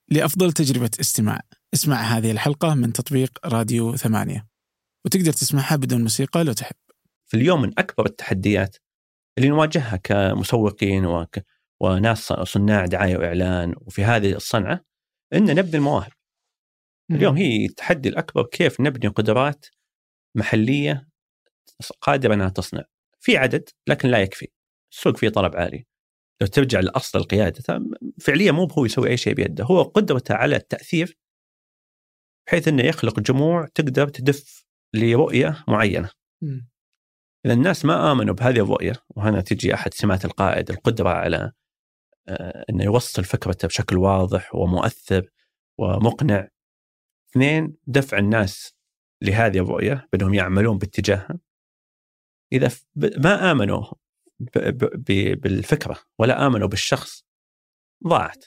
لأفضل تجربة استماع اسمع هذه الحلقة من تطبيق راديو 8 وتقدر تسمعها بدون موسيقى لو تحب. في اليوم من أكبر التحديات اللي نواجهها كمسوقين وناس صناع دعاية وإعلان وفي هذه الصنعة إن نبني المواهب. اليوم هي التحدي الأكبر كيف نبني قدرات محلية قادرة أنها تصنع في عدد لكن لا يكفي. السوق فيه طلب عالي. لو ترجع لأصل القيادة فعليا مو هو يسوي أي شيء بيده، هو قدرته على التأثير بحيث أنه يخلق جموع تقدر تدف لرؤية معينة. إذا الناس ما آمنوا بهذه الرؤية، وهنا تجي أحد سمات القائد القدرة على أنه يوصل فكرته بشكل واضح ومؤثر ومقنع. 2 دفع الناس لهذه الرؤية بأنهم يعملون باتجاهها. إذا ما آمنوا بالفكرة ولا آمنوا بالشخص ضاعت.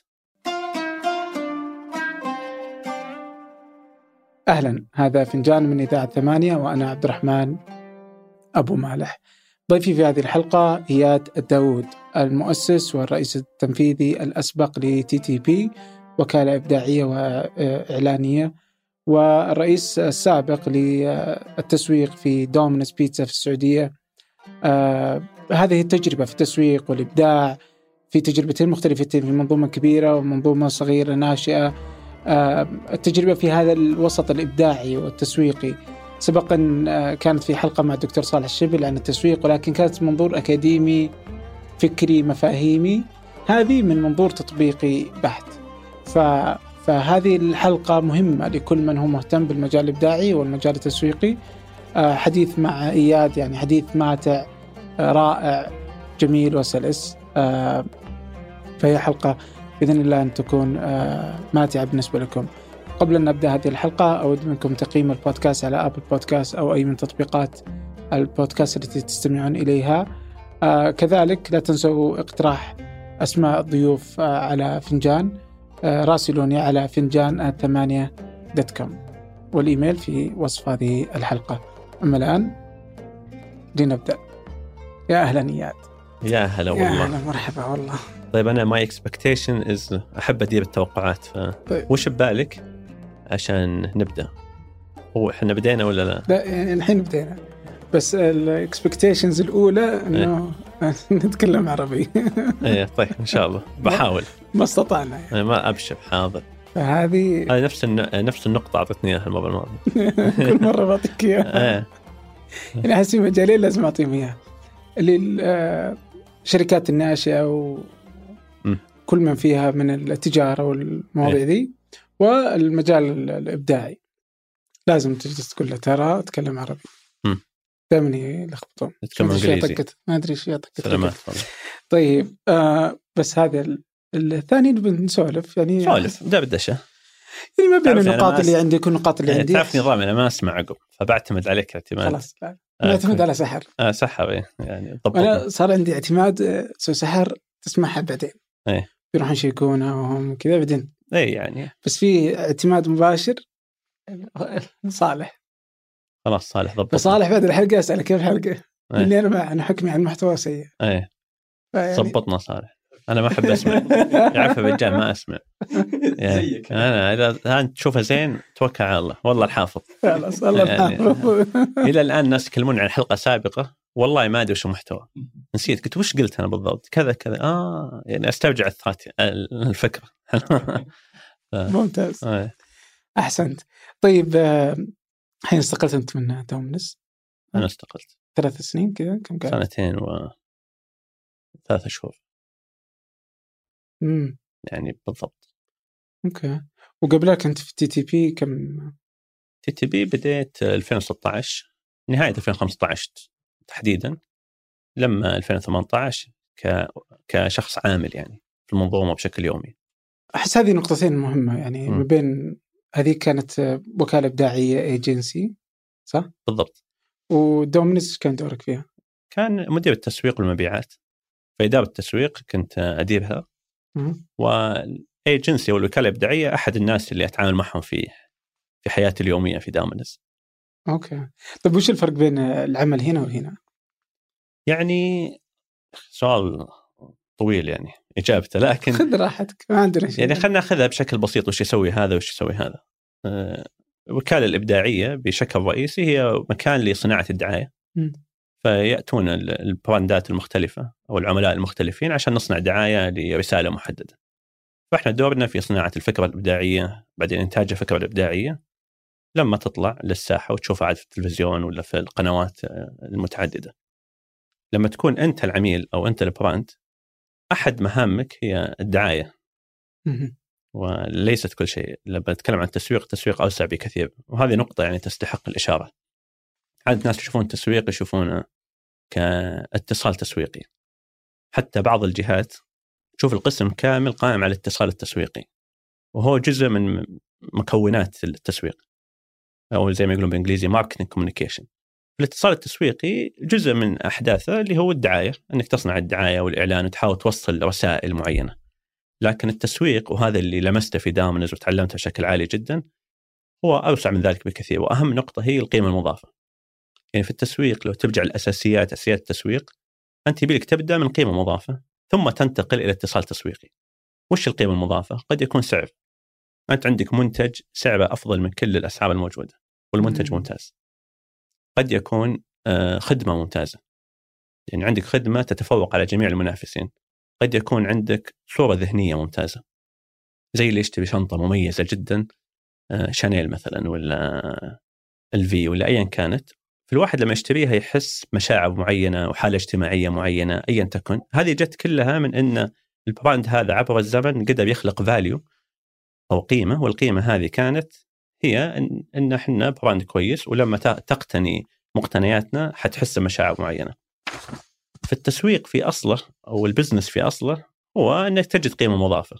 أهلا، هذا فنجان من إذاعة 8 وأنا عبد الرحمن أبو مالح. ضيفي في هذه الحلقة إياد الداود، المؤسس والرئيس التنفيذي الأسبق لTTP، وكالة إبداعية وإعلانية، والرئيس السابق للتسويق في دومينوز بيتزا في السعودية. هذه التجربة في التسويق والإبداع في تجربتين مختلفتين، في منظومة كبيرة ومنظومة صغيرة ناشئة. التجربة في هذا الوسط الإبداعي والتسويقي سبقا كانت في حلقة مع الدكتور صالح الشبل عن التسويق، ولكن كانت منظور أكاديمي فكري مفاهيمي، هذه من منظور تطبيقي بحت. فهذه الحلقة مهمة لكل من هو مهتم بالمجال الإبداعي والمجال التسويقي. حديث مع إياد يعني حديث ماتع رائع جميل وسلس. فهي حلقة بإذن الله أن تكون ماتعة بالنسبة لكم. قبل أن نبدأ هذه الحلقة أود منكم تقييم البودكاست على أبل بودكاست أو أي من تطبيقات البودكاست التي تستمعون إليها. كذلك لا تنسوا اقتراح أسماء الضيوف على فنجان. راسلوني على finjan@8.com والإيميل في وصف هذه الحلقة. أما الآن لنبدأ. يا أهلا إياد. يا هلا والله. يا أهلا مرحبا والله. طيب أنا my expectation is أحب أدير التوقعات. طيب. وش ببالك عشان نبدأ؟ هو إحنا بدينا ولا لا؟ لا يعني الحين بدينا، بس الإكسبكتيشنز الأولى إنه نتكلم عربي. إيه طيب إن شاء الله بحاول. ما استطعنا يعني. ما أبشر حاضر. هذه نفس النقطة أعطتني إياها المرة الماضية. كل مرة بعطيك إياها. يعني أحس في مجالين لازم أعطيهم إياها، اللي شركات الناشئة وكل من فيها من التجارة والمواضيع ذي، والمجال الإبداعي لازم تجلس تقول له ترى أتكلم عربي. دائما يلخبطون. تتكلم إنجليزي. ما أدري إيش يطقت. سلامات. طيب بس هذا الثاني بنسولف يعني. سولف ده بدشة. يعني ما بين النقاط اللي عندك والنقاط اللي عندي. تعرف نظامي أنا ما أسمع عقب فبعتمد عليك اعتماد. خلاص نعتمد على سحر. سحر يعني. أنا صار عندي اعتماد سو سحر تسمعها بعدين. يروحون يشيكونها وهم كذا بعدين. يعني. بس في اعتماد مباشر. صالح. خلاص صالح ضبط. صالح بعد الحلقة أسأله كيف الحلقة. اللي أنا حكمي عن المحتوى سيء. ضبطنا صالح. أنا ما أحب أسمع. يعرف الرجال ما أسمع. يعني أنا إذا تشوفها زين توكل على الله والله الحافظ. خلاص الله الحافظ. إلى الآن الناس يكلمون عن حلقة سابقة والله ما أدري شو محتوى. نسيت قلت وش قلت أنا بالضبط كذا يعني أسترجع الفكرة. ممتاز. أحسنت. طيب حين استقلت أنت من دومينوز؟ أنا استقلت 3 سنين كذا. كم قاعد؟ 2 و3 شهور. يعني بالضبط. أوكي. وقبلها كنت في TTP كم؟ TTP بديت 2016 نهاية 2015 تحديدا، لما 2018 كشخص عامل يعني في المنظومة بشكل يومي. أحس هذه نقطتين مهمة يعني ما بين هذه كانت وكالة إبداعية ايجنسي صح؟ بالضبط. ودومينوز كان دورك فيها؟ كان مدير التسويق والمبيعات، فإدارة التسويق كنت أديرها، والايجنسي والوكالة الإبداعية أحد الناس اللي أتعامل معهم في حياتي اليومية في دومينوز. أوكي. طيب وش الفرق بين العمل هنا وهنا؟ يعني سؤال طويل يعني إجابته، لكن خذ راحتك ما عندنا شيء. يعني خلنا ناخذها بشكل بسيط. وش يسوي هذا وش يسوي هذا؟ الوكالة الإبداعية بشكل رئيسي هي مكان لصناعة الدعاية. فيأتون البراندات المختلفة أو العملاء المختلفين عشان نصنع دعاية لرسالة محددة. فإحنا دورنا في صناعة الفكرة الإبداعية، بعدين إنتاج الفكرة الإبداعية لما تطلع للساحة وتشوفها عاد في التلفزيون ولا في القنوات المتعددة. لما تكون أنت العميل أو أنت البراند، أحد مهامك هي الدعاية وليست كل شيء. لما نتكلم عن التسويق أوسع بكثير، وهذه نقطة يعني تستحق الإشارة. عدد الناس يشوفون التسويق يشوفونه كاتصال تسويقي، حتى بعض الجهات تشوف القسم كامل قائم على الاتصال التسويقي، وهو جزء من مكونات التسويق، أو زي ما يقولون بالإنجليزي marketing communication. الاتصال التسويقي جزء من أحداثه اللي هو الدعاية، أنك تصنع الدعاية والإعلان وتحاول توصل رسائل معينة. لكن التسويق، وهذا اللي لمسته في دامنز وتعلمته بشكل عالي جدا، هو أوسع من ذلك بكثير. وأهم نقطة هي القيمة المضافة. يعني في التسويق لو ترجع الأساسيات، أساسيات التسويق، أنت يبيلك تبدأ من قيمة مضافة ثم تنتقل إلى اتصال تسويقي. وش القيمة المضافة؟ قد يكون سعر. أنت عندك منتج سعره أفضل من كل الأسعار الموجودة والمنتج ممتاز. قد يكون خدمة ممتازة، يعني عندك خدمة تتفوق على جميع المنافسين. قد يكون عندك صورة ذهنية ممتازة، زي اللي يشتري شنطة مميزة جدا، شانيل مثلا ولا الفي ولا أيا كانت، في الواحد لما يشتريها يحس مشاعر معينة وحالة اجتماعية معينة أيا تكن. هذه جت كلها من أن البراند هذا عبر الزمن قدر يخلق فاليو أو قيمة، والقيمة هذه كانت هي إن إحنا براند كويس، ولما تقتني مقتنياتنا حتحس مشاعر معينة. في التسويق في أصله أو البزنس في أصله هو أنك تجد قيمة مضافة.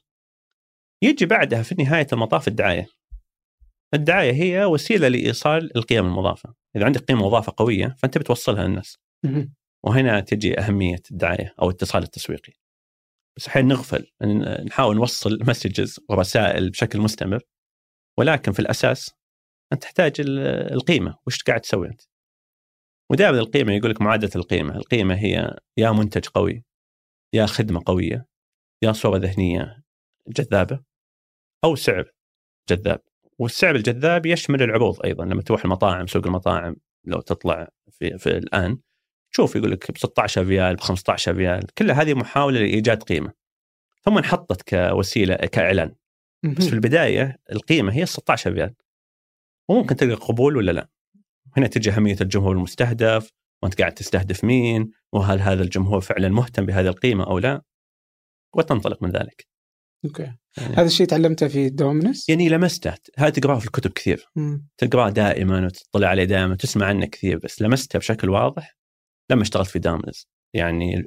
يجي بعدها في نهاية المطاف الدعاية. الدعاية هي وسيلة لإيصال القيم المضافة. إذا عندك قيمة مضافة قوية فأنت بتوصلها للناس. وهنا تجي أهمية الدعاية أو الاتصال التسويقي. بس أحيانا نغفل نحاول نوصل مسجز ورسائل بشكل مستمر، ولكن في الأساس أنت تحتاج القيمة. وش قاعد تسوي أنت؟ ودائما القيمة يقولك معادلة القيمة. القيمة هي يا منتج قوي، يا خدمة قوية، يا صورة ذهنية جذابة، أو سعر جذاب. والسعر الجذاب يشمل العروض أيضا. لما تروح المطاعم، سوق المطاعم لو تطلع في الآن تشوف يقولك ب16 ريال ب15 ريال. كل هذه محاولة لإيجاد قيمة ثم انحطت كوسيلة كإعلان. بس في البداية القيمة هي 16 ريال، وممكن تلقى قبول ولا لا. هنا تجي أهمية الجمهور المستهدف، وأنت قاعد تستهدف مين، وهل هذا الجمهور فعلا مهتم بهذه القيمة أو لا، وتنطلق من ذلك. أوكي. يعني هذا الشيء تعلمته في دومينس؟ يعني لمسته. هذا تقرأه في الكتب كثير، تقرأه دائما وتطلع عليه دائما وتسمع عنه كثير، بس لمسته بشكل واضح لما اشتغلت في دومينس. يعني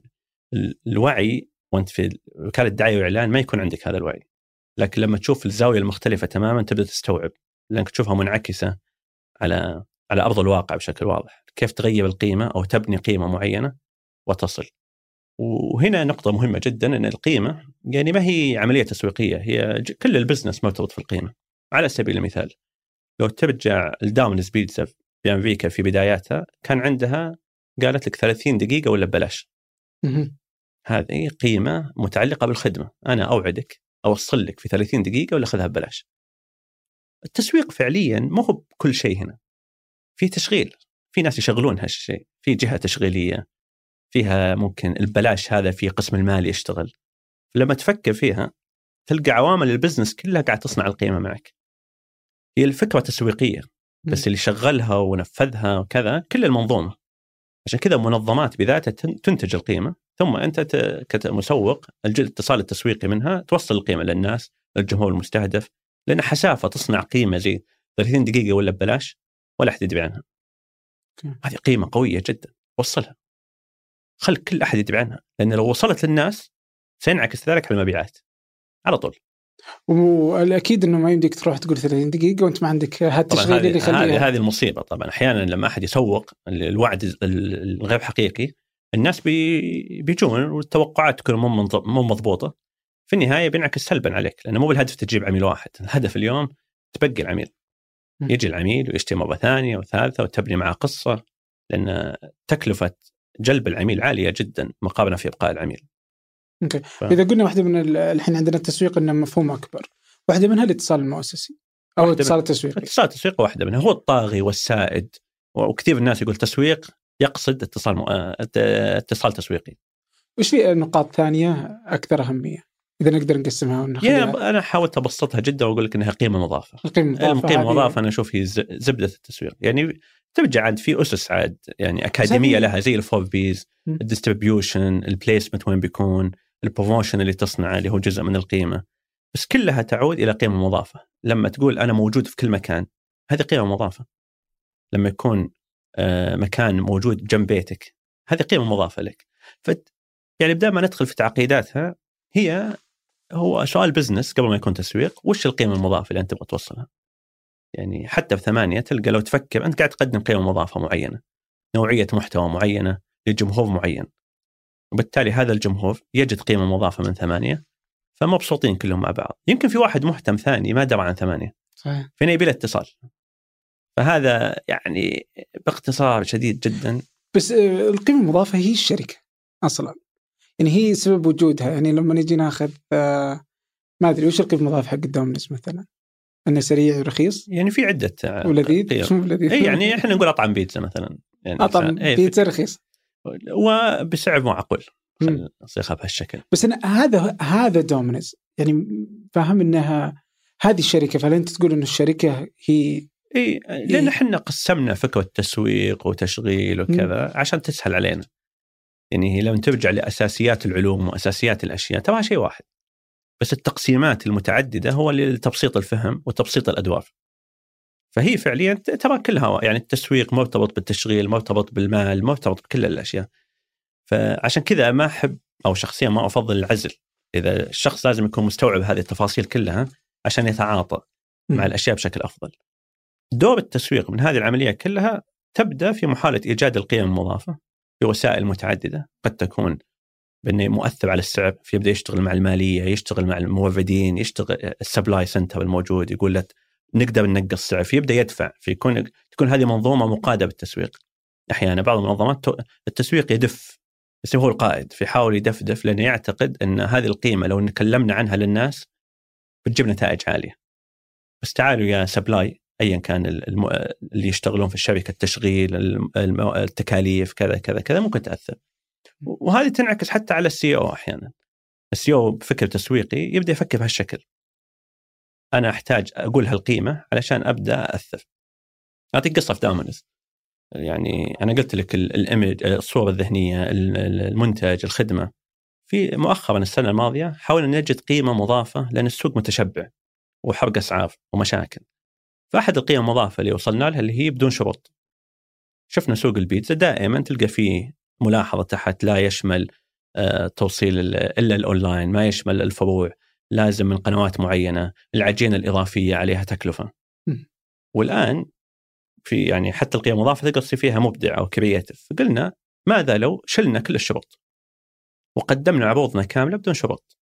الوعي وأنت في وكالة دعاية وإعلان ما يكون عندك هذا الوعي، لكن لما تشوف الزاوية المختلفة تماما تبدأ تستوعب، لأنك تشوفها منعكسة على أرض الواقع بشكل واضح، كيف تغير القيمة أو تبني قيمة معينة وتصل. وهنا نقطة مهمة جدا، أن القيمة يعني ما هي عملية تسويقية، هي كل البزنس مرتبط في القيمة. على سبيل المثال لو ترجع الداونز بيتزا في أمريكا في بداياتها كان عندها قالت لك 30 دقيقة ولا ببلاش. هذه قيمة متعلقة بالخدمة، أنا أوعدك أوصل لك في 30 دقيقة ولا خذها ببلاش. التسويق فعليا ما هو بكل شيء. هنا في تشغيل، في ناس يشغلون هالشيء، في جهة تشغيلية فيها ممكن البلاش هذا في قسم المال يشتغل. لما تفكر فيها تلقى عوامل البزنس كلها قاعد تصنع القيمة معك. هي الفكرة تسويقية بس اللي شغلها ونفذها وكذا كل المنظومة. عشان كذا منظمات بذاتها تنتج القيمة، ثم أنت كمسوق الاتصال التسويقي منها توصل القيمة للناس، للجمهور المستهدف، لأن حسافة تصنع قيمة زي 30 دقيقة ولا ببلاش ولا أحد يدري عنها. هذه قيمة قوية جدا، وصلها، خل كل أحد يدري عنها، لأن لو وصلت للناس سينعكس ذلك على المبيعات على طول. والأكيد إنه ما يمديك تروح تقول 30 دقيقة وأنت ما عندك هالتشغيل اللي يخليها. هذه المصيبة طبعا. أحيانا لما أحد يسوق الوعد الغير حقيقي الناس بيجون والتوقعات تكون مو مضبوطة، في النهاية بينعكس سلبا عليك، لأنه مو بالهدف تجيب عميل واحد. الهدف اليوم تبقي العميل، يجي العميل ويشتري مرة ثانية وثالثة وتبني معه قصة، لأن تكلفة جلب العميل عالية جدا مقابلة في إبقاء العميل. اوكي. اذا قلنا واحده من الحين عندنا التسويق انه مفهوم اكبر، واحده منها الاتصال المؤسسي او الاتصال التسويقي. الاتصال التسويقي واحده منها، هو الطاغي والسائد، وكثير الناس يقول تسويق يقصد اتصال تسويقي. وش في نقاط ثانيه اكثر اهميه اذا نقدر نقسمها ونخليها؟ انا حاولت ابسطها جدا واقول لك انها قيمه مضافه. القيمه المضافه انا اشوف هي زبده التسويق، يعني ترجع عاد في اسس عاد يعني اكاديميه لها زي الفور بيز، الديستريبيوشن، البليسمنت وين بيكون، البروموشن اللي تصنعه اللي هو جزء من القيمه، بس كلها تعود الى قيمه مضافه. لما تقول انا موجود في كل مكان، هذه قيمه مضافه. لما يكون مكان موجود جنب بيتك، هذه قيمه مضافه لك. يعني بدل ما ندخل في تعقيداتها، هو سؤال بزنس قبل ما يكون تسويق، وش القيمة المضافة اللي أنت تبغى توصلها؟ يعني حتى ب8 تلقى لو تفكر أنت قاعد تقدم قيمة مضافة معينة، نوعية محتوى معينة لجمهور معين، وبالتالي هذا الجمهور يجد قيمة مضافة من 8، فمبسوطين كلهم مع بعض. يمكن في واحد مهتم ثاني ما درى عن 8، صحيح، فينا يبي له اتصال. فهذا يعني باختصار شديد جدا. بس القيمة المضافة هي الشركة أصلا، يعني هي سبب وجودها. يعني لما نجي ناخذ ما أدري وش القيمة المضافة حق الدومينوز مثلا، أنه سريع ورخيص، يعني في عدة ولذيذ. شو لذيذ؟ يعني إحنا نقول أطعم بيتزا مثلا، يعني أطعم بيتزا رخيص وبسعر معقول، نصيغها بهالشكل. بس هذا دومينوز، يعني فاهم أنها هذه الشركة. فهل أنت تقول إنه الشركة هي لأن إحنا قسمنا فكرة تسويق وتشغيل وكذا عشان تسهل علينا. يعني لما ترجع لأساسيات العلوم وأساسيات الأشياء ترى شيء واحد، بس التقسيمات المتعددة هو لتبسيط الفهم وتبسيط الأدوار. فهي فعليا ترى كلها، يعني التسويق مرتبط بالتشغيل، مرتبط بالمال، مرتبط بكل الأشياء. فعشان كذا ما أحب، أو شخصيا ما أفضل العزل. إذا الشخص لازم يكون مستوعب هذه التفاصيل كلها عشان يتعاطى مع الأشياء بشكل أفضل. دور التسويق من هذه العملية كلها تبدأ في محاولة إيجاد القيم المضافة بوسائل متعددة، قد تكون بأنه مؤثر على السعر، فيبدأ يشتغل مع المالية، يشتغل مع الموردين، يشتغل السبلاي سنتر الموجود يقول لك نقدر ننقص السعر، فيبدأ يدفع، تكون هذه منظومة مقادة بالتسويق. أحيانا بعض المنظمات التسويق يدف، بس هو القائد فيحاول يدفدف، لأنه يعتقد أن هذه القيمة لو نكلمنا عنها للناس بتجيب نتائج عالية. بس تعالوا يا سبلاي أيا كان اللي يشتغلون في الشركة، التشغيل، التكاليف، كذا كذا كذا، ممكن تأثر. وهذه تنعكس حتى على السي او. أحيانا السي او بفكر تسويقي يبدأ يفكر بهالشكل، أنا أحتاج أقول هالقيمة علشان أبدأ أثر. أعطيك قصة في دومينوز. يعني أنا قلت لك الإيمج، الصورة الذهنية، المنتج، الخدمة. في مؤخرا السنة الماضية حاولنا نجد قيمة مضافة، لأن السوق متشبع وحرق أسعار ومشاكل. فأحد القيم المضافة اللي وصلنا لها اللي هي بدون شروط. شفنا سوق البيتزا دائما تلقى فيه ملاحظة تحت، لا يشمل توصيل إلا الأونلاين، ما يشمل الفروع، لازم من قنوات معينة، العجينة الإضافية عليها تكلفة. والآن في يعني حتى القيم المضافة تقصي فيها مبدع أو كرياتيف. فقلنا ماذا لو شلنا كل الشروط وقدمنا عروضنا كاملة بدون شروط؟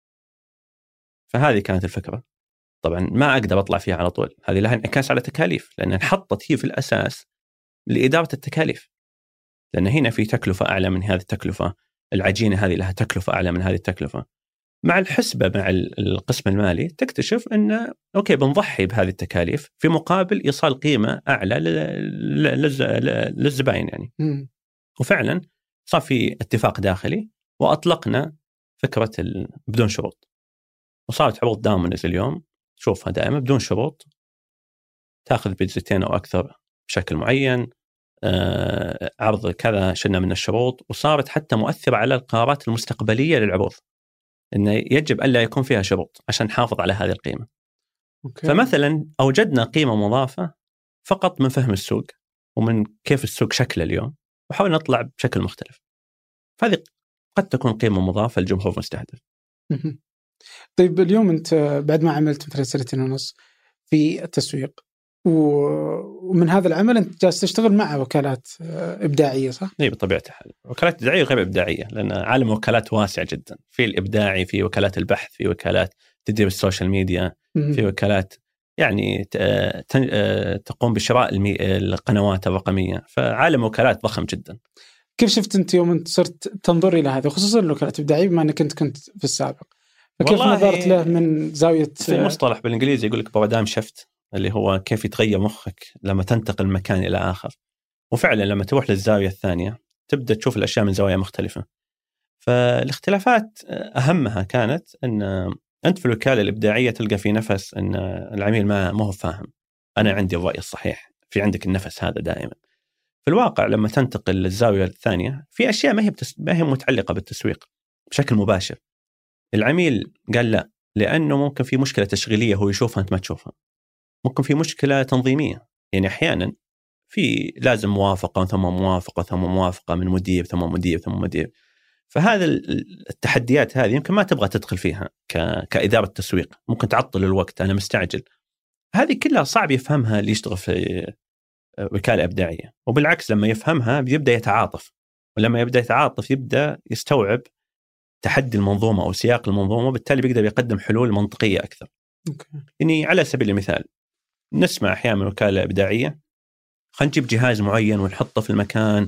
فهذه كانت الفكرة. طبعا ما أقدر أطلع فيها على طول، هذه لها انعكاس على تكاليف، لأن انحطت هي في الأساس لإدارة التكاليف، لأن هنا في تكلفة أعلى من هذه التكلفة، العجينة هذه لها تكلفة أعلى من هذه التكلفة. مع الحسبة مع القسم المالي تكتشف أن أوكي بنضحي بهذه التكاليف في مقابل إيصال قيمة أعلى للزبائن يعني. وفعلا صار في اتفاق داخلي وأطلقنا فكرة بدون شروط، وصارت عروض دومينوز اليوم تشوفها دائما بدون شروط، تأخذ بيتزتين أو أكثر بشكل معين، عرض كذا شلنا من الشروط. وصارت حتى مؤثرة على القرارات المستقبلية للعروض، إنه يجب ألا يكون فيها شروط عشان نحافظ على هذه القيمة. فمثلا أوجدنا قيمة مضافة فقط من فهم السوق ومن كيف السوق شكله اليوم، وحاولنا نطلع بشكل مختلف. فهذه قد تكون قيمة مضافة للجمهور المستهدف. طيب اليوم أنت بعد ما عملت مثلا 2 سنين في التسويق، ومن هذا العمل أنت جالس تشتغل مع وكالات إبداعية، صح؟ إيه بطبيعة الحال. وكالات إبداعية غير إبداعية، لأن عالم وكالات واسع جدا. في الإبداعي، في وكالات البحث، في وكالات تدير السوشيال ميديا، في وكالات يعني تقوم بشراء القنوات الرقمية. فعالم وكالات ضخم جدا. كيف شفت أنت يوم أنت صرت تنظر إلى هذا، خصوصا الوكالات الإبداعية بما أنك كنت في السابق، فكيف نظرت له من زاوية؟ في مصطلح بالإنجليزي يقول لك بارادايم شيفت، اللي هو كيف يتغير مخك لما تنتقل من مكان إلى آخر. وفعلا لما تروح للزاوية الثانية تبدأ تشوف الأشياء من زوايا مختلفة. فالاختلافات أهمها كانت أن أنت في الوكالة الإبداعية تلقى في نفس أن العميل ما هو فاهم أنا عندي الرأي الصحيح، في عندك النفس هذا دائما. في الواقع لما تنتقل للزاوية الثانية في أشياء ما هي متعلقة بالتسويق بشكل مباشر. العميل قال لا لأنه ممكن في مشكلة تشغيلية هو يشوفها أنت ما تشوفها، ممكن في مشكلة تنظيمية، يعني أحيانا في لازم موافقة ثم موافقة ثم موافقة من مدير ثم مدير ثم مدير. فهذا التحديات هذه يمكن ما تبغى تدخل فيها كإدارة تسويق، ممكن تعطل الوقت، أنا مستعجل. هذه كلها صعب يفهمها اللي يشتغل في وكالة إبداعية، وبالعكس لما يفهمها بيبدأ يتعاطف، ولما يبدأ يتعاطف يبدأ يستوعب تحدي المنظومة أو سياق المنظومة، وبالتالي بيقدر يقدم حلول منطقية أكثر. يعني على سبيل المثال نسمع أحيانا من وكالة إبداعية خلينا نجيب جهاز معين ونحطه في المكان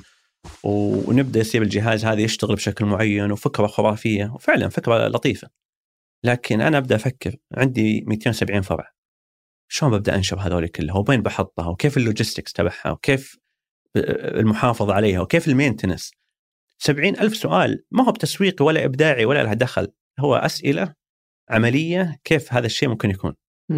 ونبدأ يصير الجهاز هذا يشتغل بشكل معين، وفكرة خرافية وفعلا فكرة لطيفة، لكن أنا أبدأ أفكر عندي 270 فرع، شلون ببدأ أنشر هذول كلها، وبين بحطها، وكيف اللوجيستكس تبعها، وكيف المحافظة عليها، وكيف المينتنس. 70,000 سؤال ما هو بتسويقي ولا إبداعي ولا لها دخل، هو أسئلة عملية كيف هذا الشيء ممكن يكون.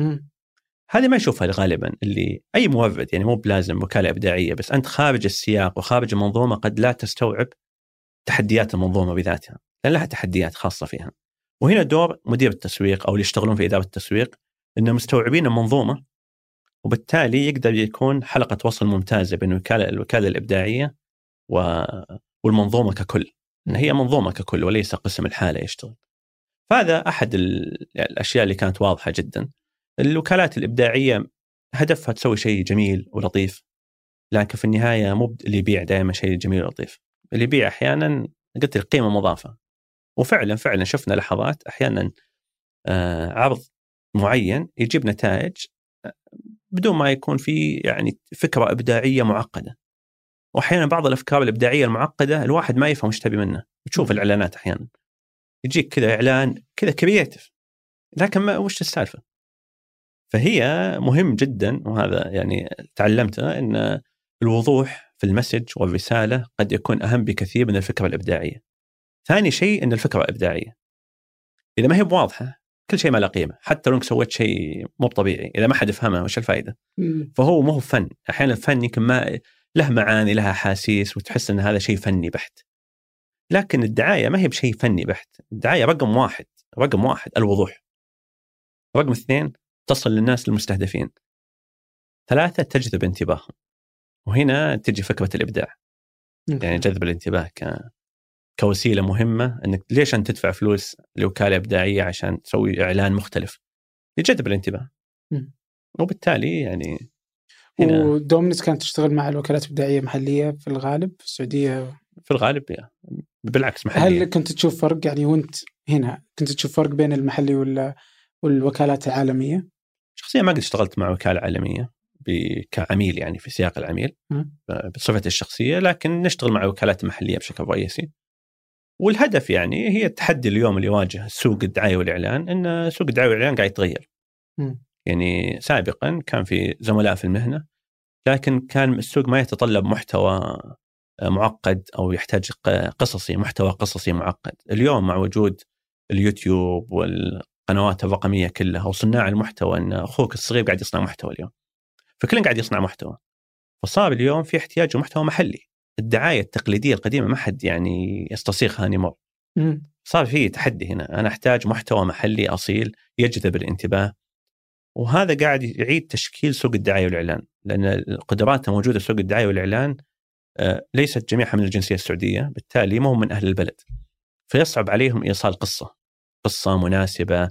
هذه ما يشوفها غالبا اللي أي مورد، يعني مو بلازم وكالة إبداعية، بس أنت خارج السياق وخارج المنظومة قد لا تستوعب تحديات المنظومة بذاتها، لأن لها تحديات خاصة فيها. وهنا دور مدير التسويق أو اللي يشتغلون في إدارة التسويق إنهم مستوعبين المنظومة، وبالتالي يقدر يكون حلقة وصل ممتازة بين الوكالة الإبداعية والمنظومة ككل، إن هي منظومة ككل وليس قسم الحالة يشتغل. فهذا أحد الأشياء اللي كانت واضحة جدا. الوكالات الإبداعية هدفها تسوي شيء جميل ولطيف، لكن في النهاية مو اللي يبيع دائما شيء جميل ولطيف، اللي يبيع أحيانا قلت القيمة مضافة. وفعلا شفنا لحظات أحيانا عرض معين يجيب نتائج بدون ما يكون في يعني فكرة إبداعية معقدة. وأحيانا بعض الأفكار الإبداعية المعقدة الواحد ما يفهم وش تبي منه. تشوف الإعلانات أحيانا يجيك كذا إعلان كذا كرياتيف، لكن ما وش السالفة. فهي مهم جدا، وهذا يعني تعلمته أن الوضوح في المسج والرسالة قد يكون أهم بكثير من الفكرة الإبداعية. ثاني شيء أن الفكرة الإبداعية إذا ما هي واضحة كل شيء ما له قيمة، حتى لو انك سويت شيء مو طبيعي إذا ما حد يفهمه وش الفائدة. فهو مو فن، أحيانا الفن يمكن ما له معاني لها حاسيس وتحس أن هذا شيء فني بحت، لكن الدعاية ما هي بشيء فني بحت. الدعاية رقم واحد الوضوح، رقم 2 تصل للناس المستهدفين، 3 تجذب انتباههم. وهنا تجي فكرة الإبداع، يعني جذب الانتباه كوسيلة مهمة. أنك ليش أنت تدفع فلوس لوكالة إبداعية عشان تسوي إعلان مختلف يجذب الانتباه. وبالتالي يعني ودومينيز كانت تشتغل مع الوكالات الإبداعية محلية في الغالب في السعودية؟ في الغالب بالعكس محلية. هل كنت تشوف فرق يعني وانت هنا كنت تشوف فرق بين المحلي والوكالات العالمية؟ شخصيا ما قد اشتغلت مع وكالة عالمية كعميل يعني في سياق العميل بصفتي الشخصية، لكن نشتغل مع وكالات محلية بشكل رئيسي. والهدف يعني هي التحدي اليوم اللي يواجه سوق الدعاية والإعلان، إن سوق الدعاية والإعلان قاعد يتغير. يعني سابقا كان في زملاء في المهنة، لكن كان السوق ما يتطلب محتوى معقد أو يحتاج محتوى قصصي معقد. اليوم مع وجود اليوتيوب والقنوات الرقمية كلها وصناع المحتوى، أن أخوك الصغير قاعد يصنع محتوى اليوم، فكلنا قاعد يصنع محتوى، فصار اليوم في احتياج محتوى محلي. الدعاية التقليدية القديمة ما حد يعني يستصيغها نمر. صار في تحدي هنا، أنا أحتاج محتوى محلي أصيل يجذب الانتباه، وهذا قاعد يعيد تشكيل سوق الدعاية والإعلان، لأن القدرات موجودة في سوق الدعاية والإعلان ليست جميعها من الجنسية السعودية، بالتالي ما هم من أهل البلد، فيصعب عليهم إيصال قصة مناسبة،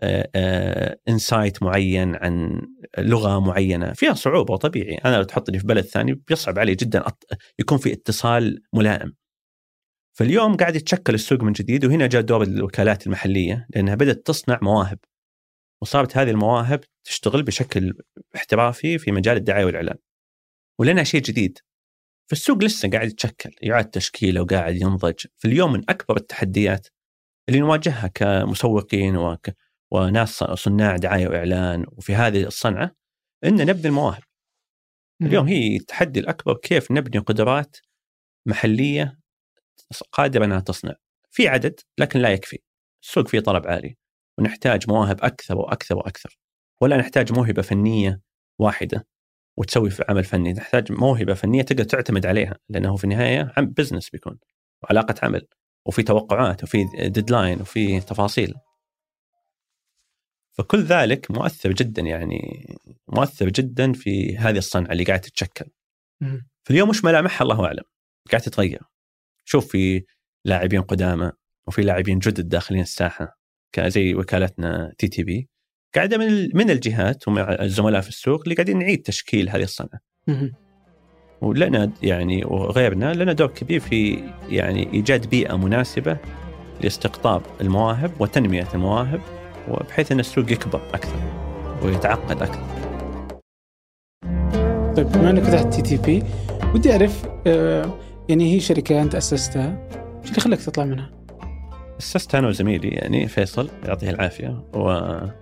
إنسايت معين عن لغة معينة، فيها صعوبة طبيعي. أنا لو تحطني في بلد ثاني بيصعب علي جدا يكون في اتصال ملائم. فاليوم قاعد يتشكل السوق من جديد، وهنا جاء دور الوكالات المحلية، لأنها بدأت تصنع مواهب، وصارت هذه المواهب تشتغل بشكل احترافي في مجال الدعاية والإعلان، ولنا شيء جديد في السوق لسه قاعد يتشكل، يعاد تشكيله وقاعد ينضج. في اليوم من أكبر التحديات اللي نواجهها كمسوقين وناس صناع دعاية وإعلان وفي هذه الصنعة إن نبني المواهب. اليوم هي التحدي الأكبر، كيف نبني قدرات محلية قادرة أنها تصنع. في عدد لكن لا يكفي، السوق فيه طلب عالي ونحتاج مواهب أكثر وأكثر وأكثر. ولا نحتاج موهبة فنية واحدة وتسوي في عمل فني، نحتاج موهبة فنية تقدر تعتمد عليها، لأنه في النهاية بزنس بيكون وعلاقة عمل وفي توقعات وفي ديدلاين وفي تفاصيل. فكل ذلك مؤثر جدا، يعني مؤثر جدا في هذه الصنعة اللي قاعدة تتشكل. في اليوم مش ملامحها الله أعلم قاعدة تتغير. شوف في لاعبين قدامى وفي لاعبين جدد داخلين الساحة زي وكالتنا TTB، قاعدة من الجهات ومع الزملاء في السوق اللي قاعدين نعيد تشكيل هذه الصنعة. ولنا يعني وغيرنا لنا دور كبير في يعني إيجاد بيئة مناسبة لاستقطاب المواهب وتنمية المواهب، وبحيث أن السوق يكبر أكثر ويتعقد أكثر. طيب بما أنك فتحت TTB، ودي أعرف يعني هي شركة أنت أسستها، شو اللي خلك تطلع منها؟ أسستها أنا وزميلي يعني فيصل يعطيه العافية، وكان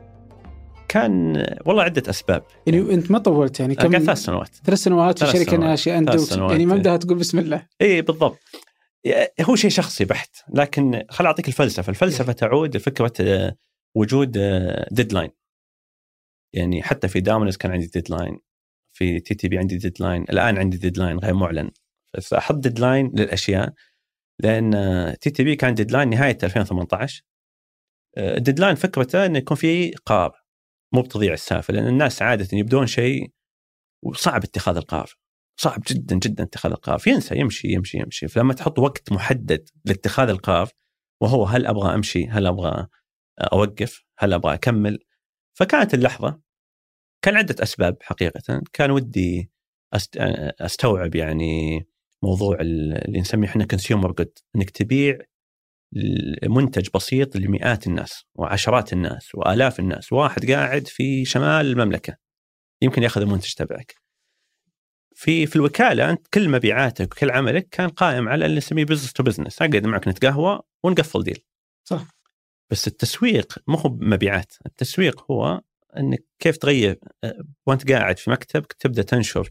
والله عدة أسباب. يعني أنت ما طولت، يعني كم؟ 3 سنوات. 3 سنوات في شركة ناشئة أنت، يعني ما بدها تقول بسم الله. إيه بالضبط. هو شيء شخصي بحت، لكن خل أعطيك الفلسفة تعود لفكرة وجود ديدلاين. يعني حتى في دامونز كان عندي ديدلاين، في TTB عندي ديدلاين، الآن عندي ديدلاين غير معلن. فأحط ديدلاين للأشياء، لأن TTB كان ديدلاين نهاية 2018. الديدلاين فكرته أنه يكون في قرار، مو بتضيع السالفة، لأن الناس عادة يبدون شيء وصعب اتخاذ القرار، صعب جدا جدا اتخاذ القرار، ينسى يمشي. فلما تحط وقت محدد لاتخاذ القرار، وهو هل أبغى أمشي، هل أبغى أوقف، هل أبغى أكمل. فكانت اللحظة، كان عدة أسباب حقيقة. كان ودي أستوعب يعني موضوع اللي نسميه إحنا consumer good، إنك تبيع منتج بسيط لمئات الناس وعشرات الناس وآلاف الناس. واحد قاعد في شمال المملكة يمكن يأخذ المنتج تبعك. في الوكالة أنت كل مبيعاتك وكل عملك كان قائم على اللي نسميه business to business، أقعد معك نتقهوى ونقفل ديل. صح. بس التسويق مو هو مبيعات، التسويق هو أنك كيف تغير وأنت قاعد في مكتبك تبدأ تنشر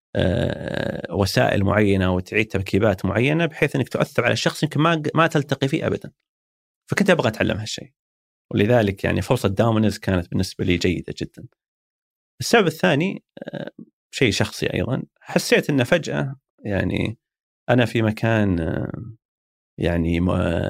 وسائل معينة وتعيد تركيبات معينة بحيث أنك تؤثر على الشخص يمكن ما تلتقي فيه أبدا. فكنت أبغى أتعلم هالشيء، ولذلك يعني فرصة دامونز كانت بالنسبة لي جيدة جدا. السبب الثاني شيء شخصي أيضا، حسيت أن فجأة يعني أنا في مكان يعني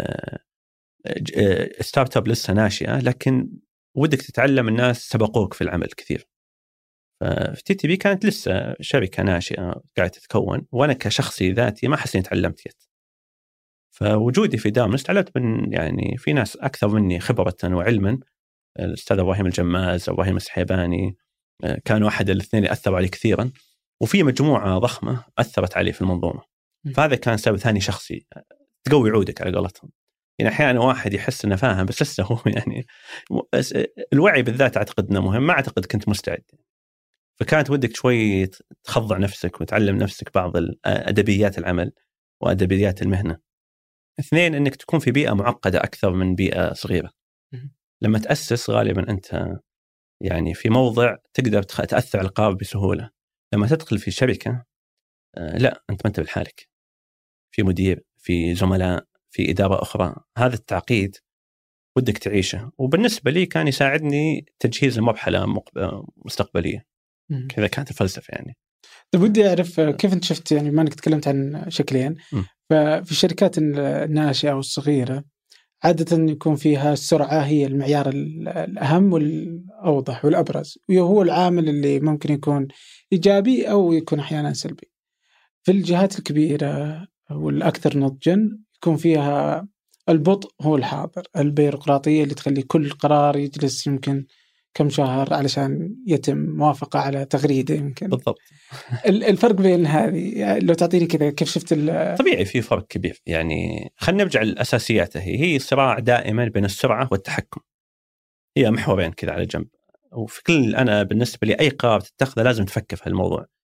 ستارت اب لسه ناشئة، لكن ودك تتعلم، الناس سبقوك في العمل كثير. في TTB كانت لسه شركة ناشئة قاعدة تتكون، وأنا كشخصي ذاتي ما حسيت تعلمت يد. فوجودي في دامونز تعلمت من يعني في ناس أكثر مني خبرة وعلما، الأستاذ إبراهيم الجماز، إبراهيم السحيباني، كانوا أحد الاثنين اللي أثروا علي كثيرا، وفي مجموعة ضخمة أثرت علي في المنظومة. فهذا كان سبب ثاني شخصي، تقوي عودك على قولتهم. يعني أحيانا واحد يحس إنه فاهم بس لسه هو يعني الوعي بالذات أعتقد إنه مهم، ما أعتقد كنت مستعد. فكانت ودك شوي تخضع نفسك وتعلم نفسك بعض أدبيات العمل وأدبيات المهنة. 2 إنك تكون في بيئة معقدة أكثر من بيئة صغيرة. لما تأسس غالبا أنت يعني في موضع تقدر تأثر على القرار بسهولة. لما تدخل في شركة لا، أنت ما أنت بالحالك، في مدير، في زملاء، في إدارة أخرى. هذا التعقيد ودك تعيشه، وبالنسبة لي كان يساعدني تجهيز المرحلة مستقبلية. كذا كانت الفلسفة يعني. طيب ودي أعرف كيف أنت شفت، يعني ما أنك تكلمت عن شكلين، ففي الشركات الناشئة والصغيرة عادة يكون فيها السرعة هي المعيار الأهم والأوضح والأبرز، وهو العامل اللي ممكن يكون إيجابي أو يكون أحيانا سلبي. في الجهات الكبيرة والأكثر نضجا يكون فيها البطء هو الحاضر، البيروقراطية اللي تخلي كل قرار يجلس يمكن كم شهر علشان يتم موافقة على تغريدة يمكن. بالضبط. الفرق بين هذه لو تعطيني كذا كيف شفت؟ طبيعي في فرق كبير. يعني خلينا نرجع للأساسيات. هي صراع دائما بين السرعة والتحكم، هي محورين كذا على جنب. وفي كل أنا بالنسبة لي أي قرار تتخذه لازم تفكر في هالموضوع.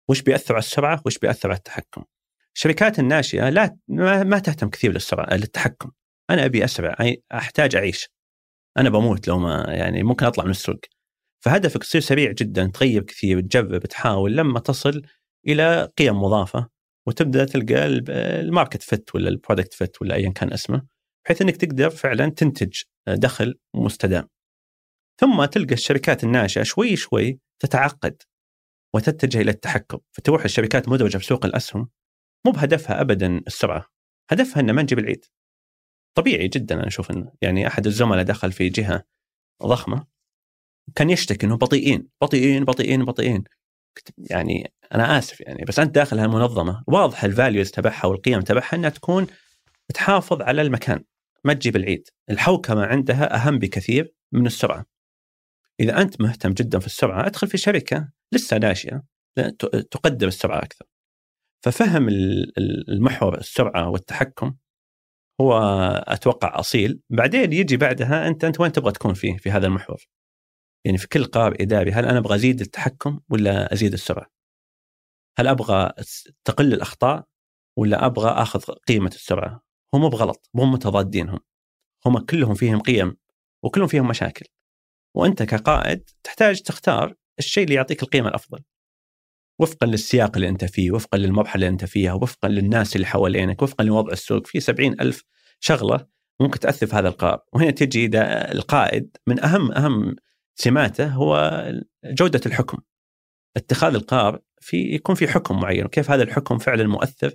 وش بيأثر على السرعة وش بيأثر على التحكم. الشركات الناشئة لا ما تهتم كثير للتحكم. أنا أبي أسرع، أحتاج أعيش، أنا بموت لو ما يعني ممكن أطلع من السوق. فهدفك تصير سريع جدا، تغير كثير، تجرب، تحاول لما تصل إلى قيم مضافة وتبدأ تلقى الماركت فت ولا البرودكت فت ولا أيا كان اسمه، بحيث أنك تقدر فعلا تنتج دخل مستدام. ثم تلقى الشركات الناشئة شوي شوي تتعقد وتتجه إلى التحكم، فتروح الشركات مدرجة في سوق الأسهم مو بهدفها أبدا السرعة، هدفها أن ما نجيب العيد. طبيعي جدا. أنا أشوف أنه يعني أحد الزملاء دخل في جهة ضخمة كان يشتكي أنه بطيئين. يعني أنا آسف يعني، بس أنت داخل هالمنظمة واضح الفاليوز تبعها والقيم تبعها أنها تكون تحافظ على المكان، ما تجيب العيد. الحوكمة عندها أهم بكثير من السرعة. إذا أنت مهتم جدا في السرعة أدخل في شركة لسه ناشئة تقدم السرعة أكثر. ففهم المحور السرعة والتحكم هو أتوقع أصيل. بعدين يجي بعدها أنت وين تبغى تكون في هذا المحور. يعني في كل قرار إداري، هل أنا أبغى أزيد التحكم ولا أزيد السرعة؟ هل أبغى تقل الأخطاء ولا أبغى أخذ قيمة السرعة؟ هم بغلط، هم متضادين، هم كلهم فيهم قيم وكلهم فيهم مشاكل. وأنت كقائد تحتاج تختار الشيء اللي يعطيك القيمة الأفضل وفقا للسياق اللي أنت فيه، وفقا للمرحلة اللي أنت فيها، وفقا للناس اللي حوالينك، وفقا لوضع السوق. في 70,000 شغلة ممكن تأثر في هذا القرار. وهنا تجي القائد من أهم سماته هو جودة الحكم. اتخاذ القرار يكون في حكم معين، وكيف هذا الحكم فعلا مؤثر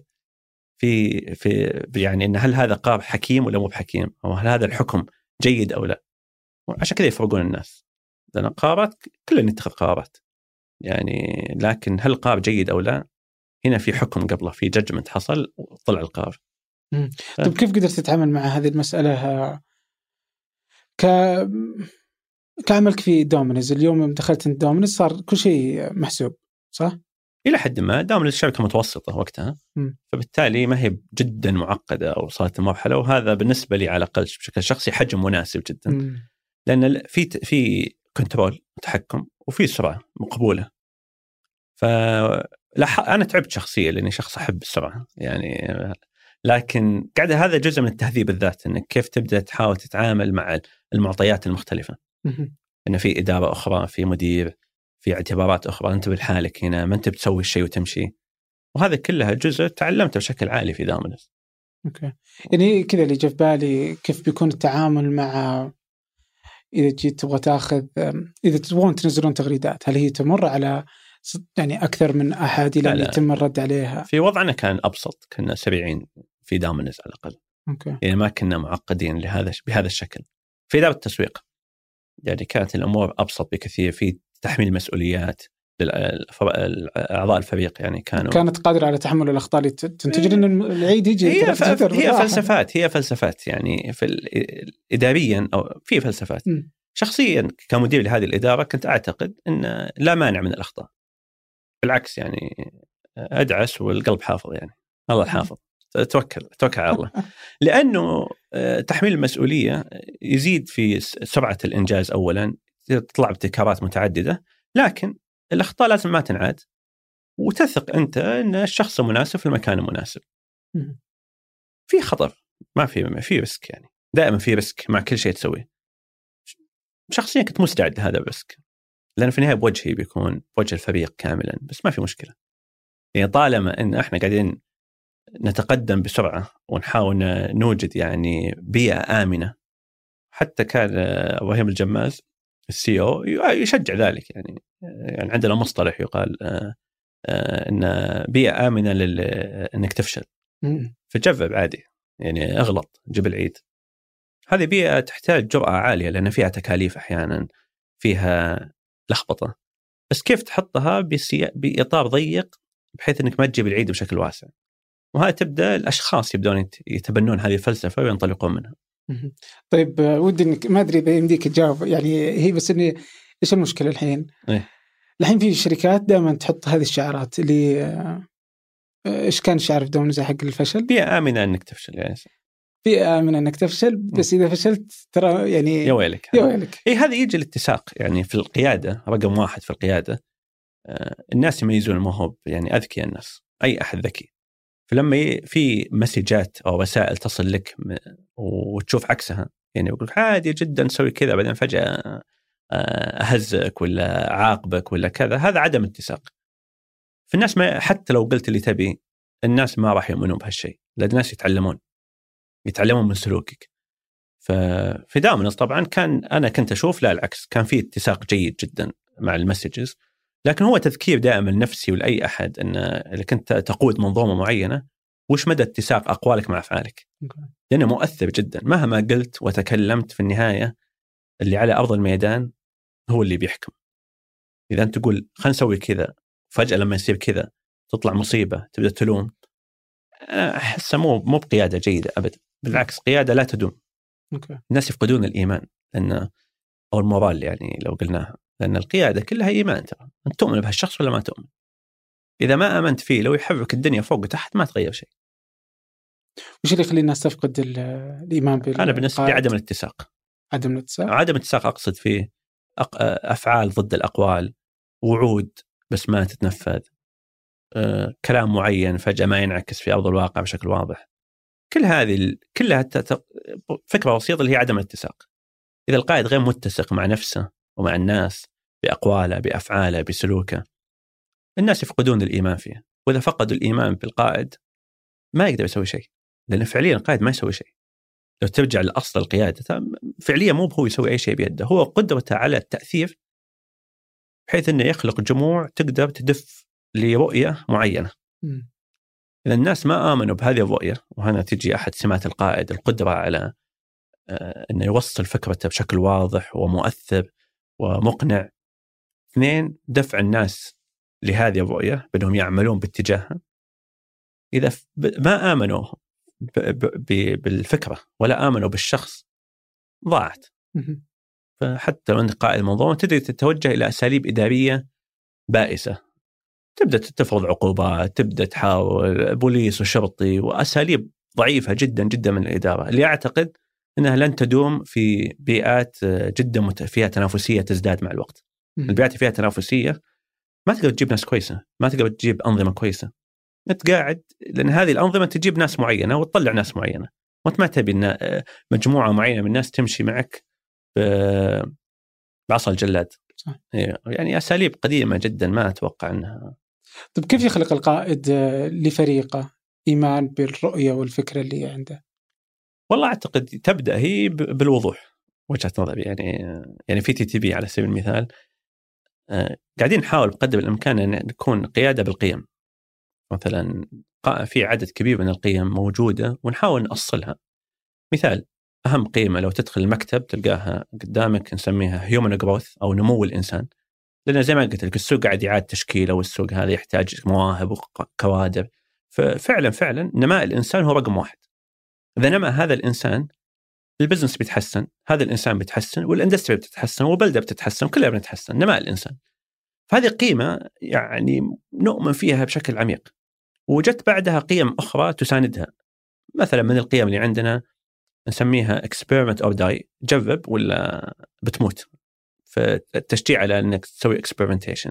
في يعني إن هل هذا قرار حكيم ولا مو بحكيم، أو هل هذا الحكم جيد أو لا. عشان كذا يفرقون الناس، لأن قرارات كلنا نتخذ قرارات يعني، لكن هل القرار جيد أو لا هنا في حكم قبله، في جادجمنت حصل وطلع القرار. طيب كيف قدرت تتعامل مع هذه المسألة كعملك في دومينز؟ اليوم يوم دخلت دومينز صار كل شيء محسوب صح؟ إلى حد ما دومينز الشركة متوسطة وقتها، فبالتالي ما هي جدا معقدة أو وصلت المرحلة. وهذا بالنسبة لي على الأقل بشكل شخصي حجم مناسب جدا. لأن في كنترول تحكم وفي سرعة مقبولة. أنا تعبت شخصيا لأني شخص أحب السرعة يعني، لكن قاعد هذا جزء من التهذيب الذات، إنك كيف تبدأ تحاول تتعامل مع المعطيات المختلفة. إن في إدارة أخرى، في مدير، في اعتبارات أخرى، أنت بالحالك هنا ما أنت بتسوي الشيء وتمشي. وهذا كلها جزء تعلمته بشكل عالي في دومينز. أوكي. يعني كذا اللي جاء في بالي كيف بيكون التعامل مع إذا جيت تبغى تأخذ، إذا تبغون تنزلون تغريدات، هل هي تمر على يعني أكثر من أحد لأن يتم الرد عليها؟ في وضعنا كان أبسط، كنا سريعين في دومينز على الأقل. أوكي. يعني ما كنا معقدين بهذا الشكل. في إدارة التسويق يعني كانت الأمور أبسط بكثير، في تحميل مسؤوليات أعضاء الفريق يعني كانت قادرة على تحمل الأخطاء اللي تنتج لأن العيد يجي. هي فلسفات يعني إداريا أو في فلسفات. شخصيا كمدير لهذه الإدارة كنت أعتقد أن لا مانع من الأخطاء، بالعكس يعني أدعس والقلب حافظ، يعني الله الحافظ، توكل على الله. لأنه تحميل المسؤولية يزيد في سرعة الإنجاز أولا، تطلع ابتكارات متعددة، لكن الأخطاء لازم ما تنعاد، وتثق أنت أن الشخص المناسب في المكان المناسب. في خطر، ما في ريسك، يعني دائما في ريسك مع كل شيء تسويه. شخصيا كنت مستعد لهذا الريسك، لأن في النهاية بوجهي بيكون بوجه الفريق كاملا، بس ما في مشكلة. يعني طالما أن احنا قاعدين نتقدم بسرعة ونحاول نوجد يعني بيئة آمنة. حتى كان إبراهيم الجماز الCEO يشجع ذلك، يعني عندنا مصطلح يقال إن بيئة آمنة إنك تفشل. فجرب عادي، يعني اغلط، جيب العيد. هذه بيئة تحتاج جرأة عالية لأن فيها تكاليف، أحيانا فيها لخبطة، بس كيف تحطها بإطار ضيق بحيث إنك ما تجيب العيد بشكل واسع. وهذا تبدأ الأشخاص يبدون يتبنون هذه الفلسفة وينطلقون منها. طيب ودي إنك ما أدري إذا يمديك تجاوب، يعني هي بس إني إيش المشكلة الحين؟ الحين في شركات دائما تحط هذه الشعارات اللي إيش كان الشعار في دومينز حق الفشل؟ بيئة آمنة إنك تفشل، يعني بيئة آمنة إنك تفشل، بس إذا فشلت ترى يعني يا ويلك. يا ويلك. هذا يجي الاتساق يعني في القيادة. رقم واحد في القيادة الناس يميزون الموهوب، يعني أذكياء الناس، أي أحد ذكي. فلما في مسجات أو رسائل تصل لك وتشوف عكسها، يعني يقول عادي جدا تسوي كذا بعدين فجأة أهزك ولا عاقبك ولا كذا، هذا عدم اتساق. فالناس ما حتى لو قلت اللي تبي، الناس ما راح يؤمنون بهالشيء، لأن الناس يتعلمون من سلوكك. ففي دامنس طبعا أنا كنت أشوف لا العكس، كان في اتساق جيد جدا مع المسجز، لكن هو تذكير دائما نفسي ولأي أحد أن اللي كنت تقود منظومة معينة وش مدى اتساق أقوالك مع أفعالك، لأنه مؤثر جدا. مهما قلت وتكلمت في النهاية اللي على أرض الميدان هو اللي بيحكم. إذا أنت تقول خلنا نسوي كذا، فجأة لما يصير كذا تطلع مصيبة تبدأ تلوم، أحس مو بقيادة جيدة أبدا، بالعكس قيادة لا تدوم. الناس يفقدون الإيمان أو المورال، يعني لو قلناها، لأن القيادة كلها إيمان. ترى أنت تؤمن بهالشخص ولا ما تؤمن؟ إذا ما آمنت فيه لو يحرك الدنيا فوق وتحت ما تغير شيء. وش اللي يخلي الناس تفقد الإيمان بالقائد؟ أنا بالنسبة لي عدم الاتساق. عدم الاتساق أقصد فيه أفعال ضد الأقوال، وعود بس ما تتنفذ، كلام معين فجأة ما ينعكس في أرض الواقع بشكل واضح. كل هذه كلها فكرة بسيطة اللي هي عدم الاتساق. إذا القائد غير متسق مع نفسه ومع الناس بأقواله بأفعاله بسلوكه، الناس يفقدون الإيمان فيه. وإذا فقدوا الإيمان بالقائد ما يقدر يسوي شيء، لأن فعليا القائد ما يسوي شيء. لو ترجع لأصل القيادة فعليا مو هو يسوي أي شيء بيده، هو قدرته على التأثير بحيث أنه يخلق جموع تقدر تدف لرؤية معينة. إذا الناس ما آمنوا بهذه الرؤية، وهنا تجي أحد سمات القائد، القدرة على أنه يوصل فكرته بشكل واضح ومؤثر ومقنع. 2، دفع الناس لهذه الرؤية بأنهم يعملون باتجاهها. إذا ما آمنوا بالفكرة ولا آمنوا بالشخص ضاعت. فحتى لو أنت قائد المنظومة تقدر تتوجه إلى أساليب إدارية بائسة، تبدأ تفرض عقوبات، تبدأ تحاول بوليس وشرطي، وأساليب ضعيفة جدا جدا من الإدارة اللي أعتقد أنها لن تدوم في بيئات جدا فيها تنافسية تزداد مع الوقت. البيئات فيها تنافسية ما تقدر تجيب ناس كويسة، ما تقدر تجيب أنظمة كويسة. أنت قاعد لأن هذه الأنظمة تجيب ناس معينة وتطلع ناس معينة، وأنت ما تبي مجموعة معينة من الناس تمشي معك بعصا الجلاد. صح. يعني أساليب قديمة جدا ما أتوقع أنها. طيب كيف يخلق القائد لفريقه إيمان بالرؤية والفكرة اللي عنده؟ والله أعتقد تبدأ هي بالوضوح. وجهة نظري يعني في TTB على سبيل المثال قاعدين نحاول بقدر الإمكان أن نكون قيادة بالقيم. مثلا في عدد كبير من القيم موجودة ونحاول نأصلها. مثال أهم قيمة لو تدخل المكتب تلقاها قدامك نسميها human growth أو نمو الإنسان، لأن زي ما قلت لك السوق قاعد يعاد تشكيله، والسوق هذا يحتاج مواهب وكوادر. ففعلا نماء الإنسان هو رقم 1. إذا نما هذا الإنسان البزنس بيتحسن، هذا الإنسان بيتحسن، والإندستري بتتحسن، والبلدة بتتحسن، كلها بنتحسن. نماء الإنسان، فهذه قيمة يعني نؤمن فيها بشكل عميق. وجدت بعدها قيم أخرى تساندها. مثلا من القيم اللي عندنا نسميها experiment or die، جرب ولا بتموت، فالتشجيع على أنك تسوي experimentation.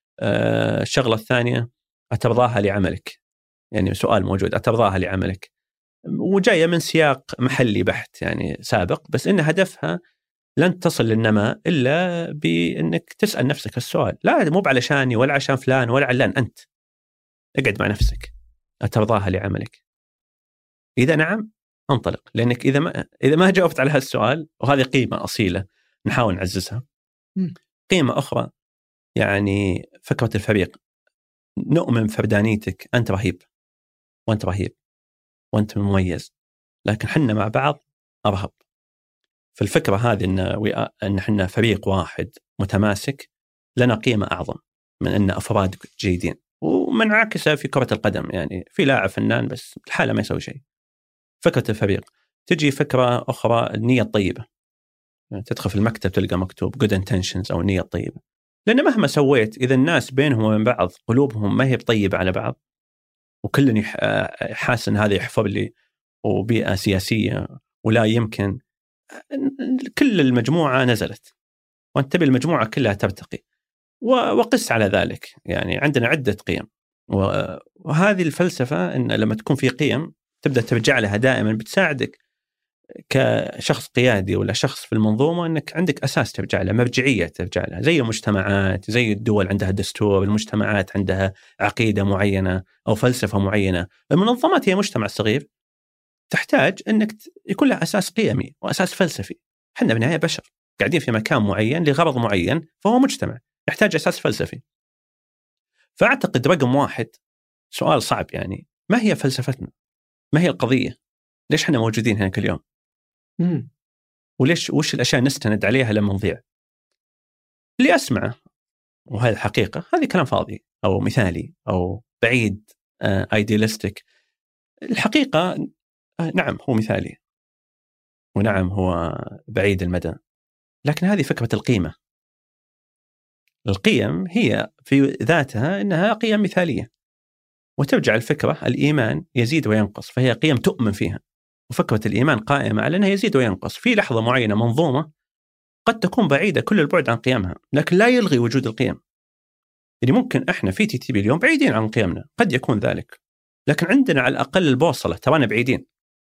الشغلة الثانية أترضاها لعملك، يعني سؤال موجود أترضاها لعملك، وجاية من سياق محلي بحت يعني سابق، بس إن هدفها لن تصل للنماء إلا بأنك تسأل نفسك السؤال، لا مو علشاني ولا عشان فلان ولا علان، أنت اقعد مع نفسك أترضاها لعملك؟ إذا نعم انطلق، لأنك إذا ما جاوبت على هالسؤال، وهذه قيمة أصيلة نحاول نعززها. قيمة أخرى يعني فكرة الفريق، نؤمن فردانيتك، أنت رهيب وأنت رهيب وأنت مميز، لكن حنا مع بعض أرهب. فالفكرة هذه أن حنا فريق واحد متماسك لنا قيمة أعظم من أن أفراد جيدين. ومن عاكسة في كرة القدم، يعني في لاعب فنان بس الحالة ما يسوي شيء. فكرة الفريق تجي فكرة أخرى، النية الطيبة. يعني تدخل في المكتب تلقى مكتوب good intentions أو النية الطيبة، لأن مهما سويت إذا الناس بينهم وبين بعض قلوبهم ما هي طيبة على بعض، وكل حاسس أن هذا يحفظ لي وبيئة سياسية ولا يمكن، كل المجموعة نزلت وأنت تبي المجموعة كلها ترتقي. وقس على ذلك. يعني عندنا عدة قيم، وهذه الفلسفة إن لما تكون في قيم تبدأ ترجع لها دائما، بتساعدك كشخص قيادي ولا شخص في المنظومة أنك عندك أساس ترجع له، مرجعية ترجع لها. زي المجتمعات، زي الدول عندها دستور، المجتمعات عندها عقيدة معينة أو فلسفة معينة. المنظمات هي مجتمع صغير تحتاج أنك يكون لها أساس قيمي وأساس فلسفي. حنا بالنهاية بشر قاعدين في مكان معين لغرض معين، فهو مجتمع يحتاج أساس فلسفي. فأعتقد رقم واحد سؤال صعب، يعني ما هي فلسفتنا؟ ما هي القضية؟ ليش احنا موجودين هنا كل يوم؟ وش الأشياء نستند عليها لما نضيع؟ اللي أسمعه، وهذه الحقيقة، هذه كلام فاضي أو مثالي أو بعيد، ايديالستيك. الحقيقة نعم هو مثالي، ونعم هو بعيد المدى، لكن هذه فكرة القيمة. القيم هي في ذاتها إنها قيم مثالية، وترجع الفكرة الإيمان يزيد وينقص، فهي قيم تؤمن فيها. وفكرة الإيمان قائمة على أنها يزيد وينقص. في لحظة معينة منظومة قد تكون بعيدة كل البعد عن قيمها، لكن لا يلغي وجود القيم. يعني ممكن إحنا في TTB اليوم بعيدين عن قيمنا، قد يكون ذلك، لكن عندنا على الأقل البوصلة، ترانا بعيدين.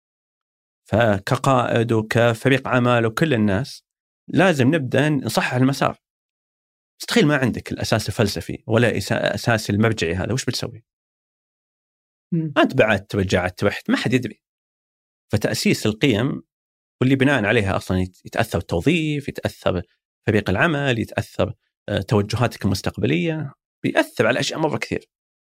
فكقائد وكفريق عمل وكل الناس لازم نبدأ نصحح المسار. استخيل ما عندك الأساس الفلسفي ولا أساس المرجعي، هذا وش بتسوي؟ أنت بعدت ورجعت رحت، ما حد يدري. فتأسيس القيم واللي بناء عليها أصلا يتأثر التوظيف، يتأثر فريق العمل، يتأثر توجهاتك المستقبلية، بيأثر على أشياء مرة كثير.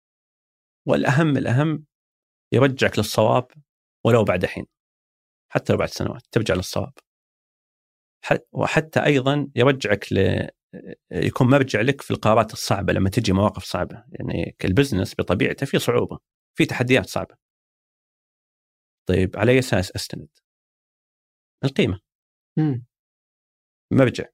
والأهم يرجعك للصواب ولو بعد حين، حتى لو بعد سنوات ترجع للصواب. وحتى أيضا يرجعك يكون مرجع لك في القرارات الصعبة لما تجي مواقف صعبة. يعني البزنس بطبيعته فيه صعوبة، فيه تحديات صعبة. طيب على أي أساس أستند؟ القيمة مرجع.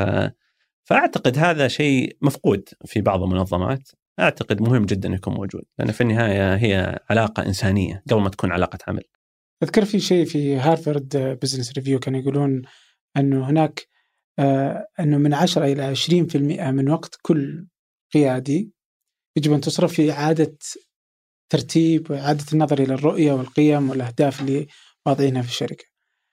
فأعتقد هذا شيء مفقود في بعض المنظمات. أعتقد مهم جدا يكون موجود، لأن في النهاية هي علاقة إنسانية قبل ما تكون علاقة عمل. أذكر في شيء في هارفارد بزنس ريفيو كانوا يقولون أنه هناك أنه من 10 إلى 20% من وقت كل قيادي يجب أن تصرف في إعادة ترتيب وإعادة النظر إلى الرؤية والقيم والأهداف اللي واضعينها في الشركة.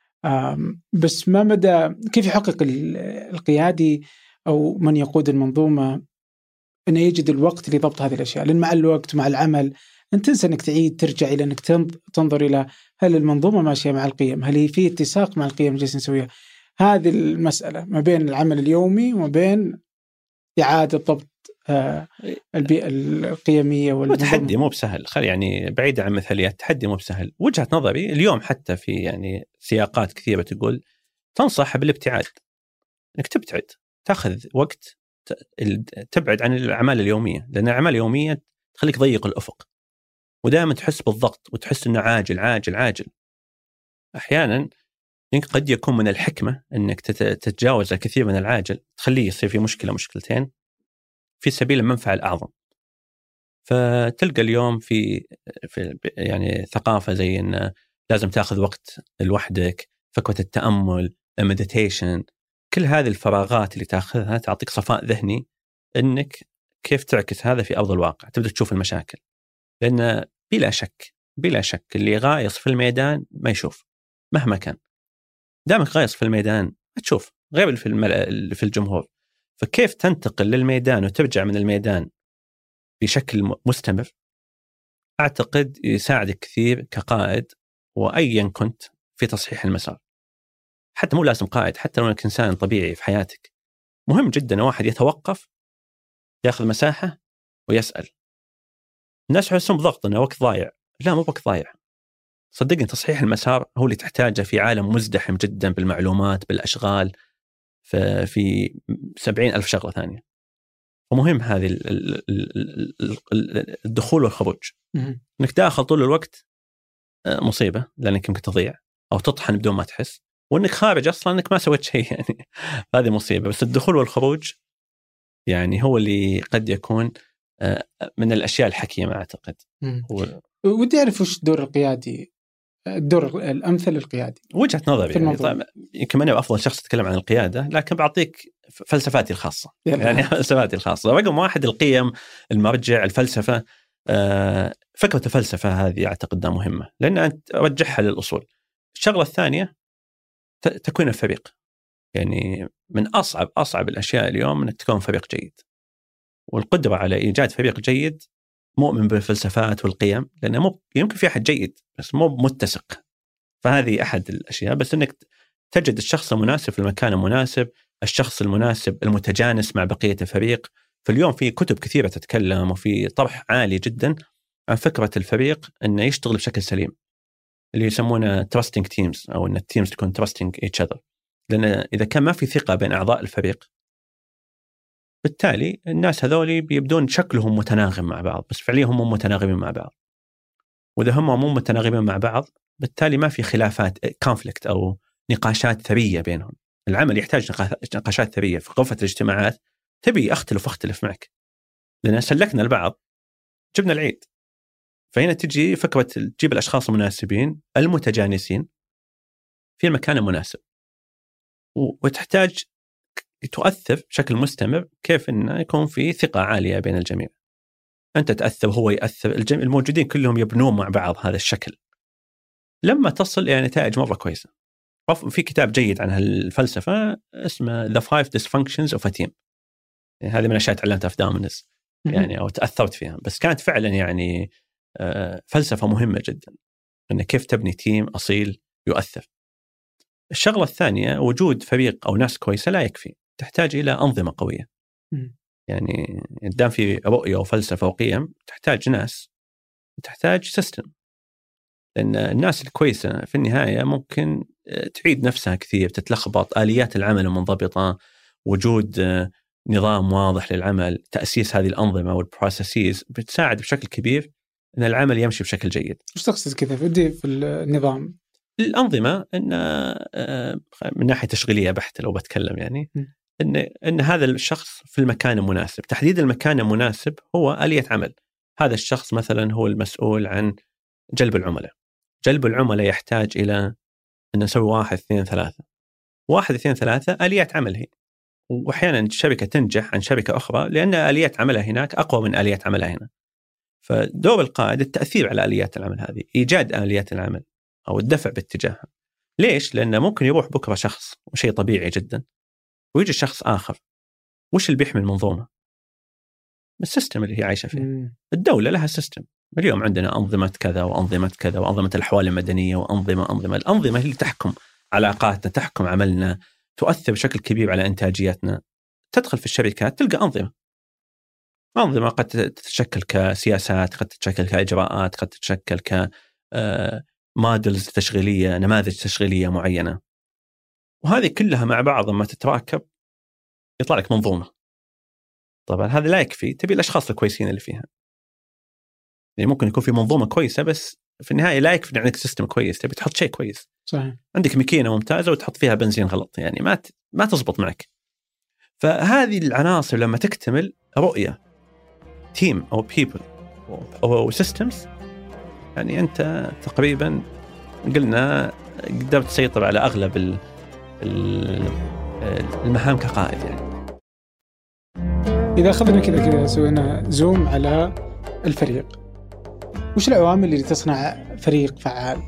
بس ما مدى كيف يحقق القيادي أو من يقود المنظومة أنه يجد الوقت لضبط هذه الأشياء؟ لأن مع الوقت مع العمل أنت تنسى أنك تعيد ترجع إلى أنك تنظر إلى هل المنظومة ماشية مع القيم، هل هي في اتساق مع القيم اللي جالسين نسويها. هذه المسألة ما بين العمل اليومي وما بين إعادة ضبط البيئة القيمية والتحدي مو بسهل. يعني بعيد عن مثاليات، التحدي مو بسهل. وجهة نظري اليوم حتى في يعني سياقات كثيرة تقول تنصح بالابتعاد، انك تبتعد، تاخذ وقت، تبعد عن الأعمال اليومية، لأن الأعمال اليومية تخليك ضيق الأفق، ودائما تحس بالضغط وتحس إنه عاجل عاجل عاجل. أحيانا قد يكون من الحكمة أنك تتجاوز الكثير من العاجل، تخليه يصير في مشكلة مشكلتين في سبيل المنفعة الأعظم. فتلقى اليوم في يعني ثقافة زي إن لازم تأخذ وقت لوحدك، فكرة التأمل، المديتيشن، كل هذه الفراغات اللي تأخذها تعطيك صفاء ذهني إنك كيف تعكس هذا في أرض الواقع، تبدأ تشوف المشاكل. لأن بلا شك اللي غايص في الميدان ما يشوف مهما كان. دامك غايص في الميدان ما تشوف، غير في الجمهور. فكيف تنتقل للميدان وترجع من الميدان بشكل مستمر، أعتقد يساعدك كثير كقائد وأيا كنت في تصحيح المسار. حتى مو لازم قائد، حتى لو أنك إنسان طبيعي في حياتك، مهم جدا واحد يتوقف، يأخذ مساحة ويسأل. الناس يحسون بضغط أنه وقت ضايع. لا، مو وقت ضايع. صدقني تصحيح المسار هو اللي تحتاجه في عالم مزدحم جدا بالمعلومات، بالأشغال، في 70,000 شغلة ثانية. ومهم هذه الدخول والخروج. انك داخل طول الوقت مصيبة، لأنك يمكن تضيع أو تطحن بدون ما تحس، وانك خارج أصلا انك ما سويت شيء يعني هذه مصيبة. بس الدخول والخروج يعني هو اللي قد يكون من الأشياء الحكيمة أعتقد. ودي أعرف وش دور القيادي الدور الأمثل للقيادي؟ وجهة نظري يعني. طيب يمكن أنا أفضل شخص أتكلم عن القيادة، لكن بعطيك فلسفاتي الخاصة. يعني فلسفاتي الخاصة. رقم واحد القيم، المرجع، الفلسفة. فكرة الفلسفة هذه أعتقد مهمة لأن أنت أرجعها للأصول. الشغلة الثانية تكوين الفريق. يعني من أصعب الأشياء اليوم أنك تكون فريق جيد، والقدرة على إيجاد فريق جيد مؤمن بالفلسفات والقيم، لأنه يمكن في أحد جيد بس مو متسق. فهذه أحد الأشياء. بس أنك تجد الشخص المناسب في المكان المناسب، الشخص المناسب المتجانس مع بقية الفريق. فاليوم في كتب كثيرة تتكلم وفي طرح عالي جدا عن فكرة الفريق أنه يشتغل بشكل سليم، اللي يسمونه trusting teams، أو أن التيمز تكون trusting each other. لأن إذا كان ما في ثقة بين أعضاء الفريق، بالتالي الناس هذولي بيبدون شكلهم متناغم مع بعض بس فعليا هم مو متناغمين مع بعض. وإذا هم مو متناغمين مع بعض بالتالي ما في خلافات conflict أو نقاشات ثرية بينهم. العمل يحتاج نقاشات ثرية. في غرفة الاجتماعات تبي أختلف معك لأن سلكنا البعض جبنا العيد. فهنا تجي فكرة تجيب الأشخاص المناسبين المتجانسين في المكان المناسب، وتحتاج تؤثر بشكل مستمر كيف إنه يكون في ثقة عالية بين الجميع. أنت تأثر وهو يأثر، الموجودين كلهم يبنون مع بعض هذا الشكل لما تصل إلى نتائج مرة كويسة. في كتاب جيد عن هالفلسفة اسمه The 5 Dysfunctions of a Team. يعني هذه من الأشياء تعلمتها في دامنس يعني أو تأثرت فيها، بس كانت فعلا يعني فلسفة مهمة جدا إن كيف تبني تيم أصيل يؤثر. الشغلة الثانية وجود فريق أو ناس كويسة لا يكفي، تحتاج إلى أنظمة قوية. يعني دام في رؤية وفلسفة وقيم تحتاج ناس، تحتاج سيستم. لأن الناس الكويسة في النهاية ممكن تعيد نفسها كثير، تتلخبط، آليات العمل المنضبطة، وجود نظام واضح للعمل، تأسيس هذه الأنظمة والبروسيسز بتساعد بشكل كبير أن العمل يمشي بشكل جيد. وش تقصد كذا بدي في النظام؟ الأنظمة إن من ناحية تشغيلية بحتة لو بتكلم يعني إن هذا الشخص في المكان المناسب. تحديد المكان المناسب هو آلية عمل. هذا الشخص مثلا هو المسؤول عن جلب العملاء. جلب العملاء يحتاج إلى أن نسوي 1 2 3. 1 2 3 آليات عمل هي. وأحيانا الشركة تنجح عن شركة أخرى لأن آليات عملها هناك أقوى من آليات عملها هنا. فدور القائد التأثير على آليات العمل هذه، إيجاد آليات العمل أو الدفع باتجاهها. ليش؟ لأنه ممكن يروح بكرة شخص وشيء طبيعي جدا ويجي شخص آخر. وش اللي بيحمي المنظومة؟ السيستم اللي هي عايشة فيه. الدولة لها سيستم. اليوم عندنا أنظمة كذا وأنظمة كذا وأنظمة الأحوال المدنية وأنظمة. الأنظمة هي اللي تحكم علاقاتنا، تحكم عملنا، تؤثر بشكل كبير على إنتاجيتنا. تدخل في الشركات تلقى أنظمة قد تتشكل كسياسات، قد تتشكل كإجراءات، قد تتشكل كمودلز تشغيلية، نماذج تشغيلية معينة. وهذه كلها مع بعض لما تتراكب يطلع لك منظومة. طبعا هذا لا يكفي، تبي الأشخاص الكويسين اللي فيها. يعني ممكن يكون في منظومة كويسة بس في النهاية لا يكفي عندك سيستم كويس، تبي تحط شيء كويس. صحيح. عندك ماكينة ممتازة وتحط فيها بنزين غلط، يعني ما تزبط معك. فهذه العناصر لما تكتمل رؤية تيم أو people أو systems، يعني أنت تقريبا قلنا قدرت تسيطر على أغلب المهام كقائد. يعني إذا أخذنا كذا سوينا زوم على الفريق، وش العوامل اللي تصنع فريق فعال؟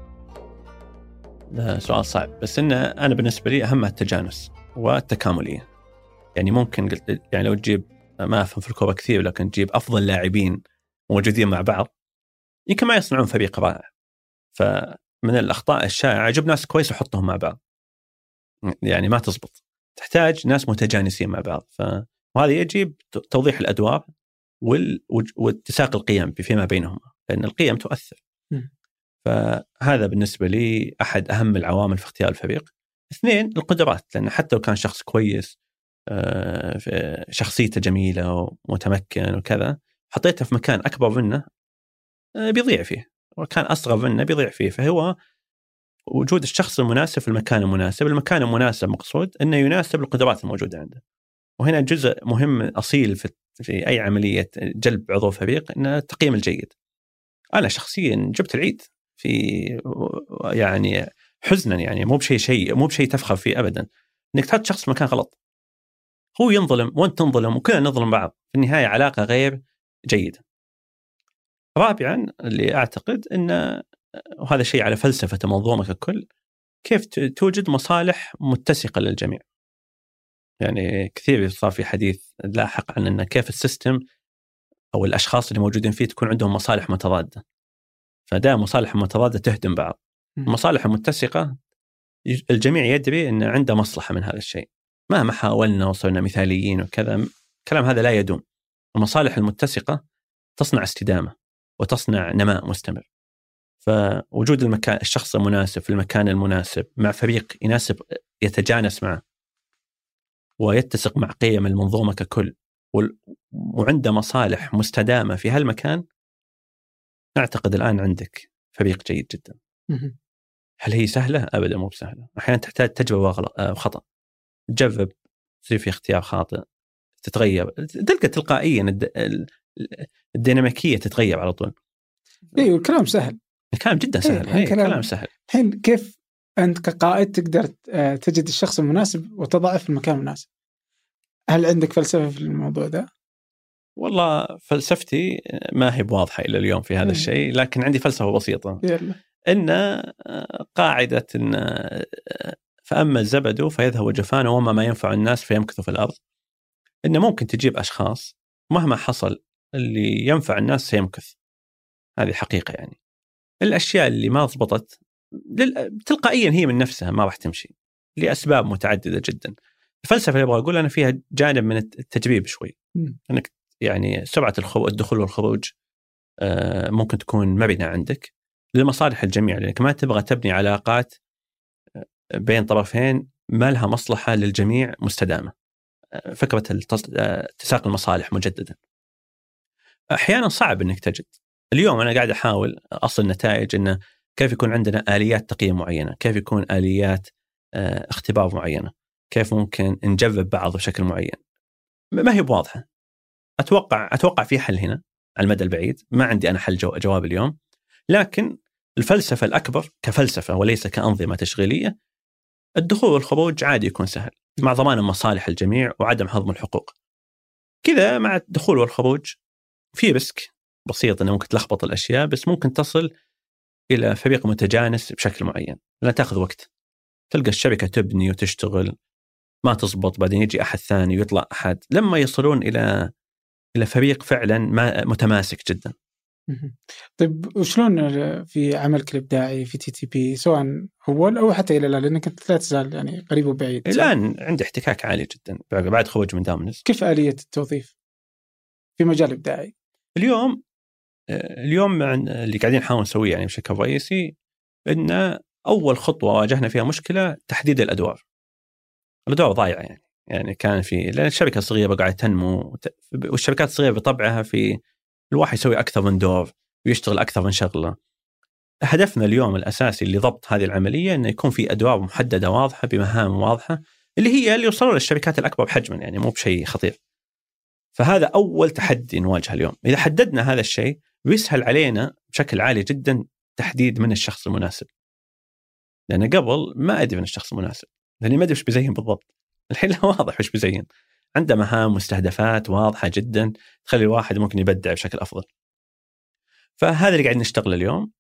ده سؤال صعب، بس أنا بالنسبة لي أهمها التجانس والتكاملية. يعني ممكن يعني لو تجيب، ما أفهم في الكورة كثير، لكن تجيب أفضل لاعبين موجودين مع بعض يمكن ما يصنعون فريق رائع. فمن الأخطاء الشائعة جيب ناس كويس وحطهم مع بعض، يعني ما تزبط. تحتاج ناس متجانسين مع بعض. وهذا يجب توضيح الأدوار واتساق القيم فيما بينهم، لأن القيم تؤثر. فهذا بالنسبة لي أحد أهم العوامل في اختيار الفريق. 2 القدرات، لأن حتى لو كان شخص كويس شخصيته جميلة ومتمكن وكذا، حطيته في مكان أكبر منه بيضيع فيه، وكان أصغر منه بيضيع فيه. فهو وجود الشخص المناسب في المكان المناسب. المكان المناسب مقصود أنه يناسب القدرات الموجودة عنده. وهنا جزء مهم أصيل في أي عملية جلب عضو فريق، أنه التقييم الجيد. أنا شخصيا جبت العيد في يعني حزنا، يعني مو بشيء تفخر فيه ابدا، انك تحط شخص في مكان غلط، هو ينظلم وانت تنظلم وكلنا نظلم بعض، في النهايه علاقه غير جيده. رابعا اللي اعتقد انه، وهذا شيء على فلسفه منظومه ككل، كيف توجد مصالح متسقه للجميع. يعني كثير صار في حديث لاحق عن ان كيف السيستم او الاشخاص اللي موجودين فيه تكون عندهم مصالح متضاده، فدائما مصالح متضاده تهدم بعض. المصالح المتسقه الجميع يدري ان عنده مصلحه من هذا الشيء، مهما حاولنا وصرنا مثاليين وكذا، الكلام هذا لا يدوم. المصالح المتسقه تصنع استدامه وتصنع نماء مستمر. فوجود الشخص المناسب في المكان المناسب مع فريق يناسب يتجانس معه ويتسق مع قيم المنظومه ككل وعنده مصالح مستدامه في هالمكان، أعتقد الآن عندك فريق جيد جدا. هل هي سهلة؟ أبدا مو بسهلة. أحيانا تحتاج تجربة وخطأ، تجرب، تصير في اختيار خاطئ، تتغير، تلقى تلقائيا الديناميكية تتغير على طول. ايوه الكلام سهل، الكلام جدا سهل. كلام سهل. الحين كيف أنت كقائد تقدر تجد الشخص المناسب وتضعه في المكان المناسب؟ هل عندك فلسفة في الموضوع ده؟ والله فلسفتي ما هي بواضحة إلى اليوم في هذا الشيء، لكن عندي فلسفة بسيطة. إن قاعدة إن فأما الزبد فيذهب جفانه وما ما ينفع الناس فيمكث في الأرض. إن ممكن تجيب أشخاص مهما حصل اللي ينفع الناس سيمكث، هذه حقيقة. يعني الأشياء اللي ما ضبطت تلقائيا هي من نفسها ما راح تمشي لأسباب متعددة جدا. الفلسفة اللي أبغى أقول أنا فيها جانب من التجريب شوي، أنك يعني سرعة الدخول والخروج ممكن تكون مرنة عندك لمصالح الجميع، لأنك ما تبغى تبني علاقات بين طرفين ما لها مصلحة للجميع مستدامة. فكرة اتساق المصالح مجددا أحيانا صعب أنك تجد. اليوم أنا قاعد أحاول أصل نتائج أنه كيف يكون عندنا آليات تقييم معينة، كيف يكون آليات اختبار معينة، كيف ممكن نجرب بعض بشكل معين. ما هي بواضحة. أتوقع في حل هنا على المدى البعيد، ما عندي أنا حل جواب اليوم، لكن الفلسفة الأكبر كفلسفة وليس كأنظمة تشغيلية، الدخول والخروج عادي يكون سهل مع ضمان مصالح الجميع وعدم هضم الحقوق. كذا مع الدخول والخروج في ريسك بسيط أنه ممكن تلخبط الأشياء، بس ممكن تصل إلى فريق متجانس بشكل معين، لا تأخذ وقت. تلقى الشركة تبني وتشتغل ما تزبط، بعدين يجي أحد ثاني ويطلع أحد، لما يصلون إلى فريق فعلا متماسك جدا. طيب وشلون في عملك الإبداعي في TTP سواء أول أو حتى إلى الآن، لأنك لا تزال يعني قريب وبعيد؟ الآن عندي احتكاك عالي جدا بعد خروج من دامنز. كيف آلية التوظيف في مجال إبداعي اليوم مع اللي قاعدين نحاول نسويه يعني بشكل رئيسي، إن أول خطوة واجهنا فيها مشكلة تحديد الأدوار ضايعة. يعني كان لأن الشركة الصغيرة قاعدة تنمو، والشركات الصغيرة بطبعها في الواحد يسوي أكثر من دور ويشتغل أكثر من شغلة. هدفنا اليوم الأساسي لضبط هذه العملية أنه يكون في أدوار محددة واضحة بمهام واضحة، اللي يوصلوا للشركات الأكبر بحجما، يعني مو بشيء خطير. فهذا أول تحدي نواجهه اليوم. إذا حددنا هذا الشيء بيسهل علينا بشكل عالي جدا تحديد من الشخص المناسب، لأن قبل ما أدري من الشخص المناسب، لأني ما أدري وش بيزين بالضبط. الحين واضح وش بيزين، عنده مهام مستهدفات واضحة جدا تخلي الواحد ممكن يبدع بشكل أفضل. فهذا اللي قاعد نشتغل اليوم.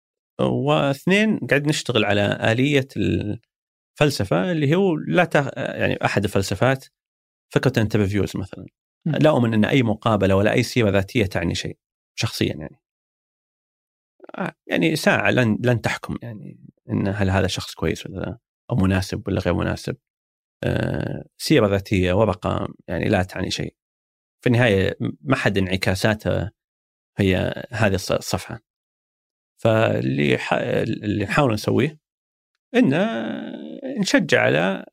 واثنين قاعد نشتغل على آلية الفلسفة اللي هو يعني أحد الفلسفات فكرة انترفيوز مثلا. لا أؤمن أن أي مقابلة ولا أي سيرة ذاتية تعني شيء شخصيا، يعني ساعة لن تحكم يعني إن هل هذا شخص كويس ولا لا، أو مناسب ولا غير مناسب. سيرة ذاتية ورقة يعني لا تعني شيء في النهاية. ما حد انعكاساته هي هذه الصفحة. فاللي نحاول نسويه إن نشجع على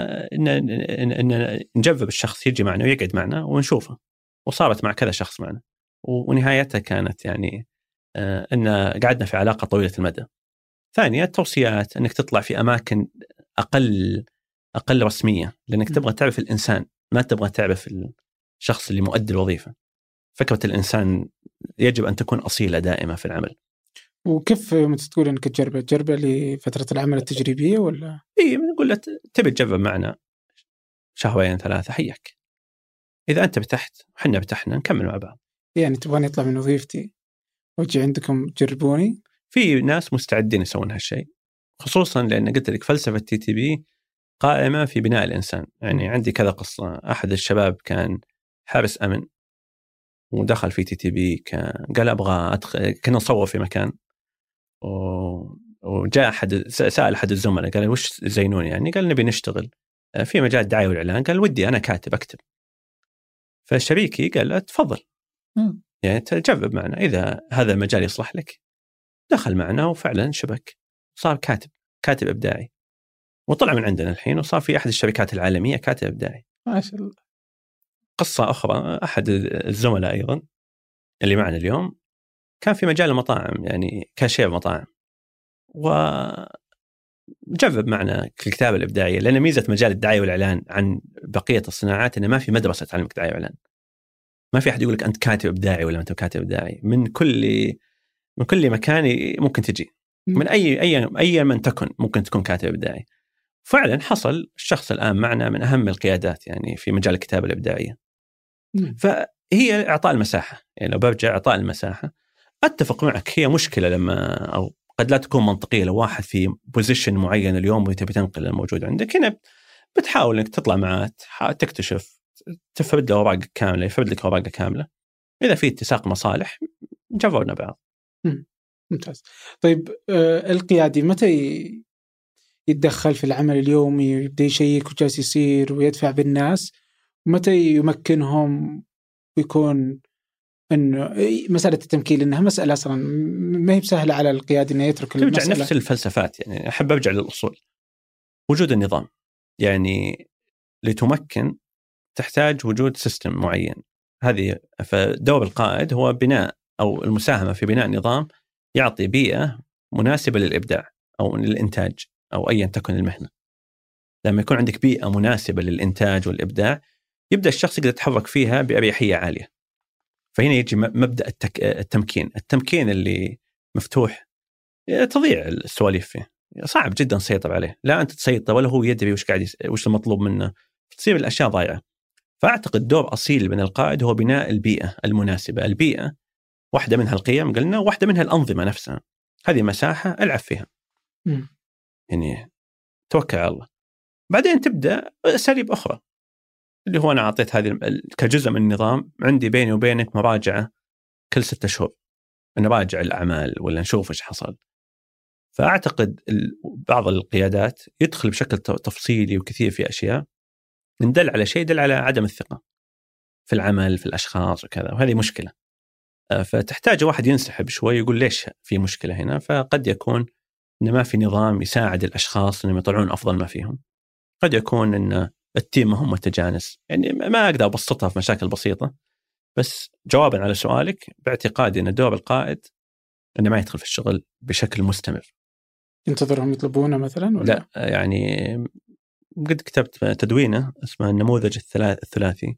إن نجذب الشخص يجي معنا ويقعد معنا ونشوفه. وصارت مع كذا شخص معنا، ونهايتها كانت يعني إن قعدنا في علاقة طويلة المدى. ثانيا التوصيات، إنك تطلع في أماكن أقل رسمية، لأنك تبغى تعرف الإنسان، ما تبغى تعرف الشخص اللي مؤدي الوظيفة. فكرة الإنسان يجب أن تكون أصيلة دائمة في العمل. وكيف يوم تقول انك تجربه لفتره العمل التجريبيه ولا؟ اي نقول له تبي تجرب معنا شهرين 3 حياك، اذا انت ارتحت وحنا ارتحنا نكمل مع بعض. يعني تبغاني اطلع من وظيفتي واجي عندكم تجربوني؟ في ناس مستعدين يسوون هالشيء، خصوصا لان قلت لك فلسفه TTB قائمه في بناء الانسان. يعني عندي كذا قصه. احد الشباب كان حارس امن ودخل في TTB، قال ابغى ادخل، كنا نصور في مكان وجاء احد سال احد الزملاء قال وش زينون يعني؟ قال نبي نشتغل في مجال الدعايه والاعلان. قال ودي انا كاتب اكتب. فالشريكي قال له تفضل يعني تجرب معنا، اذا هذا المجال يصلح لك. دخل معنا وفعلا شبك، صار كاتب ابداعي، وطلع من عندنا الحين وصار في احد الشركات العالميه كاتب ابداعي ما شاء الله. قصه اخرى، احد الزملاء ايضا اللي معنا اليوم كان في مجال المطاعم، يعني كاشير مطاعم، وجرب معنا الكتابة الإبداعية. لأن ميزة مجال الدعاية والإعلان عن بقية الصناعات إنه ما في مدرسة تعلمك دعاية وإعلان، ما في أحد يقولك أنت كاتب إبداعي ولا أنت كاتب إبداعي. من كل مكان ممكن تجي، من أي من تكن ممكن تكون كاتب إبداعي. فعلا حصل الشخص الآن معنا من أهم القيادات يعني في مجال الكتابة الإبداعية. فهي إعطاء المساحة، يعني لو برجع إعطاء المساحة. أتفق معك، هي مشكلة لما أو قد لا تكون منطقية لو واحد في بوزيشن معين اليوم وتبي تنقل الموجود عندك. هنا بتحاول إنك تطلع معاه، تكتشف، تفرد له أوراق كاملة، يفرد لك أوراق كاملة. إذا في اتساق مصالح جربنا بعض. ممتاز. طيب القيادي متى يتدخل في العمل اليومي، يبدأ يشيك وجالس يصير ويدفع بالناس؟ متى يمكنهم ويكون انه مساله التمكين، انها مساله اصلا ما هي بسهله على القيادي انه يترك المساله؟ ترجع نفس الفلسفات. يعني احب ارجع للاصول. وجود النظام، يعني لتمكن تحتاج وجود سيستم معين. هذه فدور القائد هو بناء او المساهمه في بناء نظام يعطي بيئه مناسبه للابداع او للانتاج او ايا تكن المهنه. لما يكون عندك بيئه مناسبه للانتاج والابداع يبدا الشخص يقدر يتحرك فيها باريحيه عاليه. فهنا يجي مبدأ التمكين اللي مفتوح تضيع السواليف فيه، صعب جدا تسيطر عليه. لا أنت تسيطر ولا هو يدري وش المطلوب منه، تصير الأشياء ضايعة. فأعتقد دور أصيل من القائد هو بناء البيئة المناسبة. البيئة واحدة منها القيم قلنا، واحدة منها الأنظمة نفسها. هذه مساحة ألعب فيها. يعني توكل على الله. بعدين تبدأ أساليب أخرى اللي هو أنا أعطيت هذه كجزء من النظام. عندي بيني وبينك مراجعة كل 6 شهور، نراجع الأعمال ولا نشوف إيش حصل. فأعتقد بعض القيادات يدخل بشكل تفصيلي وكثير في أشياء ندل على شيء يدل على عدم الثقة في العمل في الأشخاص وكذا، وهذه مشكلة. فتحتاج واحد ينسحب شوي يقول ليش في مشكلة هنا. فقد يكون إن ما في نظام يساعد الأشخاص إنهم يطلعون أفضل ما فيهم. قد يكون إن التيم هم متجانس. يعني ما أقدر أبسطها في مشاكل بسيطة، بس جوابا على سؤالك باعتقادي أن دور القائد أنه ما يدخل في الشغل بشكل مستمر. ينتظرهم يطلبونه مثلا ولا؟ لا، يعني قد كتبت تدوينه اسمه النموذج الثلاثي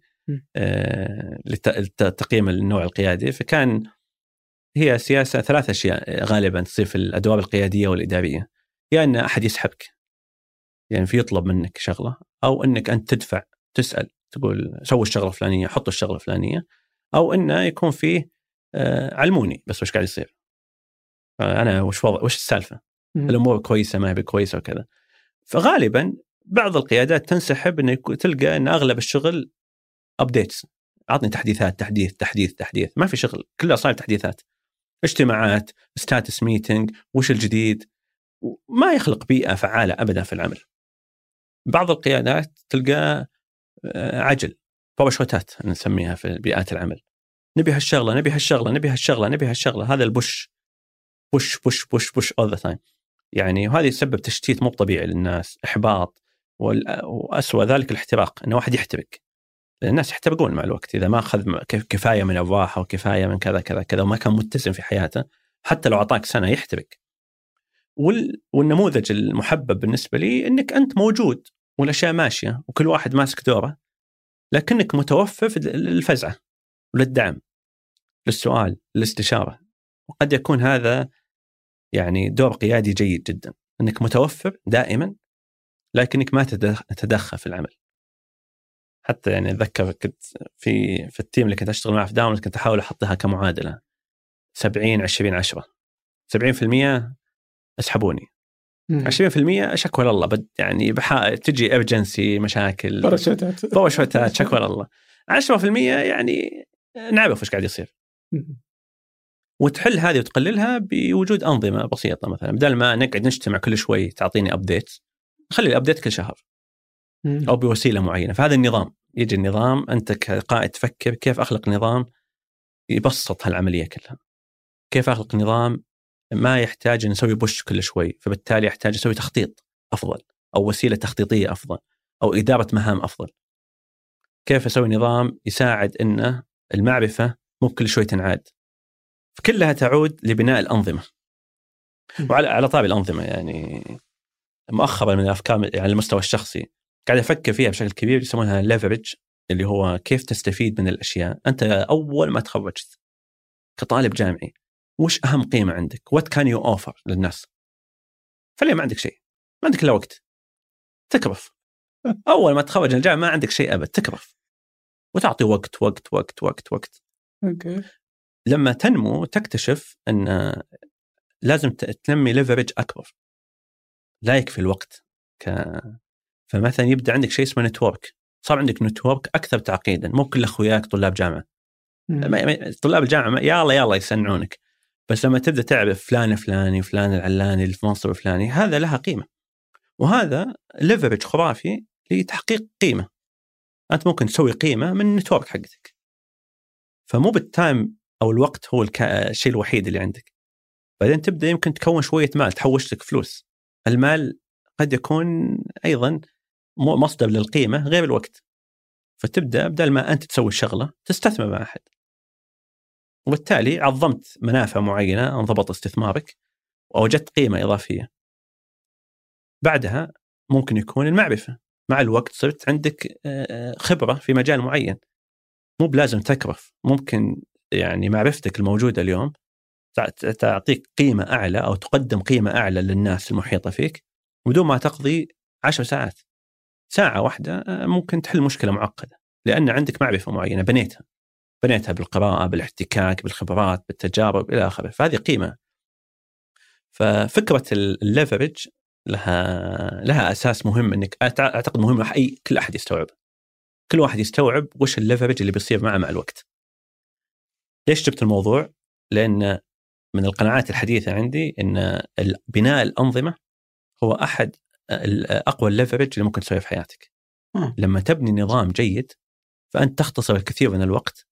لتقييم النوع القيادي. فكان هي سياسة 3 أشياء غالبا تصير في الأدوار القيادية والإدارية. يعني أن أحد يسحبك، يعني في يطلب منك شغلة، أو أنك أنت تدفع تسأل تقول سوي الشغلة الفلانية، حط الشغلة الفلانية، أو إنه يكون فيه علموني بس وش قاعد يصير، أنا وش السالفة، الأمور كويسة ما هي كويسة وكذا. فغالبا بعض القيادات تنسحب إنه تلقى إن أغلب الشغل أبديتس، أعطني تحديثات، تحديث، ما في شغل، كلها صار تحديثات، اجتماعات، ستاتس ميتينج، وش الجديد، ما يخلق بيئة فعالة أبدا في العمل. بعض القيادات تلقى عجل، بوشوتات نسميها في بيئات العمل، نبي هالشغلة، هذا البوش all the time. يعني وهذا يسبب تشتيت مو طبيعي للناس، إحباط، وأسوأ ذلك الاحتراق، إنه واحد يحترق. لأن الناس يحترقون مع الوقت إذا ما أخذ كفاية من الراحة وكفاية من كذا وما كان متزن في حياته، حتى لو أعطاك سنة يحترق. والنموذج المحبب بالنسبة لي إنك أنت موجود والأشياء ماشية وكل واحد ماسك دوره، لكنك متوفر للفزعة وللدعم، للسؤال، للاستشارة. وقد يكون هذا يعني دور قيادي جيد جدا، أنك متوفر دائما لكنك ما تتدخل في العمل. حتى يعني أتذكر كنت في التيم اللي كنت أشتغل معه في داونز كنت أحاول أحطها كمعادلة 70-20-10. 70% اسحبوني، 20% شكوى لله يعني تجي إرجنسي مشاكل بروشوتات شكوى لله. 10% يعني نعرف وش قاعد يصير. وتحل هذه وتقللها بوجود أنظمة بسيطة، مثلا بدل ما نقعد نجتمع كل شوي تعطيني أبديت، خلي الأبديت كل شهر أو بوسيلة معينة. فهذا النظام، يجي النظام أنت كقائد تفكر كيف أخلق نظام يبسط هالعملية كلها، كيف أخلق نظام ما يحتاج نسوي بوش كل شوي، فبالتالي يحتاج نسوي تخطيط أفضل أو وسيلة تخطيطية أفضل أو إدارة مهام أفضل. كيف أسوي نظام يساعد إنه المعرفة مو كل شوي تنعاد، فكلها تعود لبناء الأنظمة. وعلى طابع الأنظمة يعني مؤخرا من الأفكار على المستوى الشخصي قاعد أفكر فيها بشكل كبير، يسمونها leverage، اللي هو كيف تستفيد من الأشياء. أنت أول ما تخرجت كطالب جامعي وش أهم قيمة عندك؟ what can you offer للناس؟ فليه ما عندك شيء، ما عندك إلا وقت، تكرف. أول ما تخرج من الجامعة ما عندك شيء أبد، تكرف وتعطي وقت وقت وقت وقت وقت. أوكي. لما تنمو تكتشف أن لازم تنمي leverage أكبر، لا يكفي الوقت. فمثلا يبدأ عندك شيء اسمه نتورك، صار عندك نتورك أكثر تعقيدا. مو كل أخوياك طلاب جامعة، طلاب الجامعة يلا يسنعونك، بس لما تبدأ تعرف فلان الفلاني وفلان العلاني اللي في منصب الفلاني، هذا لها قيمة، وهذا leverage خرافي لتحقيق قيمة. أنت ممكن تسوي قيمة من النتورك حقتك، فمو بالتايم أو الوقت هو الشيء الوحيد اللي عندك. بعدين تبدأ يمكن تكون شوية مال، تحوش لك فلوس. المال قد يكون أيضا مصدر للقيمة غير الوقت، فتبدأ بدل ما أنت تسوي الشغلة تستثمر مع أحد، وبالتالي عظمت منافع معينة، انضبط استثمارك وأوجدت قيمة إضافية. بعدها ممكن يكون المعرفة، مع الوقت صرت عندك خبرة في مجال معين، مو بلازم تكرف. ممكن يعني معرفتك الموجودة اليوم تعطيك قيمة أعلى أو تقدم قيمة أعلى للناس المحيطة فيك بدون ما تقضي 10 ساعات. ساعة واحدة ممكن تحل مشكلة معقدة، لأن عندك معرفة معينة بنيتها بالقراءة، بالاحتكاك، بالخبرات، بالتجارب إلى آخره. فهذه قيمة. ففكرة الليفرج لها أساس مهم، إنك أعتقد مهم كل أحد يستوعب. كل واحد يستوعب وش الليفرج اللي بيصير معه مع الوقت. ليش جبت الموضوع؟ لأن من القناعات الحديثة عندي إن بناء الأنظمة هو أحد أقوى الليفرج اللي ممكن تسويه في حياتك. لما تبني نظام جيد فأنت تختصر الكثير من الوقت،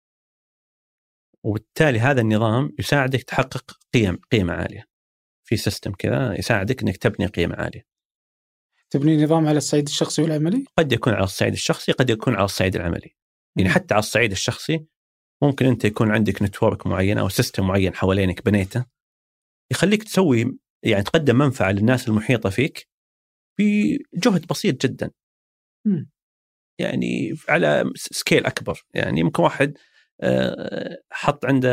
وبالتالي هذا النظام يساعدك تحقق قيمة عالية. في سيستم كذا يساعدك إنك تبني قيمة عالية. تبني نظام على الصعيد الشخصي والعملي؟ قد يكون على الصعيد الشخصي، قد يكون على الصعيد العملي. يعني حتى على الصعيد الشخصي ممكن أنت يكون عندك نتورك معين أو سيستم معين حوالينك بنيته، يخليك تسوي يعني تقدم منفعة للناس المحيطة فيك بجهد بسيط جدا. يعني على سكيل أكبر. يعني يمكن واحد حط عنده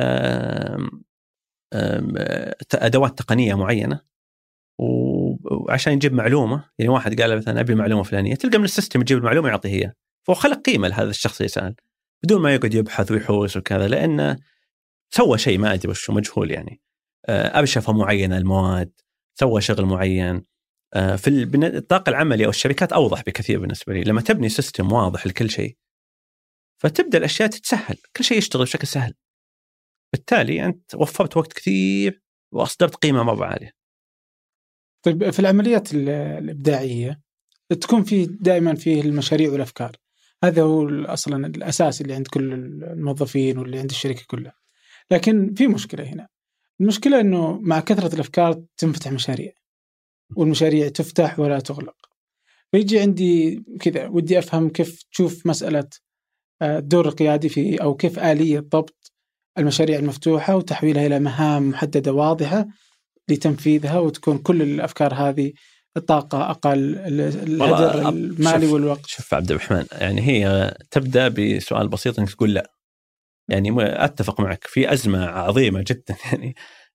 أدوات تقنية معينة وعشان يجيب معلومة، يعني واحد قال مثلا أبي معلومة فلانية، تلقى من السيستم يجيب المعلومة يعطيه هي، فهو خلق قيمة لهذا الشخص يسأل بدون ما يقعد يبحث ويحوس وكذا، لأنه سوى شيء ما أدري وش مجهول. يعني أبشفة معينة المواد، سوى شغل معين. في الطاقة العملية أو الشركات أوضح بكثير بالنسبة لي. لما تبني سيستم واضح لكل شيء فتبدأ الأشياء تتسهل، كل شيء يشتغل بشكل سهل، بالتالي أنت وفرت وقت كثير وأصدرت قيمة مرة عالية. طيب في العمليات الإبداعية تكون في دائما فيه المشاريع والأفكار، هذا هو أصلا الأساس اللي عند كل الموظفين واللي عند الشركة كلها. لكن في مشكلة هنا، المشكلة أنه مع كثرة الأفكار تنفتح مشاريع، والمشاريع تفتح ولا تغلق. فيجي عندي كذا ودي أفهم كيف تشوف مسألة الدور القيادي في، أو كيف آلية ضبط المشاريع المفتوحة وتحويلها إلى مهام محددة واضحة لتنفيذها، وتكون كل الأفكار هذه الطاقة أقل، الهدر المالي والوقت. شوف عبد الرحمن، يعني هي تبدأ بسؤال بسيط إنك تقول لا. يعني أتفق معك في أزمة عظيمة جدا يعني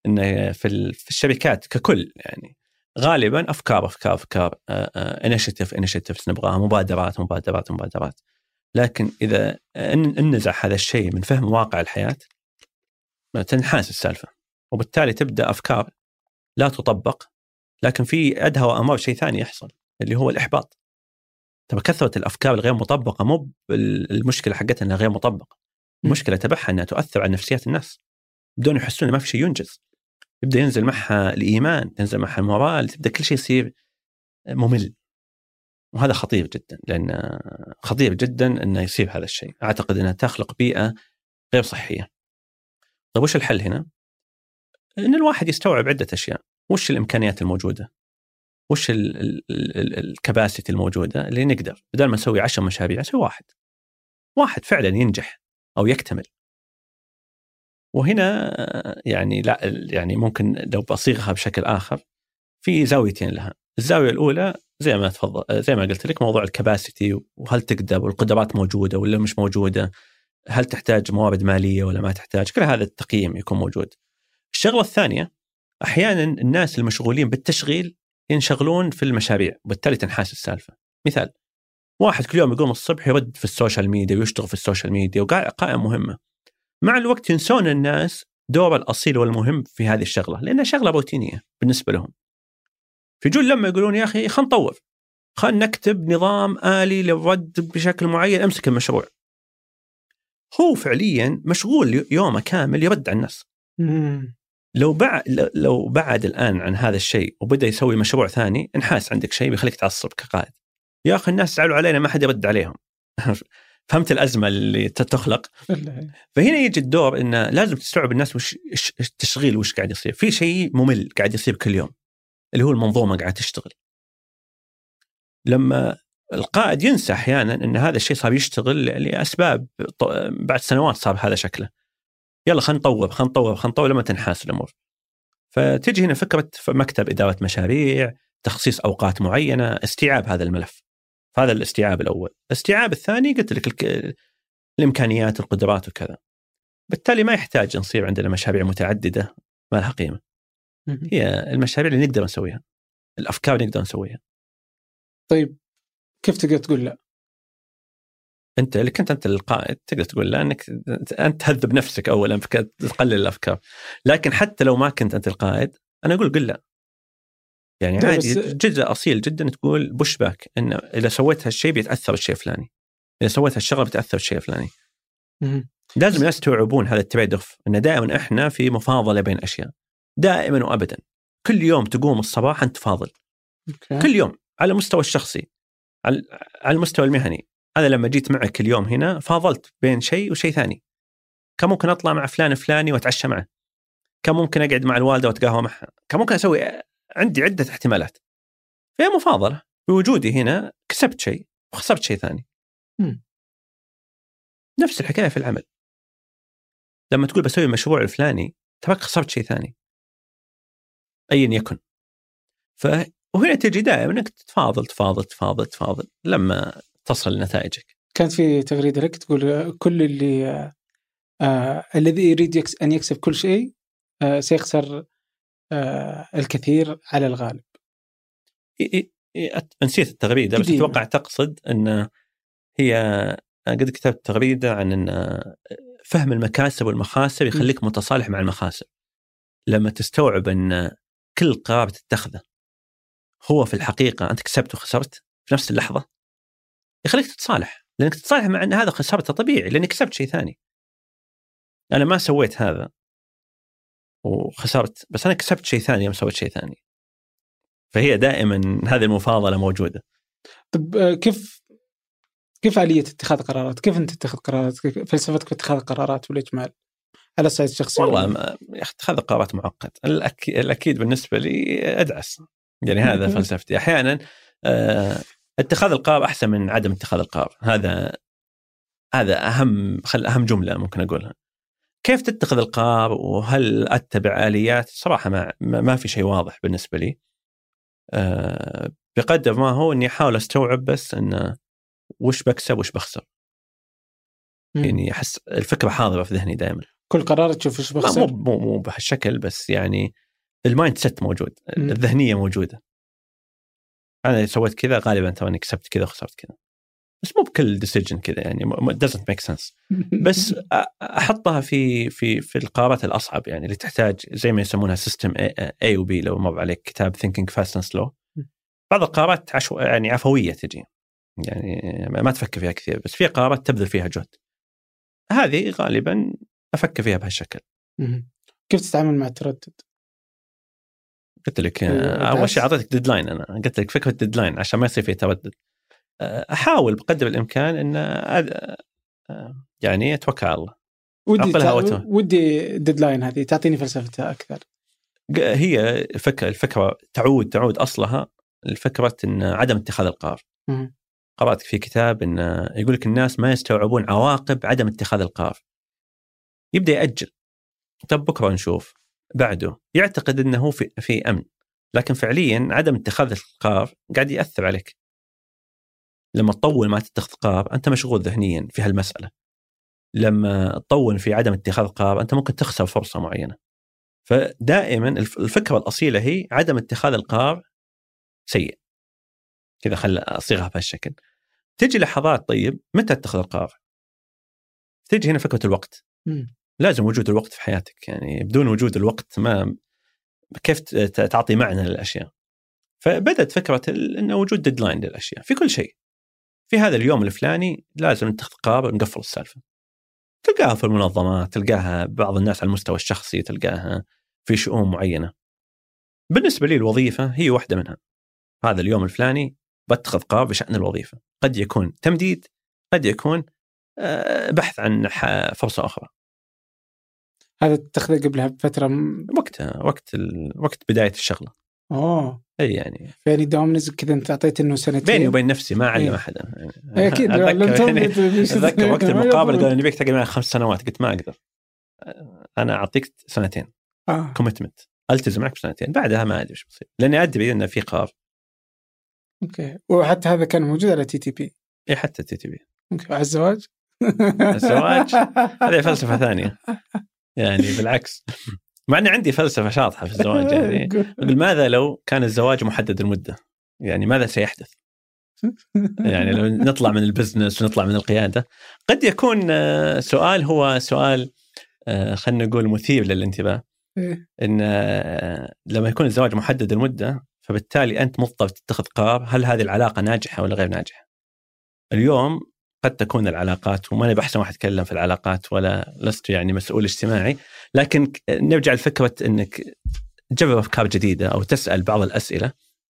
إن في الشركات ككل يعني غالبا أفكار initiatives نبغاها مبادرات. لكن إذا ننزع هذا الشيء من فهم واقع الحياة تنحاس السالفة، وبالتالي تبدأ أفكار لا تطبق، لكن في أدهى وأمر شيء ثاني يحصل اللي هو الإحباط. طب كثرة الأفكار الغير مطبقة مو المشكلة حقتها أنها غير مطبقة، المشكلة تبعها أنها تؤثر على نفسيات الناس بدون يحسون ما في شيء ينجز. يبدأ ينزل معها الإيمان، ينزل معها المورال، تبدأ كل شيء يصير ممل. وهذا خطير جدا، لأن خطير جدا أنه يصير هذا الشيء. أعتقد أنها تخلق بيئة غير صحية. طيب وش الحل هنا؟ أن الواحد يستوعب عدة أشياء. وش الإمكانيات الموجودة؟ وش الكباسيتي الموجودة اللي نقدر بدل ما نسوي 10 مشاريع نسوي واحد فعلا ينجح أو يكتمل. وهنا يعني لا يعني ممكن لو بصيغها بشكل آخر في زاويتين لها. الزاوية الأولى زي ما قلت لك موضوع الكباسيتي، وهل تقدر والقدرات موجودة ولا مش موجودة، هل تحتاج موارد مالية ولا ما تحتاج، كل هذا التقييم يكون موجود. الشغلة الثانية أحيانا الناس المشغولين بالتشغيل ينشغلون في المشاريع، وبالتالي تنحاس السالفة. مثال، واحد كل يوم يقوم الصبح يرد في السوشيال ميديا ويشتغل في السوشيال ميديا وقائم مهمة، مع الوقت ينسون الناس دور الأصيل والمهم في هذه الشغلة، لأنها شغلة روتينية بالنسبة لهم. فيجون لما يقولون يا أخي خلينا نطور، خلينا نكتب نظام آلي للرد بشكل معين، أمسك المشروع. هو فعليا مشغول يومه كامل يرد على الناس. لو بعد الآن عن هذا الشيء وبدأ يسوي مشروع ثاني، انحاس عندك شيء بيخليك تعصب كقائد. يا أخي الناس زعلوا علينا ما حد يرد عليهم. فهمت الأزمة اللي تخلق؟ فهنا يجي الدور إن لازم تستوعب الناس وش التشغيل وش قاعد يصير. في شيء ممل قاعد يصير كل يوم اللي هو المنظومة قاعد تشتغل. لما القائد ينسى أحيانا إن هذا الشيء صار يشتغل لأسباب بعد سنوات صار هذا شكله، يلا خلينا نطور لما تنحاس الأمور. فتجي هنا فكرة مكتب إدارة مشاريع، تخصيص أوقات معينة، استيعاب هذا الملف. هذا الاستيعاب الأول. الاستيعاب الثاني قلت لك الإمكانيات والقدرات وكذا. بالتالي ما يحتاج نصير عندنا مشاريع متعددة ما لها قيمة. هي المشاريع اللي نقدر نسويها، الأفكار اللي نقدر نسويها. طيب كيف تقدر تقول لا؟ أنت اللي كنت أنت القائد تقدر تقول لا، أنك أنت تهذب نفسك أولا تقلل الأفكار. لكن حتى لو ما كنت أنت القائد أنا أقول قل لا. يعني عادي جزء أصيل جدا تقول بوش باك، إن إذا سويت هالشيء بيتأثر الشيء الفلاني، إذا سويت هالشغلة بتأثر الشيء الفلاني. لازم الناس توعبون هذا التريد اوف، إن دائما إحنا في مفاضلة بين أشياء دائما وأبدا. كل يوم تقوم الصباح أنت تفاضل. كل يوم على المستوى الشخصي، على المستوى المهني. أنا لما جيت معك اليوم هنا فاضلت بين شيء وشيء ثاني. كم ممكن أطلع مع فلان فلاني وأتعشى معه، كم ممكن أقعد مع الوالدة وأتقهوى معها، كم ممكن أسوي. عندي عدة احتمالات. فهي مفاضلة. بوجودي هنا كسبت شيء وخسرت شيء ثاني. نفس الحكاية في العمل. لما تقول بسوي مشروع الفلاني تراك خسرت شيء ثاني أيا يكن. وهنا تجي دائما أنك تفاضل لما تصل لنتائجك. كانت في تغريدة لك تقول كل الذي يريد أن يكسب كل شيء سيخسر الكثير على الغالب. نسيت التغريدة بس أتوقع تقصد أن هي قد كتبت تغريدة عن أن فهم المكاسب والمخاسر يخليك متصالح مع المخاسر. لما تستوعب أن كل قرار تتخذه هو في الحقيقة أنت كسبت وخسرت في نفس اللحظة، يخليك تتصالح، لأنك تتصالح مع أن هذا خسرته طبيعي لأنك كسبت شيء ثاني. أنا ما سويت هذا وخسرت، بس أنا كسبت شيء ثاني يوم سويت شيء ثاني. فهي دائما هذه المفاضلة موجودة. طب كيف آلية اتخاذ قرارات؟ كيف أنت تتخذ قرارات؟ فلسفتك في اتخاذ قرارات والإجمال على الصعيد الشخصي؟ والله اتخاذ قرارات معقد. الأكيد بالنسبة لي أدعس، يعني هذا فلسفتي. أحيانا اتخاذ القرار أحسن من عدم اتخاذ القرار. هذا أهم جملة ممكن أقولها. كيف تتخذ القرار وهل أتبع آليات؟ صراحة ما في شيء واضح بالنسبة لي. بقدر ما هو إني أحاول أستوعب بس إن وش بكسب وش بخسر. يعني أحس الفكرة حاضرة في ذهني دائما. كل قرار تشوف ايش بخسر. مو بهالشكل، بس يعني المايند سيت موجود، الذهنيه موجوده. انا سويت كذا غالبا تراني كسبت كذا وخسرت كذا، بس مو بكل ديسيجن كذا يعني doesn't make sense. بس احطها في القرارات الاصعب يعني اللي تحتاج زي ما يسمونها سيستم A و B. لو مر عليك كتاب Thinking Fast and Slow، بعض القرارات يعني عفويه تجي، يعني ما تفكر فيها كثير، بس في قرارات تبذل فيها جهد. هذه غالبا افكر فيها بهالشكل. كيف تتعامل مع التردد؟ قلت لك اول شيء اعطيتك ديدلاين. انا قلت لك فكره ديدلاين عشان ما يصير فيه تردد. احاول بقدر الامكان ان يعني اتوكل على الله. ودي ديدلاين هذه تعطيني فلسفتها اكثر. هي الفكره تعود اصلها الفكره ان عدم اتخاذ القرار. قرأت في كتاب ان يقول لك الناس ما يستوعبون عواقب عدم اتخاذ القرار. يبدا يأجل، طب بكره نشوف، بعده يعتقد انه في امن، لكن فعليا عدم اتخاذ القرار قاعد يأثر عليك. لما تطول ما تتخذ قرار أنت مشغول ذهنيا في هالمسألة. لما تطول في عدم اتخاذ قرار أنت ممكن تخسر فرصة معينة. فدائما الفكرة الأصيلة هي عدم اتخاذ القرار سيء كذا. خل أصيغها بهالشكل. تجي لحظات طيب متى تتخذ القرار؟ تجي هنا فكرة الوقت. لازم وجود الوقت في حياتك، يعني بدون وجود الوقت ما كيف تعطي معنى للأشياء. فبدأت فكرة أن وجود ديدلاين للأشياء في كل شيء. في هذا اليوم الفلاني لازم نتخذ قرار نقفل السالفة. تلقاها في المنظمات، تلقاها بعض الناس على المستوى الشخصي، تلقاها في شؤون معينة. بالنسبة لي الوظيفة هي واحدة منها. هذا اليوم الفلاني بتخذ قرار بشأن الوظيفة، قد يكون تمديد، قد يكون بحث عن فرصة أخرى. هذا تتخذه قبلها بفترة وقتها وقت بداية الشغلة. اي يعني دوام نزل كذا. انت اعطيت انه سنتين بيني وبين نفسي، ما اعلم احد يعني. اكيد اتذكر وقت المقابله قال نبيك تقعد معي 5 سنوات، قلت ما اقدر، انا اعطيك 2 سنين كوميتمنت، التزم معك ب2 بعدها ما ادري ايش بيصير، لاني ادري انه في قرار. اوكي. وحتى هذا كان موجود على TTP. اي حتى TTP. اوكي. على الزواج هذه فلسفه ثانيه يعني. بالعكس، مع أن عندي فلسفة شاطحة في الزواج يعني. ماذا لو كان الزواج محدد المدة؟ يعني ماذا سيحدث؟ يعني لو نطلع من البزنس ونطلع من القيادة، قد يكون سؤال هو سؤال خلنا نقول مثير للانتباه. إن لما يكون الزواج محدد المدة فبالتالي أنت مضطر تتخذ قرار هل هذه العلاقة ناجحة ولا غير ناجحة. اليوم قد تكون العلاقات، وما أنا بحسن واحد يتكلم في العلاقات ولا لست يعني مسؤول اجتماعي، لكن نرجع لفكرة أنك تجرب أفكار جديدة أو تسأل بعض الأسئلة.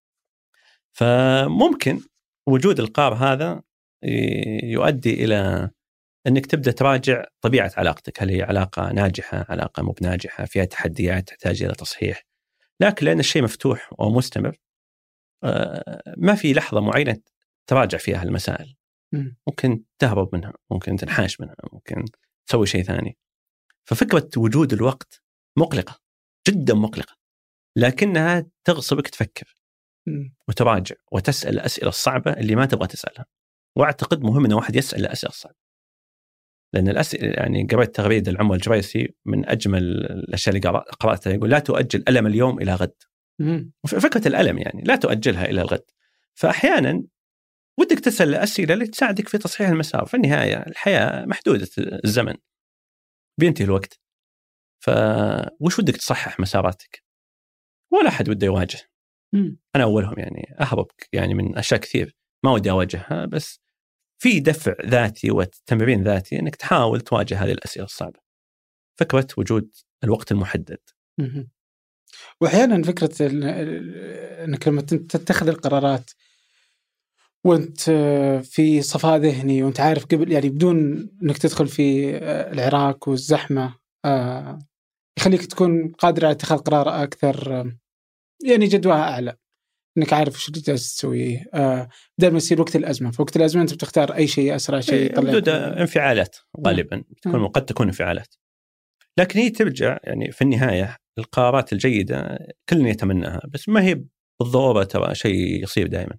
فممكن وجود القرار هذا يؤدي إلى أنك تبدأ تراجع طبيعة علاقتك، هل هي علاقة ناجحة، علاقة مو بناجحة، فيها تحديات تحتاج إلى تصحيح. لكن لأن الشيء مفتوح ومستمر ما في لحظة معينة تراجع فيها المسائل. ممكن تهرب منها، ممكن تنحاش منها، ممكن تسوي شيء ثاني. ففكرة وجود الوقت مقلقة جدا مقلقة، لكنها تغصبك تفكر وتراجع وتسأل الأسئلة الصعبة اللي ما تبغى تسألها. وأعتقد مهم أن واحد يسأل الأسئلة الصعبة، لأن الأسئلة يعني قرأت تغريدة العمر الجريسي من أجمل الأشياء اللي قرأتها، يقول لا تؤجل ألم اليوم إلى غد. فكرة الألم يعني لا تؤجلها إلى الغد. فأحيانا ودك تسأل الأسئلة اللي تساعدك في تصحيح المسار. في النهاية الحياة محدودة الزمن، بينتهي الوقت. فوش ودك تصحح مساراتك؟ ولا أحد وده يواجه. أنا أولهم يعني. أهرب يعني من أشياء كثير ما ودي أواجهها، بس في دفع ذاتي وتمرين ذاتي أنك تحاول تواجه هذه الأسئلة الصعبة. فكرة وجود الوقت المحدد. وأحيانا فكرة أنك لما تتخذ القرارات وانت في صفاء ذهني وانت عارف قبل، يعني بدون انك تدخل في العراك والزحمة، يخليك تكون قادر على اتخاذ قرار اكثر، يعني جدواها اعلى، انك عارف وش اللي جالس تسويه. بدل ما يصير وقت الازمه، في وقت الازمه انت بتختار اي شيء اسرع شيء يطلع انفعالات غالبا بتكون قد تكون انفعالات، لكن هي ترجع يعني في النهايه القرارات الجيده كلنا يتمناها، بس ما هي بالضروره ترى شيء يصير دائما.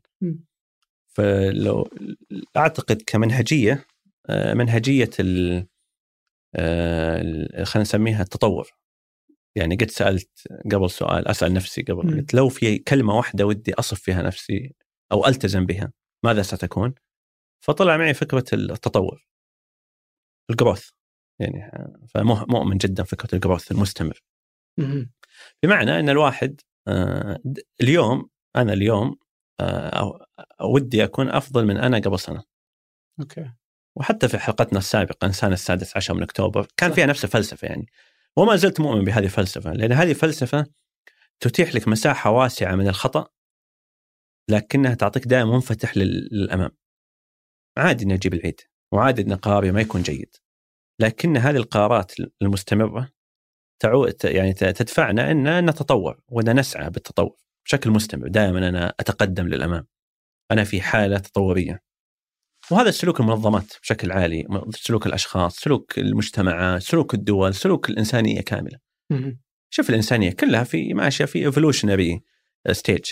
فلو أعتقد كمنهجية، منهجية خلينا نسميها التطور. يعني قد سألت قبل سؤال أسأل نفسي قبل، قلت لو في كلمة واحدة ودي أصف فيها نفسي أو ألتزم بها ماذا ستكون؟ فطلع معي فكرة التطور، الجروث. يعني فمؤمن جدا فكرة الجروث المستمر، بمعنى أن الواحد اليوم أنا اليوم ودي أكون أفضل من أنا قبل سنة. أوكي. وحتى في حلقتنا السابقة إنسان 16 من أكتوبر كان فيها نفس الفلسفة يعني، وما زلت مؤمن بهذه الفلسفة، لأن هذه الفلسفة تتيح لك مساحة واسعة من الخطأ، لكنها تعطيك دائما منفتح للأمام. عادي أن أجيب العيد، وعادي أن قراري ما يكون جيد، لكن هذه القرارات المستمرة يعني تدفعنا أن نتطور وأن نسعى بالتطور بشكل مستمر. دائما أنا أتقدم للأمام، أنا في حالة تطورية. وهذا السلوك المنظمات بشكل عالي، سلوك الأشخاص، سلوك المجتمعات، سلوك الدول، سلوك الإنسانية كاملة. شوف الإنسانية كلها في ماشية في evolutionary stage.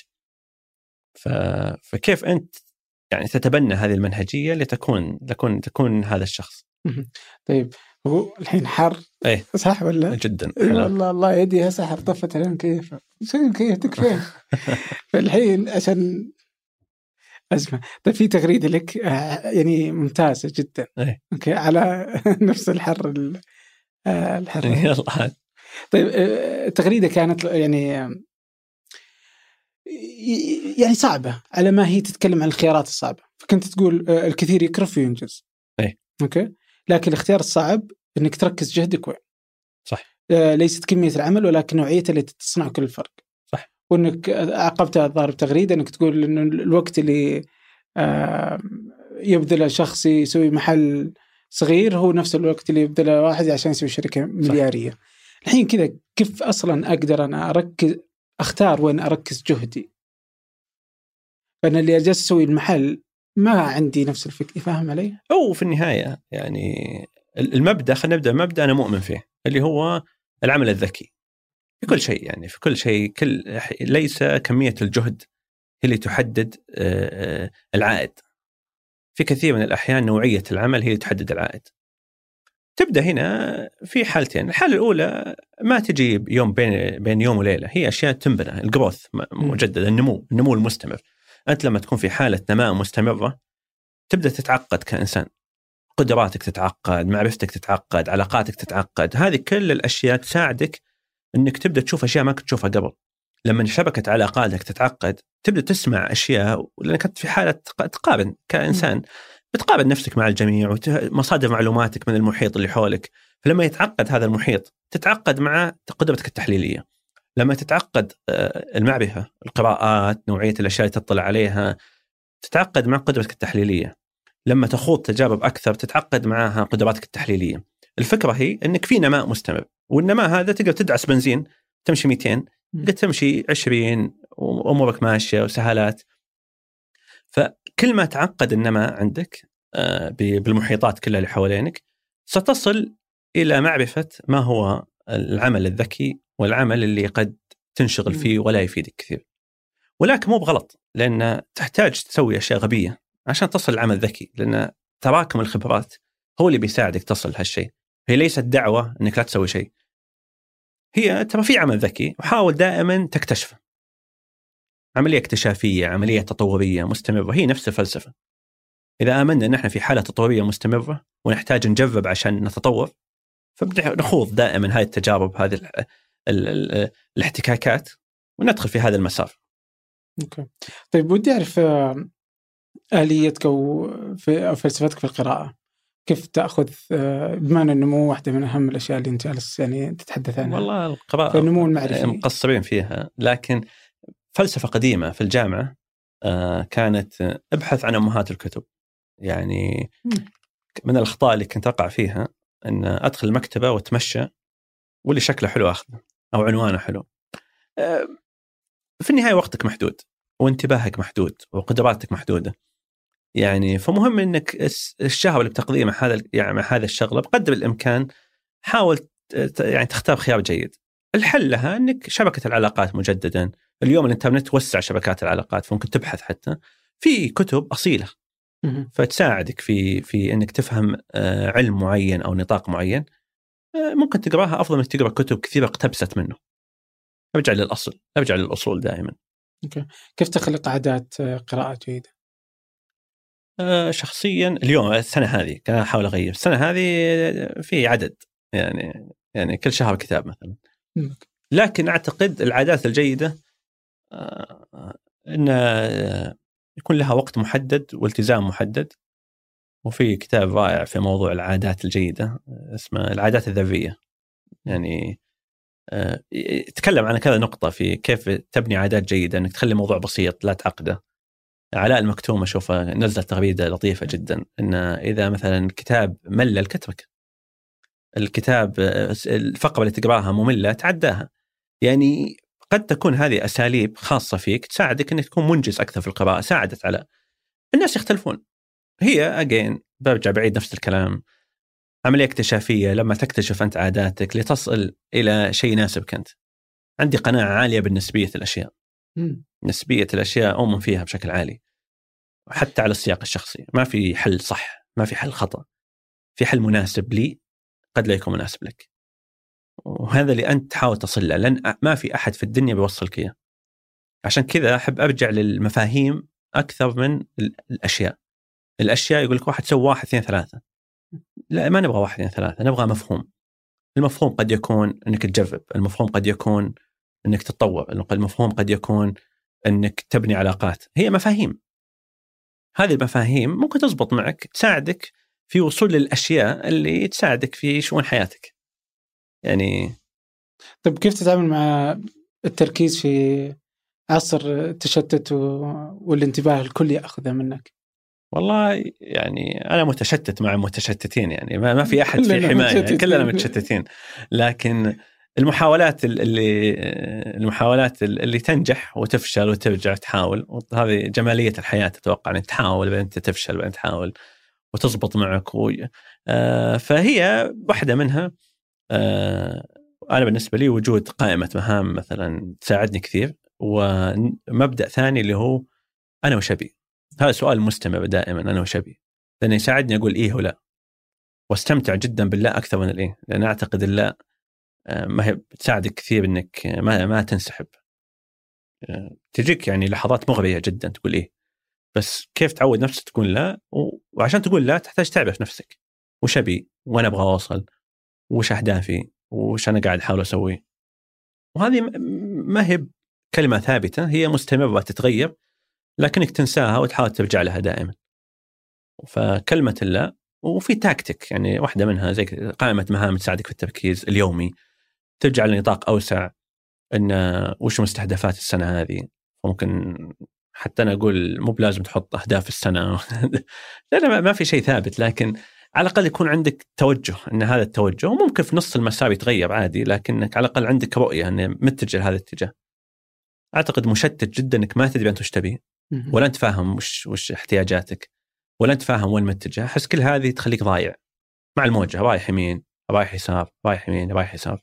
فكيف أنت يعني تتبنى هذه المنهجية لتكون هذا الشخص؟ طيب هو الحين حر ايه صح ولا؟ جدا. والله الله يدي هسه طفت الآن كيف شو كيفتك فين؟ فالحين عشان أسمع. طيب في تغريدة لك يعني ممتازة جدا. ايه. اوكي على نفس الحر يلا. طيب التغريدة كانت يعني صعبة على ما هي تتكلم عن الخيارات الصعبة، فكنت تقول الكثير يكرف وينجز. ايه. اوكي. لكن الاختيار الصعب انك تركز جهدك وين. صح. ليست كمية العمل ولكن نوعيته اللي تصنع كل الفرق. صح. وانك عقبتها الظاهر بتغريدة انك تقول انه الوقت اللي يبذله شخص يسوي محل صغير هو نفس الوقت اللي يبذله واحد عشان يسوي شركة مليارية. صح. الحين كذا كيف اصلا اقدر انا اختار وين اركز جهدي؟ فانا اللي اجلس اسوي المحل ما عندي نفس الفكرة. فاهم علي؟ أو في النهاية يعني المبدأ، خلينا نبدأ مبدأ أنا مؤمن فيه اللي هو العمل الذكي في كل شيء. يعني في كل شيء ليس كمية الجهد هي اللي تحدد العائد. في كثير من الأحيان نوعية العمل هي اللي تحدد العائد. تبدأ هنا في حالتين. الحالة الأولى ما تجي يوم بين يوم وليلة، هي أشياء تنبنى، الجروث مجدد، النمو المستمر. أنت لما تكون في حالة نماء مستمرة تبدأ تتعقد كإنسان، قدراتك تتعقد، معرفتك تتعقد، علاقاتك تتعقد. هذه كل الأشياء تساعدك أنك تبدأ تشوف أشياء ما كنت تشوفها قبل. لما شبكة علاقاتك تتعقد تبدأ تسمع أشياء، لأنك في حالة تقارن كإنسان، بتقارن نفسك مع الجميع ومصادر معلوماتك من المحيط اللي حولك. فلما يتعقد هذا المحيط تتعقد مع قدرتك التحليلية. لما تتعقد المعرفة، القراءات، نوعية الأشياء اللي تطلع عليها، تتعقد مع قدرتك التحليلية. لما تخوض تجارب أكثر تتعقد معها قدراتك التحليلية. الفكرة هي أنك في نماء مستمر، والنماء هذا تقدر تدعس بنزين تمشي 200، قد تمشي 20 وأمورك ماشية وسهالات. فكل ما تعقد النماء عندك بالمحيطات كلها اللي حوالينك ستصل إلى معرفة ما هو العمل الذكي والعمل اللي قد تنشغل فيه ولا يفيدك كثير. ولكن مو بغلط، لأن تحتاج تسوي أشياء غبية عشان تصل لعمل ذكي، لأن تراكم الخبرات هو اللي بيساعدك تصل لهالشيء. هي ليست دعوة أنك لا تسوي شيء، هي ترى في عمل ذكي وحاول دائما تكتشفه. عملية اكتشافية، عملية تطورية مستمرة، هي نفس الفلسفة. إذا آمنا أن احنا في حالة تطورية مستمرة ونحتاج نجرب عشان نتطور، فبدأ نخوض دائما هذه التجارب، هذه الاحتكاكات، وندخل في هذا المسار. أوكي. طيب ودي أعرف آليتك أو فلسفتك في القراءة، كيف تأخذ بما أن النمو واحدة من أهم الأشياء اللي أنت جالس يعني تتحدث عنها؟ والله القراءة النمو المعرفي مقصرين فيها، لكن فلسفة قديمة في الجامعة كانت ابحث عن أمهات الكتب. يعني من الأخطاء اللي كنت أقع فيها أن أدخل المكتبة وتمشى واللي شكله حلو أخذه أو عنوانه حلو. في النهاية وقتك محدود وانتباهك محدود وقدراتك محدودة. يعني فمهم أنك الشهوة اللي بتقضيه مع هذا الشغلة بقدر الإمكان حاول يعني تختار خيار جيد. الحل لها أنك شبكة العلاقات مجددا. اليوم الإنترنت وسع شبكات العلاقات، فممكن تبحث حتى في كتب أصيلة فتساعدك في أنك تفهم علم معين أو نطاق معين ممكن تقراها أفضل من تقرأ كتب كثيرة اقتبست منه. أرجع للأصل، أرجع للأصول دائما. أوكي. كيف تخلق عادات قراءة جيدة؟ شخصيا اليوم السنة هذه كان أحاول أغير. السنة هذه في عدد يعني كل شهر كتاب مثلا. لكن أعتقد العادات الجيدة أن يكون لها وقت محدد والتزام محدد. وفي كتاب رائع في موضوع العادات الجيدة اسمه العادات الذرية، يعني يتكلم عن كذا نقطة في كيف تبني عادات جيدة، أنك تخلي موضوع بسيط لا تعقده. علاء المكتوم أشوفه نزل تغريدة لطيفة جدا، أن إذا مثلا كتاب ملل كتبك الكتاب، الفقرة اللي تقراها مملة تعداها. يعني قد تكون هذه أساليب خاصة فيك تساعدك أنك تكون منجز أكثر في القراءة. ساعدت على الناس يختلفون. هي برجع بعيد نفس الكلام، عملية اكتشافية. لما تكتشف أنت عاداتك لتصل إلى شيء يناسبك أنت. عندي قناعة عالية بالنسبية الأشياء. نسبية الأشياء أؤمن فيها بشكل عالي، حتى على السياق الشخصي. ما في حل صح، ما في حل خطأ، في حل مناسب لي قد لا يكون مناسب لك. وهذا اللي أنت تحاول تصل له، لأن ما في أحد في الدنيا بيوصلك إياه. عشان كذا أحب أرجع للمفاهيم أكثر من الأشياء. الأشياء يقول لك واحد سوى 1 2 3. لا، ما نبغى 1 2 3، نبغى مفهوم. المفهوم قد يكون أنك تجرب، المفهوم قد يكون أنك تتطور، المفهوم قد يكون أنك تبني علاقات. هي مفاهيم. هذه المفاهيم ممكن تزبط معك، تساعدك في وصول للأشياء اللي تساعدك في شؤون حياتك. يعني طيب كيف تتعامل مع التركيز في عصر التشتت والانتباه الكلي يأخذه منك؟ والله يعني أنا متشتت مع متشتتين، يعني ما في أحد في حماية، يعني كلنا متشتتين. لكن المحاولات اللي تنجح وتفشل وترجع تحاول، وهذه جمالية الحياة. تتوقع أن تحاول بعدين تفشل بعدين تحاول وتزبط معك. فهي واحدة منها. أنا بالنسبة لي وجود قائمة مهام مثلا تساعدني كثير. ومبدأ ثاني اللي هو أنا وش أبي. هذا سؤال مستمر دائما، أنا وش أبي، لأنه يساعدني أقول إيه ولا، واستمتع جدا بالله أكثر من الإيه. لأن أعتقد اللا ما هي بتساعدك كثير إنك ما تنسحب. تجيك يعني لحظات مغرية جدا تقول إيه، بس كيف تعود نفسك تقول لا. وعشان تقول لا تحتاج تعرف نفسك وش أبي، وأنا أبغى أوصل، وش أهدافي، وش أنا قاعد أحاول أسوي. وهذه ما هي كلمة ثابتة، هي مستمرة تتغير، لكنك تنساها وتحاول ترجع لها دائما. فكلمة لا. وفي تاكتيك، يعني واحدة منها زي قائمة مهام تساعدك في التركيز اليومي، ترجع لنطاق أوسع، إن وش مستهدفات السنة هذه. ممكن حتى أنا أقول مو بلازم تحط أهداف السنة لأن ما في شيء ثابت، لكن على الأقل يكون عندك توجه، أن هذا التوجه ممكن في نص المسار يتغير عادي، لكنك على الأقل عندك رؤية أن متجه هذا الاتجاه. أعتقد مشتت جدا أنك ما تدري أنت وش تبي، ولا أنت فاهم وش احتياجاتك، ولا أنت فاهم وين متجه. أحس كل هذه تخليك ضايع مع الموجة، رايح يمين رايح يسار، رايح يمين رايح يسار.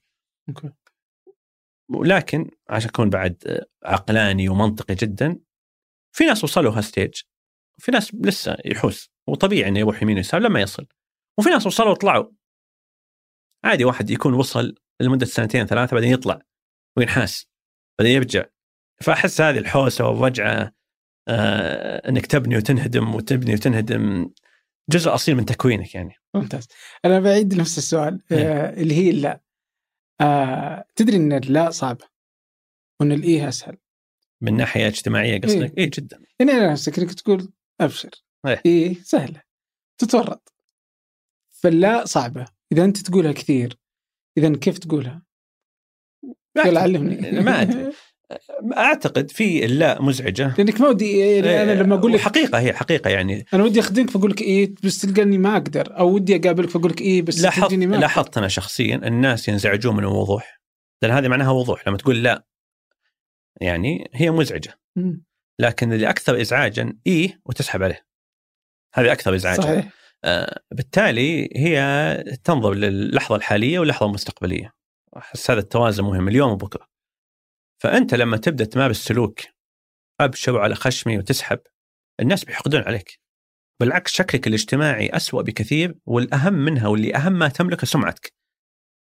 لكن عشان أكون بعد عقلاني ومنطقي جدا، في ناس وصلوا هالستيج، وفي ناس لسه يحوس، وطبيعي أنه يروح يمين ويسار لما يصل. وفي ناس وصلوا وطلعوا عادي. واحد يكون وصل لمدة 2 3 بعدين يطلع وينحاس بعدين يرجع. فأحس هذه الحوسة والرجعة أنك تبني وتنهدم وتبني وتنهدم جزء أصيل من تكوينك. يعني ممتاز. أنا بعيد نفس السؤال اللي هي لا. تدري أن اللا صعبة وأن الإيه أسهل من ناحية اجتماعية قصدك؟ إيه جدا. يعني أنا نفسك إنك تقول أبشر، إيه سهلة تتورط. فاللا صعبة إذا أنت تقولها كثير. إذا كيف تقولها؟ قال علمني. ما أدري. أعتقد في اللا مزعجة، لأنك ما ودي يعني أنا لما أقول لك حقيقة، هي حقيقة يعني أنا ودي أخدمك فأقول لك إيه بس تلقاني ما أقدر، أو ودي أقابلك فأقول لك إيه بس تلقاني ما أقدر. لاحظت أنا شخصيا الناس ينزعجون من الوضوح، لأن هذه معناها وضوح. لما تقول لا يعني هي مزعجة. لكن اللي أكثر إزعاجا إيه وتسحب عليه، هذه أكثر إزعاجا. صحيح. بالتالي هي تنظر للحظة الحالية واللحظة المستقبلية. أحس هذا التوازن مهم، اليوم وبكرة. فأنت لما تبدأ تمارس سلوك أبشر على خشمي وتسحب، الناس بيحقدون عليك. بالعكس شكلك الاجتماعي أسوأ بكثير، والأهم منها واللي أهم ما تملك سمعتك.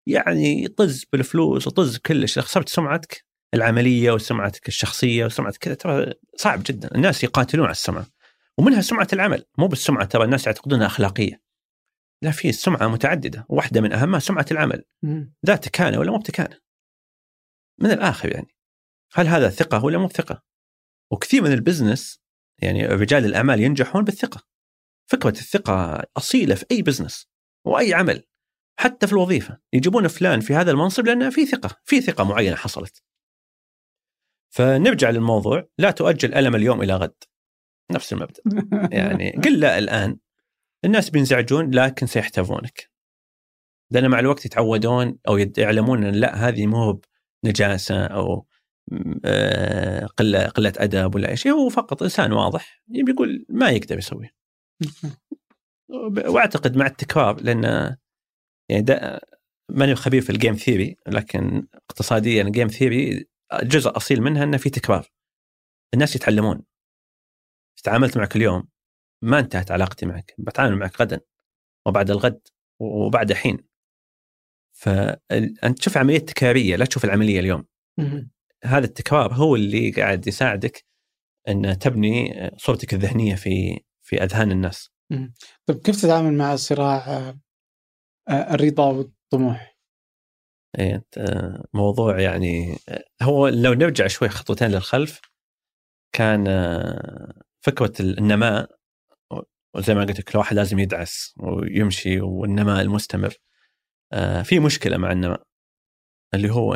يعني طز بالفلوس وطز كل شيء، خسرت سمعتك العملية وسمعتك الشخصية وسمعتك كذا. ترى صعب جدا، الناس يقاتلون على السمعة، ومنها سمعة العمل. مو بالسمعة، ترى الناس يعتقدونها أخلاقية، لا، في السمعة متعددة، واحدة من أهمها سمعة العمل، ذات تكانة ولا مو بتكانة. من الآخر يعني هل هذا ثقة ولا مو ثقة؟ وكثير من البزنس يعني رجال الأعمال ينجحون بالثقة. فكرة الثقة أصيلة في أي بزنس وأي عمل، حتى في الوظيفة يجيبون فلان في هذا المنصب لأن في ثقة معينة حصلت. فنرجع للموضوع، لا تؤجل ألم اليوم إلى غد، نفس المبدأ. يعني قل لا الآن، الناس بينزعجون لكن سيحتوونك، لأن مع الوقت يتعودون أو يعلمون أن لا، هذه مو نجاسة أو قلة أدب ولا أي شيء، هو فقط إنسان واضح يقول ما يقدر يسوي. وأعتقد مع التكرار، لأن يعني ماني خبير في الجيم ثيري، لكن اقتصاديا الجيم ثيري جزء أصيل منها أنه في تكرار. الناس يتعلمون. تعاملت معك اليوم، ما انتهت علاقتي معك، بتعامل معك غدا وبعد الغد وبعد حين. فأنت تشوف عملية تكرارية، لا تشوف العملية اليوم. هذا التكرار هو اللي قاعد يساعدك أن تبني صورتك الذهنية في أذهان الناس. طيب كيف تتعامل مع صراع الرضا والطموح؟ موضوع يعني هو لو نرجع شوي خطوتين للخلف، كان فكرة النماء، وزي ما قلت لك الواحد لازم يدعس ويمشي، والنماء المستمر. في مشكلة مع النماء اللي هو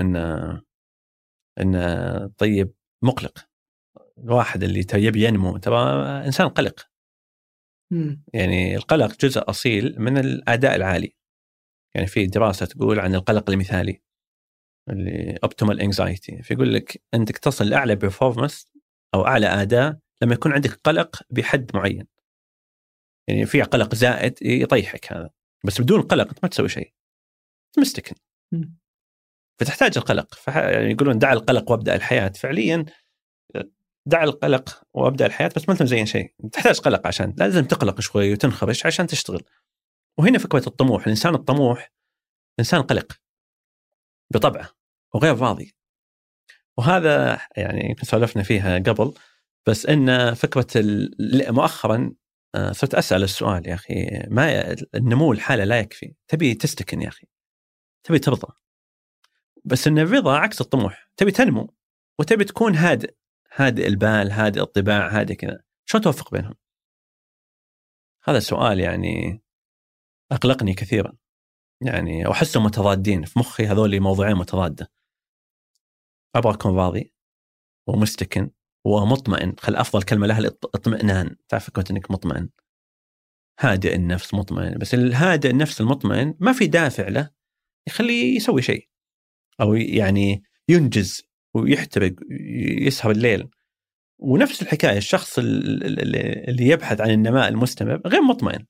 إن طيب مقلق. الواحد اللي يبي ينمو ترى إنسان قلق. يعني القلق جزء أصيل من الأداء العالي. يعني في دراسة تقول عن القلق المثالي اللي optimal anxiety، فيقول لك أنك تصل لأعلى performance أو أعلى أداء لما يكون عندك قلق بحد معين. يعني في قلق زائد يطيحك هذا، بس بدون قلق أنت ما تسوي شيء، مستكن. فتحتاج القلق. يعني يقولون دع القلق وابدأ الحياة. فعليا دع القلق وابدأ الحياة، بس ما تزين شيء. تحتاج قلق عشان لازم تقلق شوي وتنخرش عشان تشتغل. وهنا فكرة الطموح. الإنسان الطموح إنسان قلق بطبعه وغير راضي. وهذا يعني يمكن سولفنا فيها قبل، بس إن فكرة مؤخرا صرت أسأل السؤال، يا أخي ما النمو الحالة لا يكفي، تبي تستكن يا أخي، تبي ترضى. بس إن الرضا عكس الطموح. تبي تنمو وتبي تكون هادئ البال، هادئ الطباع، هادئ كذا. شو توفق بينهم؟ هذا السؤال يعني أقلقني كثيرا. يعني أحسهم متضادين في مخي، هذول موضوعين متضادة. أبغى أكون راضي ومستكن ومطمئن. خل أفضل كلمة لها الاطمئنان. تعرف فكرة إنك مطمئن، هادئ النفس، مطمئن. بس الهادئ النفس المطمئن ما في دافع له يخليه يسوي شيء، أو يعني ينجز ويحترق يسهر الليل. ونفس الحكاية الشخص اللي يبحث عن النماء المستمر غير مطمئن.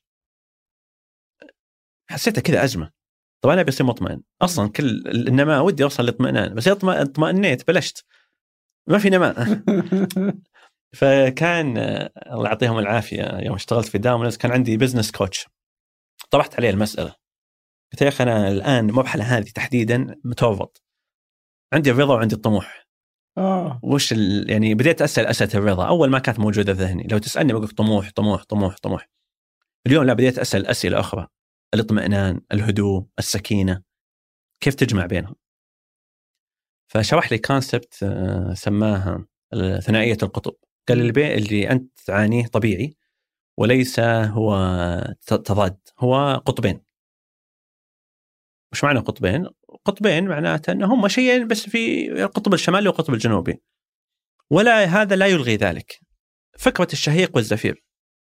حسيتها كذا أزمة. طبعا أنا بصير مطمئن أصلا، كل النماء ودي أوصل للاطمئنان، بس اطمئنيت بلشت ما في نماء. فكان الله يعطيهم العافية يوم اشتغلت في داومنز كان عندي بزنس كوتش، طرحت عليه المسألة، قلت يا أخي أنا الآن مرحلة هذه تحديدا متورط، عندي الرضا وعندي الطموح. وش يعني بديت أسأل أسئلة الرضا. أول ما كانت موجودة ذهني، لو تسألني بقول طموح طموح طموح طموح. اليوم لا، بديت أسأل أسئلة أخرى، الاطمئنان، الهدوء، السكينة، كيف تجمع بينهم. فشرح لي كونسبت سماها ثنائية القطب. قال اللي أنت تعانيه طبيعي، وليس هو تضاد، هو قطبين. وش معنى قطبين؟ قطبين معناته أنه هم شيئين بس، في القطب الشمالي والقطب الجنوبي، ولا هذا لا يلغي ذلك. فكرة الشهيق والزفير،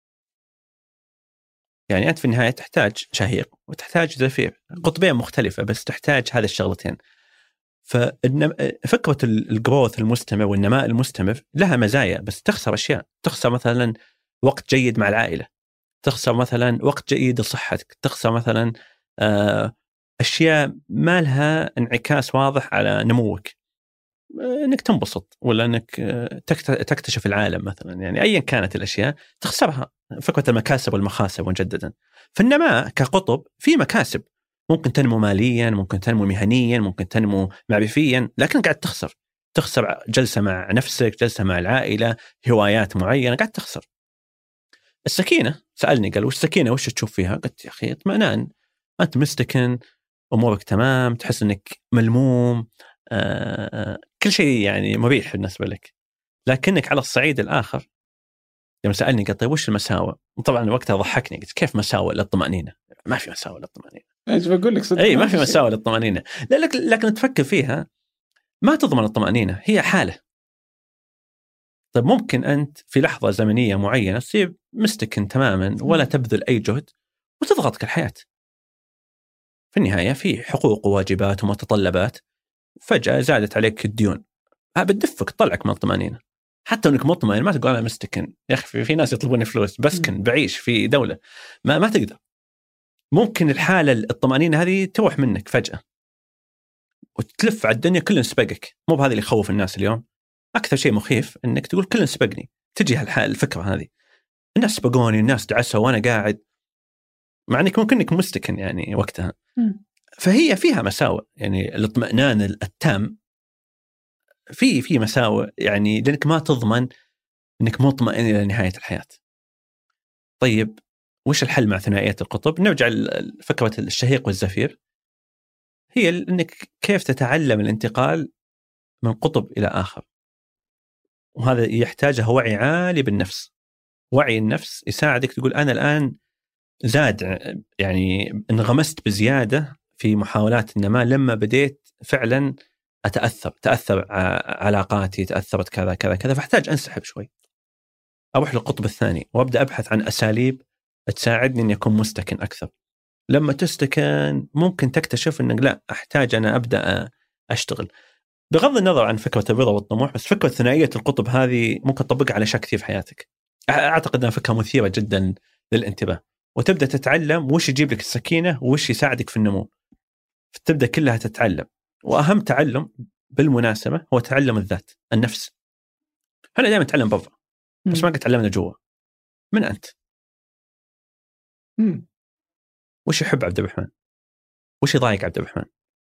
يعني أنت في النهاية تحتاج شهيق وتحتاج زفير، قطبين مختلفة بس تحتاج هذه الشغلتين. ففكرة الجروث المستمر والنماء المستمر لها مزايا، بس تخسر أشياء. تخسر مثلا وقت جيد مع العائلة، تخسر مثلا وقت جيد لصحتك، تخسر مثلا أشياء ما لها انعكاس واضح على نموك، أنك تنبسط ولا أنك تكتشف العالم مثلا. يعني أيا كانت الأشياء تخسرها. فكرة المكاسب والمخاسر مجددا. في النماء كقطب في مكاسب، ممكن تنمو ماليا، ممكن تنمو مهنيا، ممكن تنمو معرفيا، لكن قاعد تخسر جلسة مع نفسك، جلسة مع العائلة، هوايات معينة قاعد تخسر. السكينة سألني قال وش السكينة وش تشوف فيها؟ قلت يا أخي اطمئنان، أنت مستكن، أمورك تمام، تحس أنك ملموم، كل شيء يعني مريح بالنسبة لك. لكنك على الصعيد الآخر لما سألني قلت طيب وش المساوئ؟ طبعا وقتها ضحكني، قلت كيف مساوئ للطمأنينة؟ ما في مساوئ للطمأنينة. ايش بقول لك صدق؟ أي ما في مساوئ للطمأنينة. لكن تفكر فيها ما تضمن الطمأنينة، هي حالة. طيب ممكن أنت في لحظة زمنية معينة تصير مستكن تماما ولا تبذل أي جهد وتضغطك الحياة. في النهاية في حقوق وواجبات ومتطلبات، فجأة زادت عليك الديون، بتدفك تطلعك من الطمأنينة. حتى انك مطمئن ما تقول انا مستكن، يا اخي في ناس يطلبوني فلوس بسكن بعيش في دولة، ما تقدر. ممكن الحالة الطمأنينة هذه تروح منك فجأة وتلف على الدنيا، كل سبقك. مو بهذا اللي يخوف الناس اليوم. اكثر شيء مخيف انك تقول كل سبقني، تجي الفكرة هذه الناس سبقوني، الناس دعسوا وانا قاعد، مع انك ممكن انك مستكن يعني وقتها. فهي فيها مساوئ، يعني الاطمئنان التام في مساوئ، يعني لأنك ما تضمن أنك مطمئن إلى نهاية الحياة. طيب وش الحل مع ثنائية القطب؟ نرجع لفكرة الشهيق والزفير، هي أنك كيف تتعلم الانتقال من قطب إلى آخر. وهذا يحتاجه وعي عالي بالنفس. وعي النفس يساعدك تقول أنا الآن زاد، يعني انغمست بزيادة في محاولات النماء، لما بديت فعلا تأثر علاقاتي، تأثرت كذا كذا كذا، فاحتاج أنسحب شوي، أروح للقطب الثاني وأبدأ أبحث عن أساليب تساعدني أن يكون مستكن أكثر. لما تستكن ممكن تكتشف أنك لا أحتاج أنا أبدأ أشتغل. بغض النظر عن فكرة الرضا والطموح، بس فكرة ثنائية القطب هذه ممكن تطبقها على أشياء كثير في حياتك. أعتقد أنها فكرة مثيرة جدا للانتباه، وتبدأ تتعلم وش يجيب لك السكينة وش يساعدك في النمو، فتبدأ كلها تتعلم. وأهم تعلم بالمناسبة هو تعلم الذات، النفس. احنا دائما نتعلم برا، بس ما قد تعلمنا جوا. من أنت؟ وش يحب عبد الرحمن؟ وش يضايق عبد الرحمن؟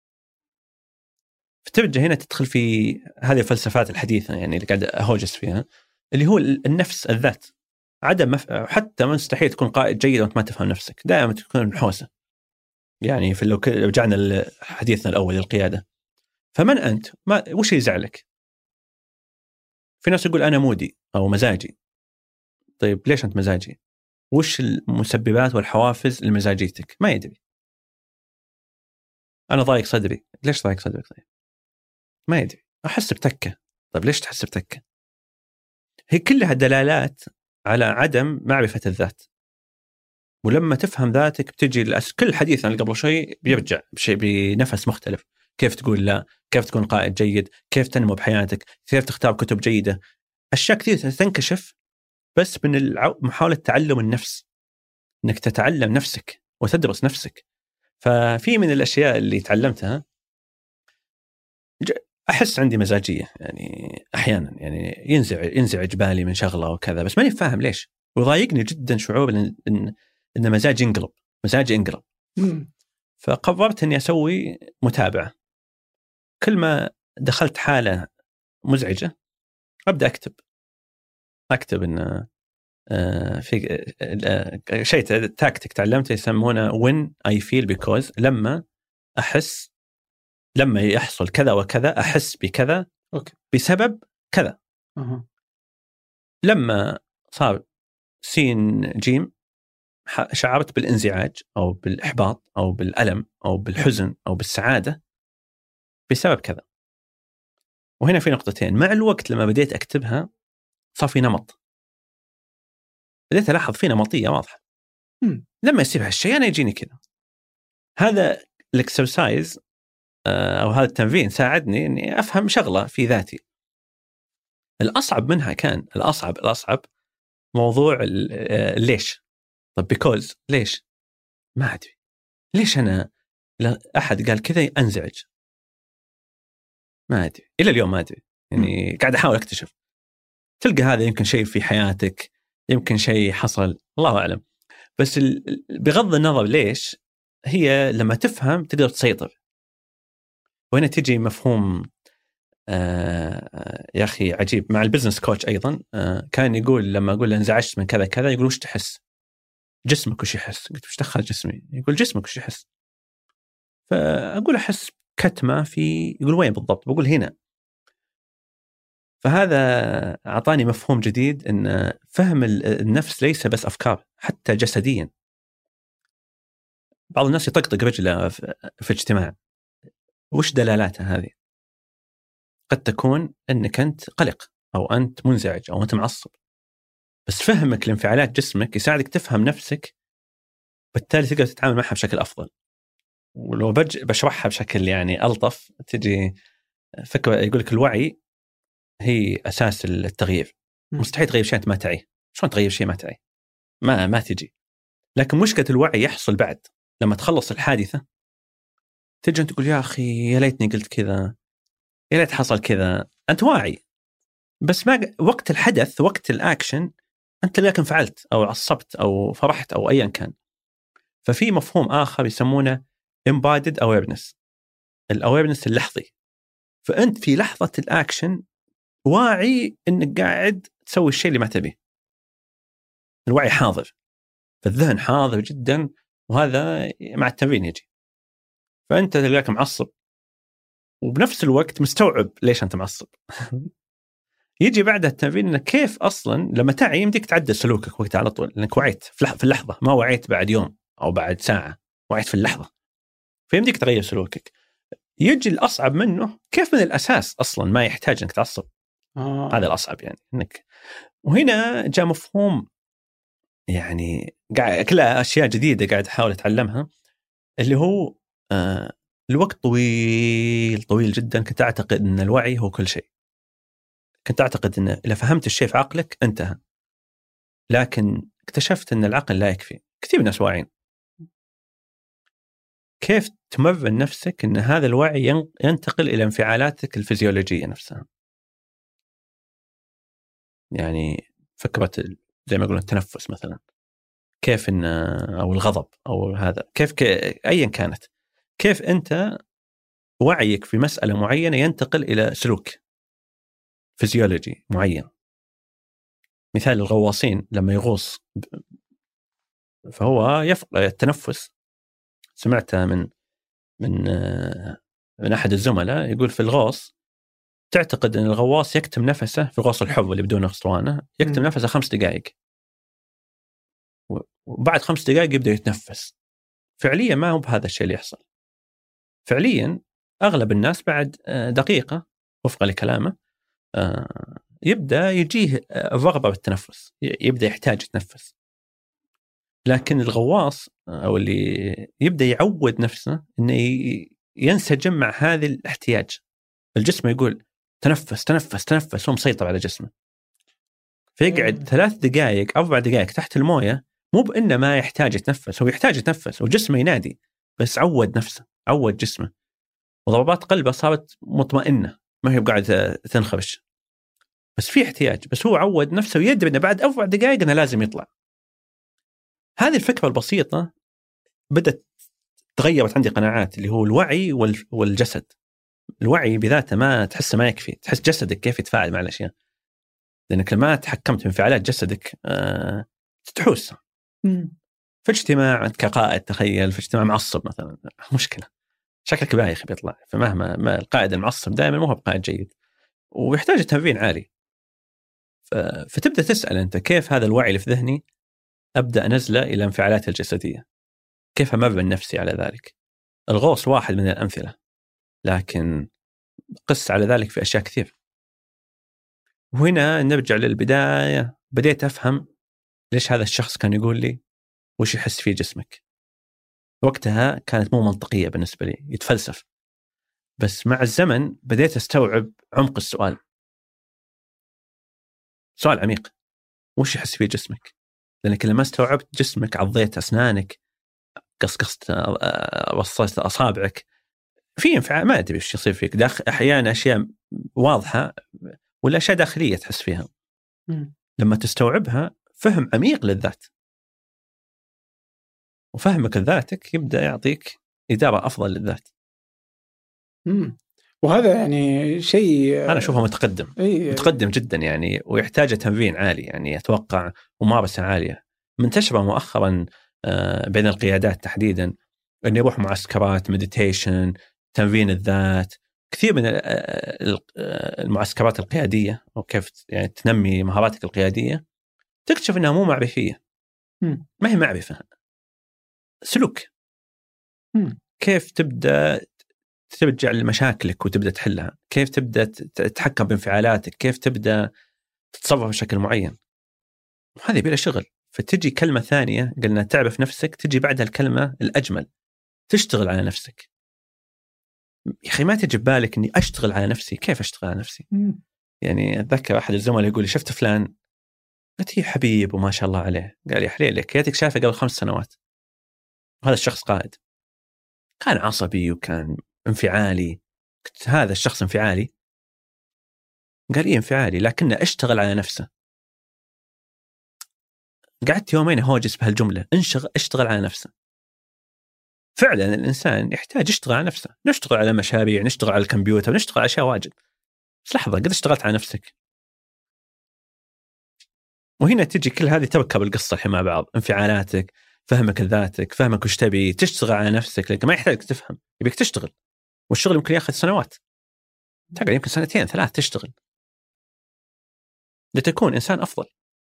فترجع هنا تدخل في هذه الفلسفات الحديثة يعني اللي قاعد أهوجس فيها، اللي هو النفس، الذات. عدم حتى مستحيل تكون قائد جيد وأنت ما تفهم نفسك، دائما تكون محوسة. يعني في لو رجعنا لحديثنا الأول القيادة، فمن أنت؟ وش يزعلك؟ في ناس يقول أنا مودي أو مزاجي. طيب ليش أنت مزاجي؟ وش المسببات والحوافز لمزاجيتك؟ ما يدري. أنا ضايق صدري. ليش ضايق صدرك؟ طيب ما يدري. أحس بتكة. طيب ليش تحس بتكة؟ هي كلها دلالات على عدم معرفة الذات. ولما تفهم ذاتك بتجي كل حديث عن قبل شيء بيرجع بشيء بنفس مختلف. كيف تقول لا، كيف تكون قائد جيد، كيف تنمو بحياتك، كيف تختار كتب جيدة. أشياء كثير تنكشف بس من محاولة تعلم النفس، أنك تتعلم نفسك وتدرس نفسك. ففي من الأشياء اللي تعلمتها، أحس عندي مزاجية يعني أحيانا، يعني ينزعج بالي من شغلة وكذا، بس ماني فاهم ليش. وضايقني جدا شعور إن مزاجي ينقلب. فقررت أني أسوي متابعة. كل ما دخلت حالة مزعجة أبدأ أكتب إن في شيء تاكتيك تعلمته يسمونه when I feel because، لما يحصل كذا وكذا أحس بكذا بسبب كذا. لما صار سين جيم شعرت بالانزعاج أو بالإحباط أو بالألم أو بالحزن أو بالسعادة بسبب كذا. وهنا في نقطتين. مع الوقت لما بديت أكتبها صار في نمط، بديت ألاحظ في نمطية واضحة. لما يصير هالشيء أنا يجيني كذا. هذا الإكسرسايز أو هذا التمرين ساعدني إني أفهم شغلة في ذاتي. الأصعب منها كان الأصعب موضوع ليش. طب because ليش؟ ما أدري ليش أنا أحد قال كذا أنزعج، ما أدري إلى اليوم ما أدري. يعني قاعد أحاول أكتشف. تلقى هذا يمكن شيء في حياتك، يمكن شيء حصل، الله أعلم. بس بغض النظر ليش، هي لما تفهم تقدر تسيطر. وهنا تجي مفهوم يا أخي عجيب مع البزنس كوتش أيضا. كان يقول لما أقول انزعجت من كذا كذا يقول وش تحس؟ جسمك وش يحس؟ قلت وش دخل جسمي؟ يقول جسمك وش يحس؟ فأقول أحس كتمة في، يقول وين بالضبط؟ بقول هنا. فهذا أعطاني مفهوم جديد إن فهم النفس ليس بس أفكار، حتى جسديا. بعض الناس يطقطق رجله في اجتماع، وش دلالاتها هذه؟ قد تكون أنك أنت قلق أو أنت منزعج أو أنت معصب، بس فهمك لانفعالات جسمك يساعدك تفهم نفسك، بالتالي تقدر تتعامل معها بشكل أفضل. ولو بشرحها بشكل يعني ألطف، تجي فكرة يقولك الوعي هي أساس التغيير. مستحيل تغير شيء أنت ما تعيه. شلون تغير شيء ما تعيه؟ ما تجي. لكن مشكلة الوعي يحصل بعد لما تخلص الحادثة، تجي أنت تقول يا أخي يا ليتني قلت كذا، يا ليت حصل كذا. أنت واعي، بس ما وقت الحدث وقت الأكشن أنت لكن فعلت أو عصبت أو فرحت أو أيا كان. ففي مفهوم آخر يسمونه embodied awareness، الأويرنس اللحظي. فأنت في لحظة الأكشن واعي أنك قاعد تسوي الشيء اللي ما تبيه. الوعي حاضر، فالذهن حاضر جدا، وهذا مع التمرين يجي. فأنت تلاقيك معصب وبنفس الوقت مستوعب ليش أنت معصب. يجي بعد التمرين إنك كيف أصلا لما تعي يمديك تعدل سلوكك وقت على طول، لأنك وعيت في اللحظة، ما وعيت بعد يوم أو بعد ساعة، وعيت في اللحظة، فيمديك تغير سلوكك. يجي الأصعب منه كيف من الأساس أصلا ما يحتاج إنك تعصب. هذا الأصعب يعني إنك. وهنا جاء مفهوم يعني قاعد كلها أشياء جديدة قاعد أحاول أتعلمها، اللي هو الوقت طويل جدا كنت أعتقد أن الوعي هو كل شيء. كنت أعتقد أن إذا فهمت الشيء في عقلك انتهى، لكن اكتشفت أن العقل لا يكفي. كثير من الناس واعين. كيف تمرن نفسك أن هذا الوعي ينتقل إلى انفعالاتك الفيزيولوجية نفسها؟ يعني فكرة زي ما يقولون التنفس مثلا، كيف إن أو الغضب أو هذا، كيف أيا كانت، كيف أنت وعيك في مسألة معينة ينتقل إلى سلوك فيزيولوجي معين. مثال الغواصين لما يغوص فهو يفقد التنفس. سمعتها من أحد الزملاء يقول في الغوص تعتقد أن الغواص يكتم نفسه في الغوص الحر اللي بدون أسطوانة، يكتم نفسه 5 دقائق، وبعد 5 دقائق يبدأ يتنفس. فعليا ما هو بهذا الشيء اللي يحصل. فعليا أغلب الناس بعد دقيقة وفقا لكلامه يبدأ يجيه الرغبة بالتنفس، يبدأ يحتاج يتنفس. لكن الغواص أو اللي يبدأ يعود نفسه إنه ينسجم مع هذا الاحتياج. الجسم يقول تنفس تنفس تنفس، هو مسيطر على جسمه. فيقعد 3 دقائق 4 دقائق تحت الموية، مو بأنه ما يحتاج يتنفس، هو يحتاج يتنفس وجسمه ينادي، بس عود نفسه، عود جسمه، وضربات قلبه صارت مطمئنة، ما هي قاعدة تنخرش، بس في احتياج، بس هو عود نفسه ويدري أنه بعد 4 دقائق أنه لازم يطلع. هذه الفكرة البسيطة بدأت تغيرت عندي قناعات، اللي هو الوعي والجسد. الوعي بذاته ما تحسه ما يكفي، تحس جسدك كيف يتفاعل مع الأشياء، لأنك لما تحكمت في انفعالات جسدك تتحوس. في اجتماع أنت كقائد، تخيل في اجتماع معصب مثلا، مشكلة، شكلك بايخ بيطلع. فمهما ما القائد المعصب دائما مو هو بقائد جيد، ويحتاج تمرين عالي. فتبدأ تسأل أنت كيف هذا الوعي اللي في ذهني أبدأ أنزله إلى انفعالات الجسدية، كيف أمرن نفسي على ذلك. الغوص واحد من الأمثلة، لكن قس على ذلك في أشياء كثير. وهنا نرجع للبداية، بديت أفهم ليش هذا الشخص كان يقول لي وش يحس فيه جسمك. وقتها كانت مو منطقية بالنسبة لي، يتفلسف. بس مع الزمن بديت أستوعب عمق السؤال. سؤال عميق، وش يحس فيه جسمك؟ لأنك لما استوعبت جسمك، عضيت أسنانك، قصقصت وصلت أصابعك، في انفعال ما أدري إيش يصير فيك أحيانا أشياء واضحة ولا أشياء داخلية تحس فيها. لما تستوعبها فهم عميق للذات. وفهمك لذاتك يبدأ يعطيك إدارة أفضل للذات. وهذا يعني شيء أنا أشوفه متقدم، متقدم جدا يعني، ويحتاج تمرين عالي يعني، أتوقع وممارسة عالية. منتشرة مؤخرا بين القيادات تحديدا أن يروح معسكرات مديتيشن، تمرين الذات، كثير من المعسكرات القيادية، وكيف يعني تنمي مهاراتك القيادية، تكتشف أنها مو معرفية. ما هي معرفة، سلوك. كيف تبدأ ترجع لمشاكلك وتبدأ تحلها، كيف تبدأ تتحكم بانفعالاتك، كيف تبدأ تتصرف بشكل معين. وهذه بلا شغل. فتجي كلمة ثانية قلنا تعرف نفسك، تجي بعدها الكلمة الأجمل، تشتغل على نفسك. يا أخي ما تجي بالك أني أشتغل على نفسي. كيف أشتغل على نفسي؟ يعني أتذكر أحد الزملاء يقول لي شفت فلان، قلت هي حبيب وما شاء الله عليه. قال لي حليلك ياتك شافه قبل 5 سنوات، وهذا الشخص قائد، كان عصبي وكان انفعالي. قلت هذا الشخص انفعالي؟ قال إيه انفعالي، لكنه اشتغل على نفسه. قعدت يومين هوجس بهالجملة، اشتغل على نفسه. فعلا الإنسان يحتاج يشتغل على نفسه. نشتغل على مشاريع، نشتغل على الكمبيوتر، نشتغل على أشياء واجد، بس لحظة قد اشتغلت على نفسك؟ وهنا تجي كل هذه تركب القصة الحين مع بعض. انفعالاتك، فهمك لذاتك، فهمك وش تبي، تشتغل على نفسك، لكن ما يحتاج تفهم، يبيك تشتغل. والشغل يمكن ياخذ سنوات، تقعد يمكن 2 3 تشتغل لتكون إنسان أفضل.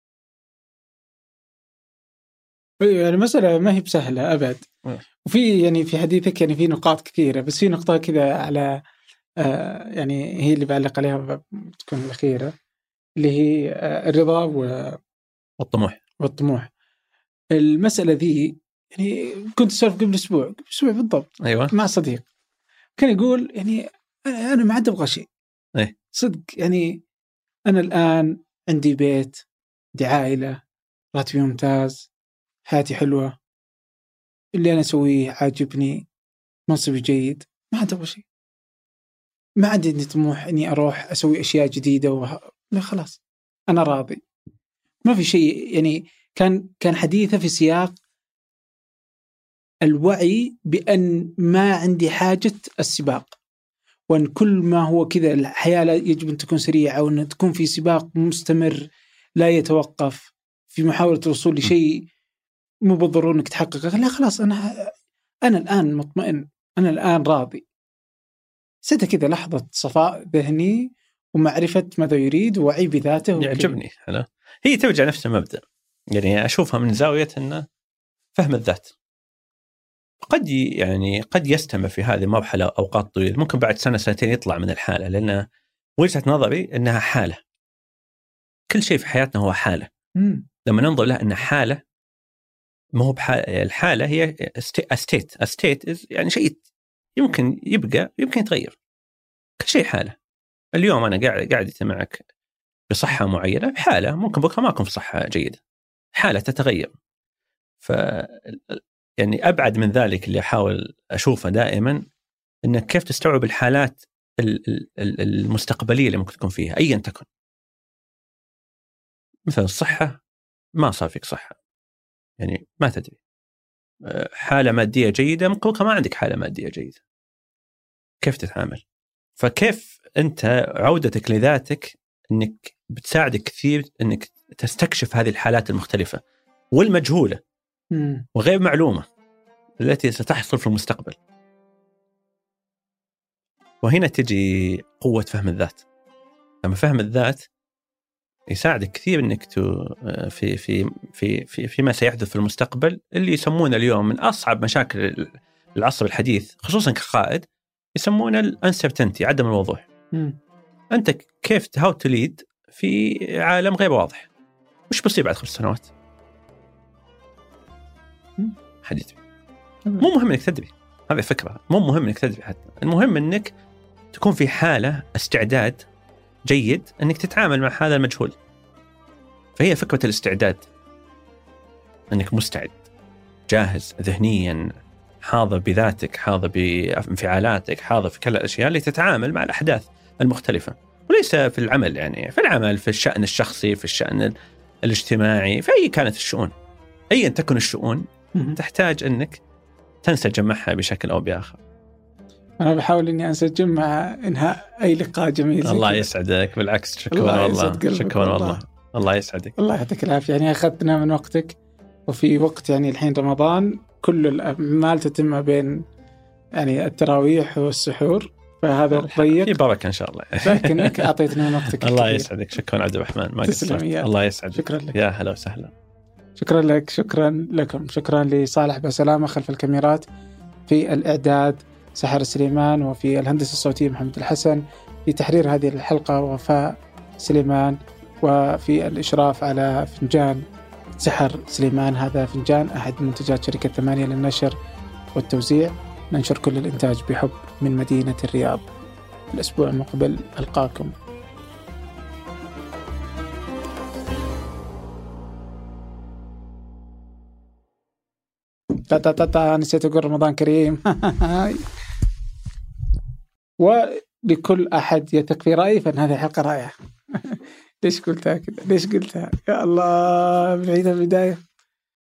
يعني مسألة ما هي بسهلة أبد. وفي يعني في حديثك يعني في نقاط كثيرة، بس في نقطة كذا على يعني هي اللي بعلق عليها بتكون الأخيرة، اللي هي الرضا والطموح. المسألة ذي يعني كنت أسولف قبل أسبوع بالضبط، أيوة، مع صديق كان يقول يعني أنا ما عاد أبغى شيء. إيه؟ صدق يعني أنا الآن عندي بيت، عندي عائلة، راتبي ممتاز، حياتي حلوة، اللي أنا أسويه عاجبني، منصبي جيد، ما عاد أبغى شيء. ما عندي طموح إني أروح أسوي أشياء جديدة لا خلاص أنا راضي. ما في شيء يعني. كان حديثه في سياق الوعي بأن ما عندي حاجة السباق، وأن كل ما هو كذا الحياة يجب أن تكون سريعة، وأن تكون في سباق مستمر لا يتوقف في محاولة الوصول لشيء مو بالضرورة أنك تحققه. لا خلاص أنا الآن مطمئن، أنا الآن راضي. ستة كذا لحظة صفاء ذهني ومعرفة ماذا يريد ووعي بذاته. يعجبني هلا. هي ترجع نفس المبدأ، يعني أشوفها من زاوية أنه فهم الذات. قد يستمر في هذه المرحلة أوقات طويلة، ممكن بعد 1 2 يطلع من الحالة، لأن وجهة نظري أنها حالة. كل شيء في حياتنا هو حالة. لما ننظر لها أنها حالة، ما هو بحالة. الحالة هي state يعني شيء يمكن يبقى، يمكن يتغير. كل شيء حالة. اليوم أنا قاعدة معك بصحة معينة، بحالة، ممكن بكرة ما أكون في صحة جيدة، حالة تتغير. يعني أبعد من ذلك اللي أحاول أشوفه دائما، إنك كيف تستوعب الحالات المستقبلية اللي ممكن تكون فيها أيا تكن. مثلا الصحة، ما صار فيك صحة، يعني ما تدري. حالة مادية جيدة، ممكن بكرة ما عندك حالة مادية جيدة. كيف تتعامل؟ فكيف أنت عودتك لذاتك إنك بتساعدك كثير إنك تستكشف هذه الحالات المختلفة والمجهولة وغير معلومة التي ستحصل في المستقبل. وهنا تجي قوة فهم الذات. لما فهم الذات يساعدك كثير إنك في في في في فيما سيحدث في المستقبل، اللي يسمونه اليوم من أصعب مشاكل العصر الحديث، خصوصا كقائد، يسمونه الانسرتينتي، عدم الوضوح. أنت كيف how to lead في عالم غير واضح؟ وش بصير بعد 5 سنوات؟ حديث مو مهم إنك تدري، هذه فكرة. مو مهم إنك تدري حتى، المهم إنك تكون في حالة استعداد جيد إنك تتعامل مع هذا المجهول. فهي فكرة الاستعداد، إنك مستعد، جاهز ذهنيا، حاضر بذاتك، حاضر بانفعالاتك، حاضر في كل الأشياء اللي تتعامل مع الأحداث المختلفة. وليس في العمل، يعني في العمل، في الشأن الشخصي، في الشأن الاجتماعي، في أي كانت الشؤون، أيا تكن الشؤون، تحتاج أنك تنسجم معها بشكل أو بآخر. أنا بحاول إني أنسجم مع إنهاء أي لقاء جميل. الله يسعدك، بالعكس شكرا والله، شكرا والله، الله يسعدك. الله يعطيك العافية. يعني أخذنا من وقتك، وفي وقت يعني الحين رمضان كل الأعمال تتم بين يعني التراويح والسحور، فهذا ضيق في بركة إن شاء الله. لكنك أعطيتنا من وقتك. الله يسعدك، شكرا عبد الرحمن، ما قصرت. الله يسعدك، شكرا لك. يا هلا وسهلا. شكرا لك، شكرا لكم، شكرا لصالح بسلامة خلف الكاميرات، في الإعداد سحر سليمان، وفي الهندسة الصوتية محمد الحسن، في تحرير هذه الحلقة وفاء سليمان، وفي الإشراف على فنجان سحر سليمان. هذا فنجان أحد منتجات شركة 8 للنشر والتوزيع. ننشر كل الإنتاج بحب من مدينة الرياض. الأسبوع المقبل ألقاكم. نسيت أقول رمضان كريم. ولكل أحد يثق في رأيي فإن هذه حلقة رائعة. ليش قلتها كذا؟ ليش قلتها؟ يا الله، بعيدة البداية.